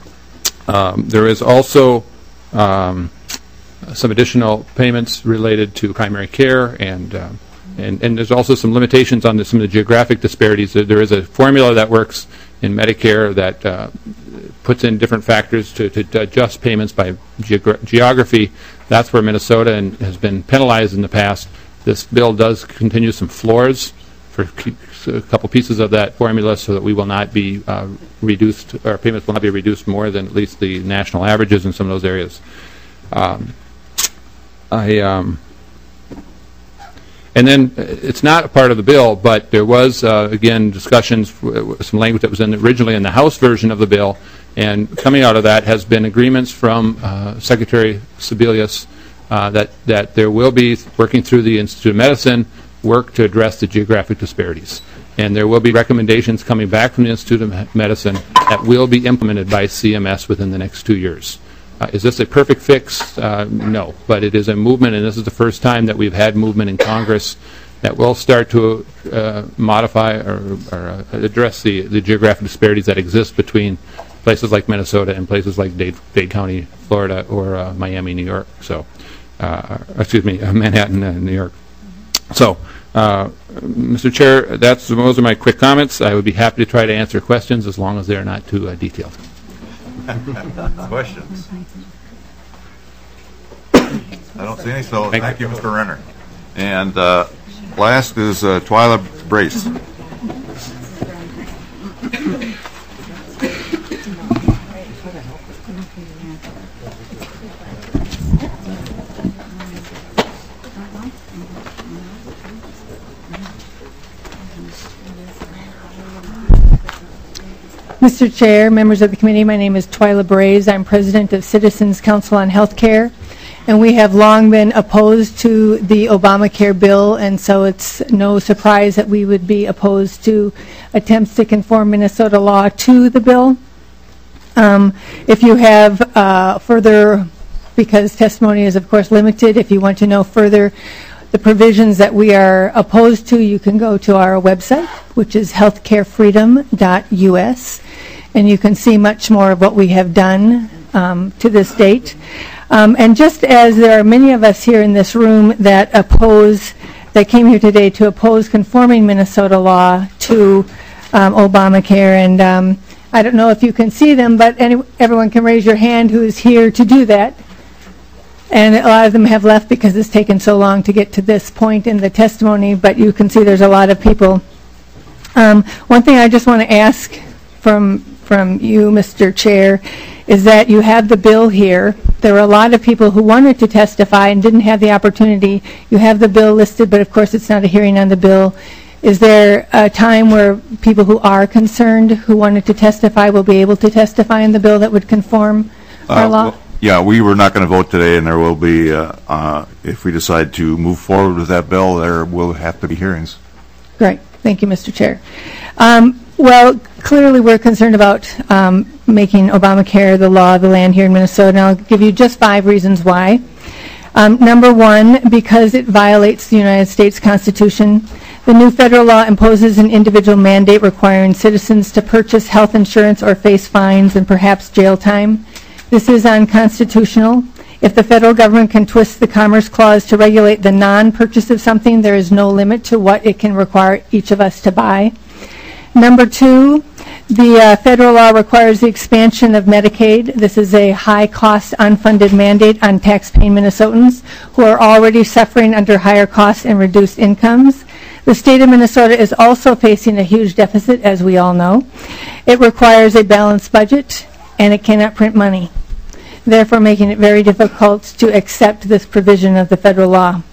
A: Um, there is also um, some additional payments related to primary care, and uh, and, and there's also some limitations on the, some of the geographic disparities. There, there is a formula that works in Medicare that uh, puts in different factors to, to, to adjust payments by geogra- geography. That's where Minnesota and, has been penalized in the past. This bill does continue some floors for a couple pieces of that formula so that we will not be uh, reduced, our payments will not be reduced more than at least the national averages in some of those areas. Um, I, um, and then it's not a part of the bill, but there was, uh, again, discussions, some language that was in, originally in the House version of the bill, and coming out of that has been agreements from uh, Secretary Sebelius Uh, that, that there will be, working through the Institute of Medicine, work to address the geographic disparities. And there will be recommendations coming back from the Institute of Medicine that will be implemented by C M S within the next two years. Uh, is this a perfect fix? Uh, no, but it is a movement, and this is the first time that we've had movement in Congress that will start to uh, modify or, or uh, address the, the geographic disparities that exist between places like Minnesota and places like Dade, Dade County, Florida, or uh, Miami, New York. So. Uh, excuse me, uh, Manhattan, uh, New York. So, uh, Mister Chair, that's those are my quick comments. I would be happy to try to answer questions as long as they are not too uh, detailed.
B: Questions? I don't see any, so thank, thank you, Mister Renner. And uh, last is uh, Twyla Brace.
E: Mister Chair, members of the committee, my name is Twyla Braze. I'm president of Citizens Council on Healthcare. and we have long been opposed to the Obamacare bill, and so it's no surprise that we would be opposed to attempts to conform Minnesota law to the bill. Um, if you have uh, further, because testimony is of course limited, if you want to know further the provisions that we are opposed to, you can go to our website, which is healthcare freedom dot U S, and you can see much more of what we have done um, to this date. Um, and just as there are many of us here in this room that oppose, that came here today to oppose conforming Minnesota law to um, Obamacare, and um, I don't know if you can see them, but any, everyone can raise your hand who is here to do that. And a lot of them have left because it's taken so long to get to this point in the testimony, but you can see there's a lot of people. Um, one thing I just want to ask from, from you, Mister Chair, is that you have the bill here. There were a lot of people who wanted to testify and didn't have the opportunity. You have the bill listed, but of course it's not a hearing on the bill. Is there a time where people who are concerned, who wanted to testify, will be able to testify in the bill that would conform our
B: Uh,
E: law?
B: well, Yeah, we were not going to vote today, and there will be, uh, uh, if we decide to move forward with that bill, there will have to be hearings.
E: Great. Thank you, Mister Chair. Um, well, clearly we're concerned about um, making Obamacare the law of the land here in Minnesota, and I'll give you just five reasons why. Um, number one, because it violates the United States Constitution. The new federal law imposes an individual mandate requiring citizens to purchase health insurance or face fines and perhaps jail time. This is unconstitutional. If the federal government can twist the Commerce Clause to regulate the non-purchase of something, there is no limit to what it can require each of us to buy. Number two, the uh, federal law requires the expansion of Medicaid. This is a high-cost, unfunded mandate on tax-paying Minnesotans who are already suffering under higher costs and reduced incomes. The state of Minnesota is also facing a huge deficit, as we all know. It requires a balanced budget, and it cannot print money, therefore making it very difficult to accept this provision of the federal law.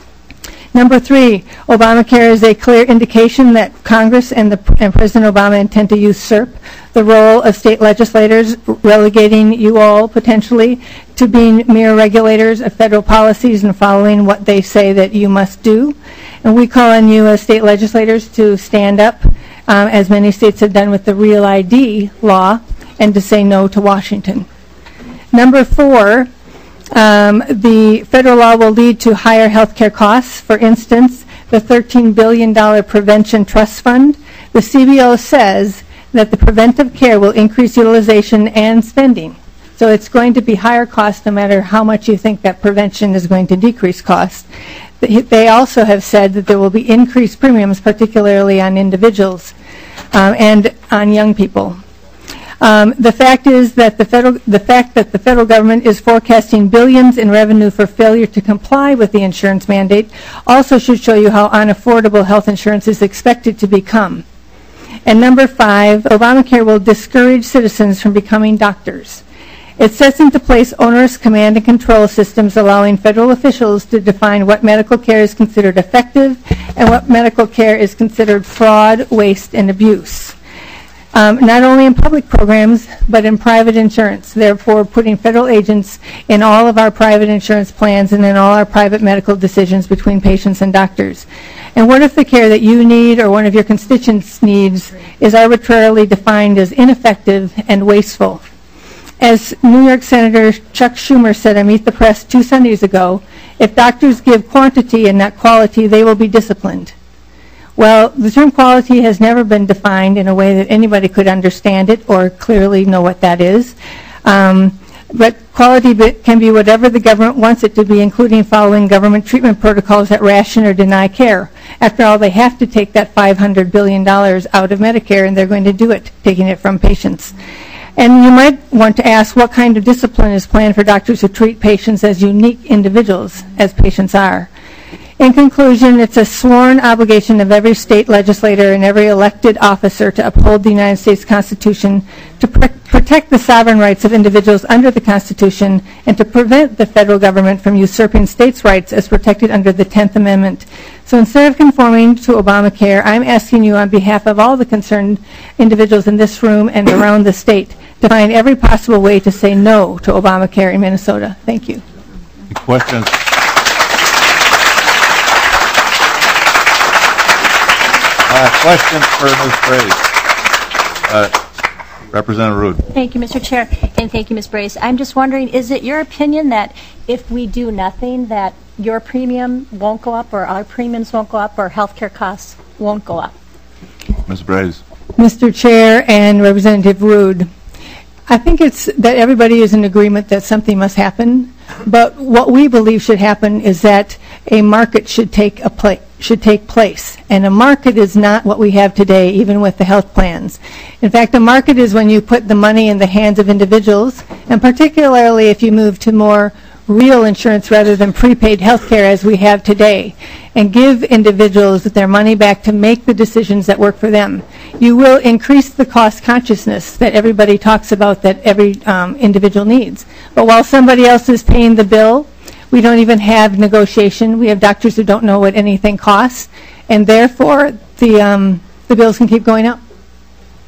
E: Number three, Obamacare is a clear indication that Congress and, the, and President Obama intend to usurp the role of state legislators, relegating you all potentially to being mere regulators of federal policies and following what they say that you must do. And we call on you as state legislators to stand up, um, as many states have done with the Real I D law, and to say no to Washington. Number four, um, the federal law will lead to higher health care costs. For instance, the thirteen billion dollars Prevention Trust Fund, the C B O says that the preventive care will increase utilization and spending. So it's going to be higher cost no matter how much you think that prevention is going to decrease cost. They also have said that there will be increased premiums, particularly on individuals um, and on young people. Um, the fact is that the federal, the fact that the federal government is forecasting billions in revenue for failure to comply with the insurance mandate also should show you how unaffordable health insurance is expected to become. And number five, Obamacare will discourage citizens from becoming doctors. It sets into place onerous command and control systems allowing federal officials to define what medical care is considered effective and what medical care is considered fraud, waste, and abuse. Um, not only in public programs, but in private insurance, therefore putting federal agents in all of our private insurance plans and in all our private medical decisions between patients and doctors. And what if the care that you need or one of your constituents needs is arbitrarily defined as ineffective and wasteful? As New York Senator Chuck Schumer said on Meet the Press two Sundays ago, if doctors give quantity and not quality, they will be disciplined. Well, the term quality has never been defined in a way that anybody could understand it or clearly know what that is. Um, but quality can be whatever the government wants it to be, including following government treatment protocols that ration or deny care. After all, they have to take that five hundred billion dollars out of Medicare, and they're going to do it, taking it from patients. And you might want to ask what kind of discipline is planned for doctors who treat patients as unique individuals as patients are. In conclusion, it's a sworn obligation of every state legislator and every elected officer to uphold the United States Constitution, to pr- protect the sovereign rights of individuals under the Constitution, and to prevent the federal government from usurping states' rights as protected under the tenth Amendment. So instead of conforming to Obamacare, I'm asking you on behalf of all the concerned individuals in this room and around the state to find every possible way to say no to Obamacare in Minnesota. Thank you.
B: Questions? Uh, questions for Miz Brace? Uh, Representative Rude.
G: Thank you, Mister Chair, and thank you, Miz Brace. I'm just wondering, is it your opinion that if we do nothing, that your premium won't go up, or our premiums won't go up, or healthcare costs won't go up?
B: Miz Brace.
E: Mister Chair and Representative Rude, I think it's that everybody is in agreement that something must happen, but what we believe should happen is that a market should take a pla- should take place, and a market is not what we have today, even with the health plans. In fact, a market is when you put the money in the hands of individuals, and particularly if you move to more real insurance rather than prepaid health care as we have today, and give individuals their money back to make the decisions that work for them. You will increase the cost consciousness that everybody talks about that every um, individual needs. But while somebody else is paying the bill, we don't even have negotiation. We have doctors who don't know what anything costs, and therefore the, um, the bills can keep going up.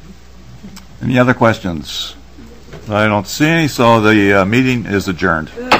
B: Any other questions? I don't see any, so the uh, meeting is adjourned.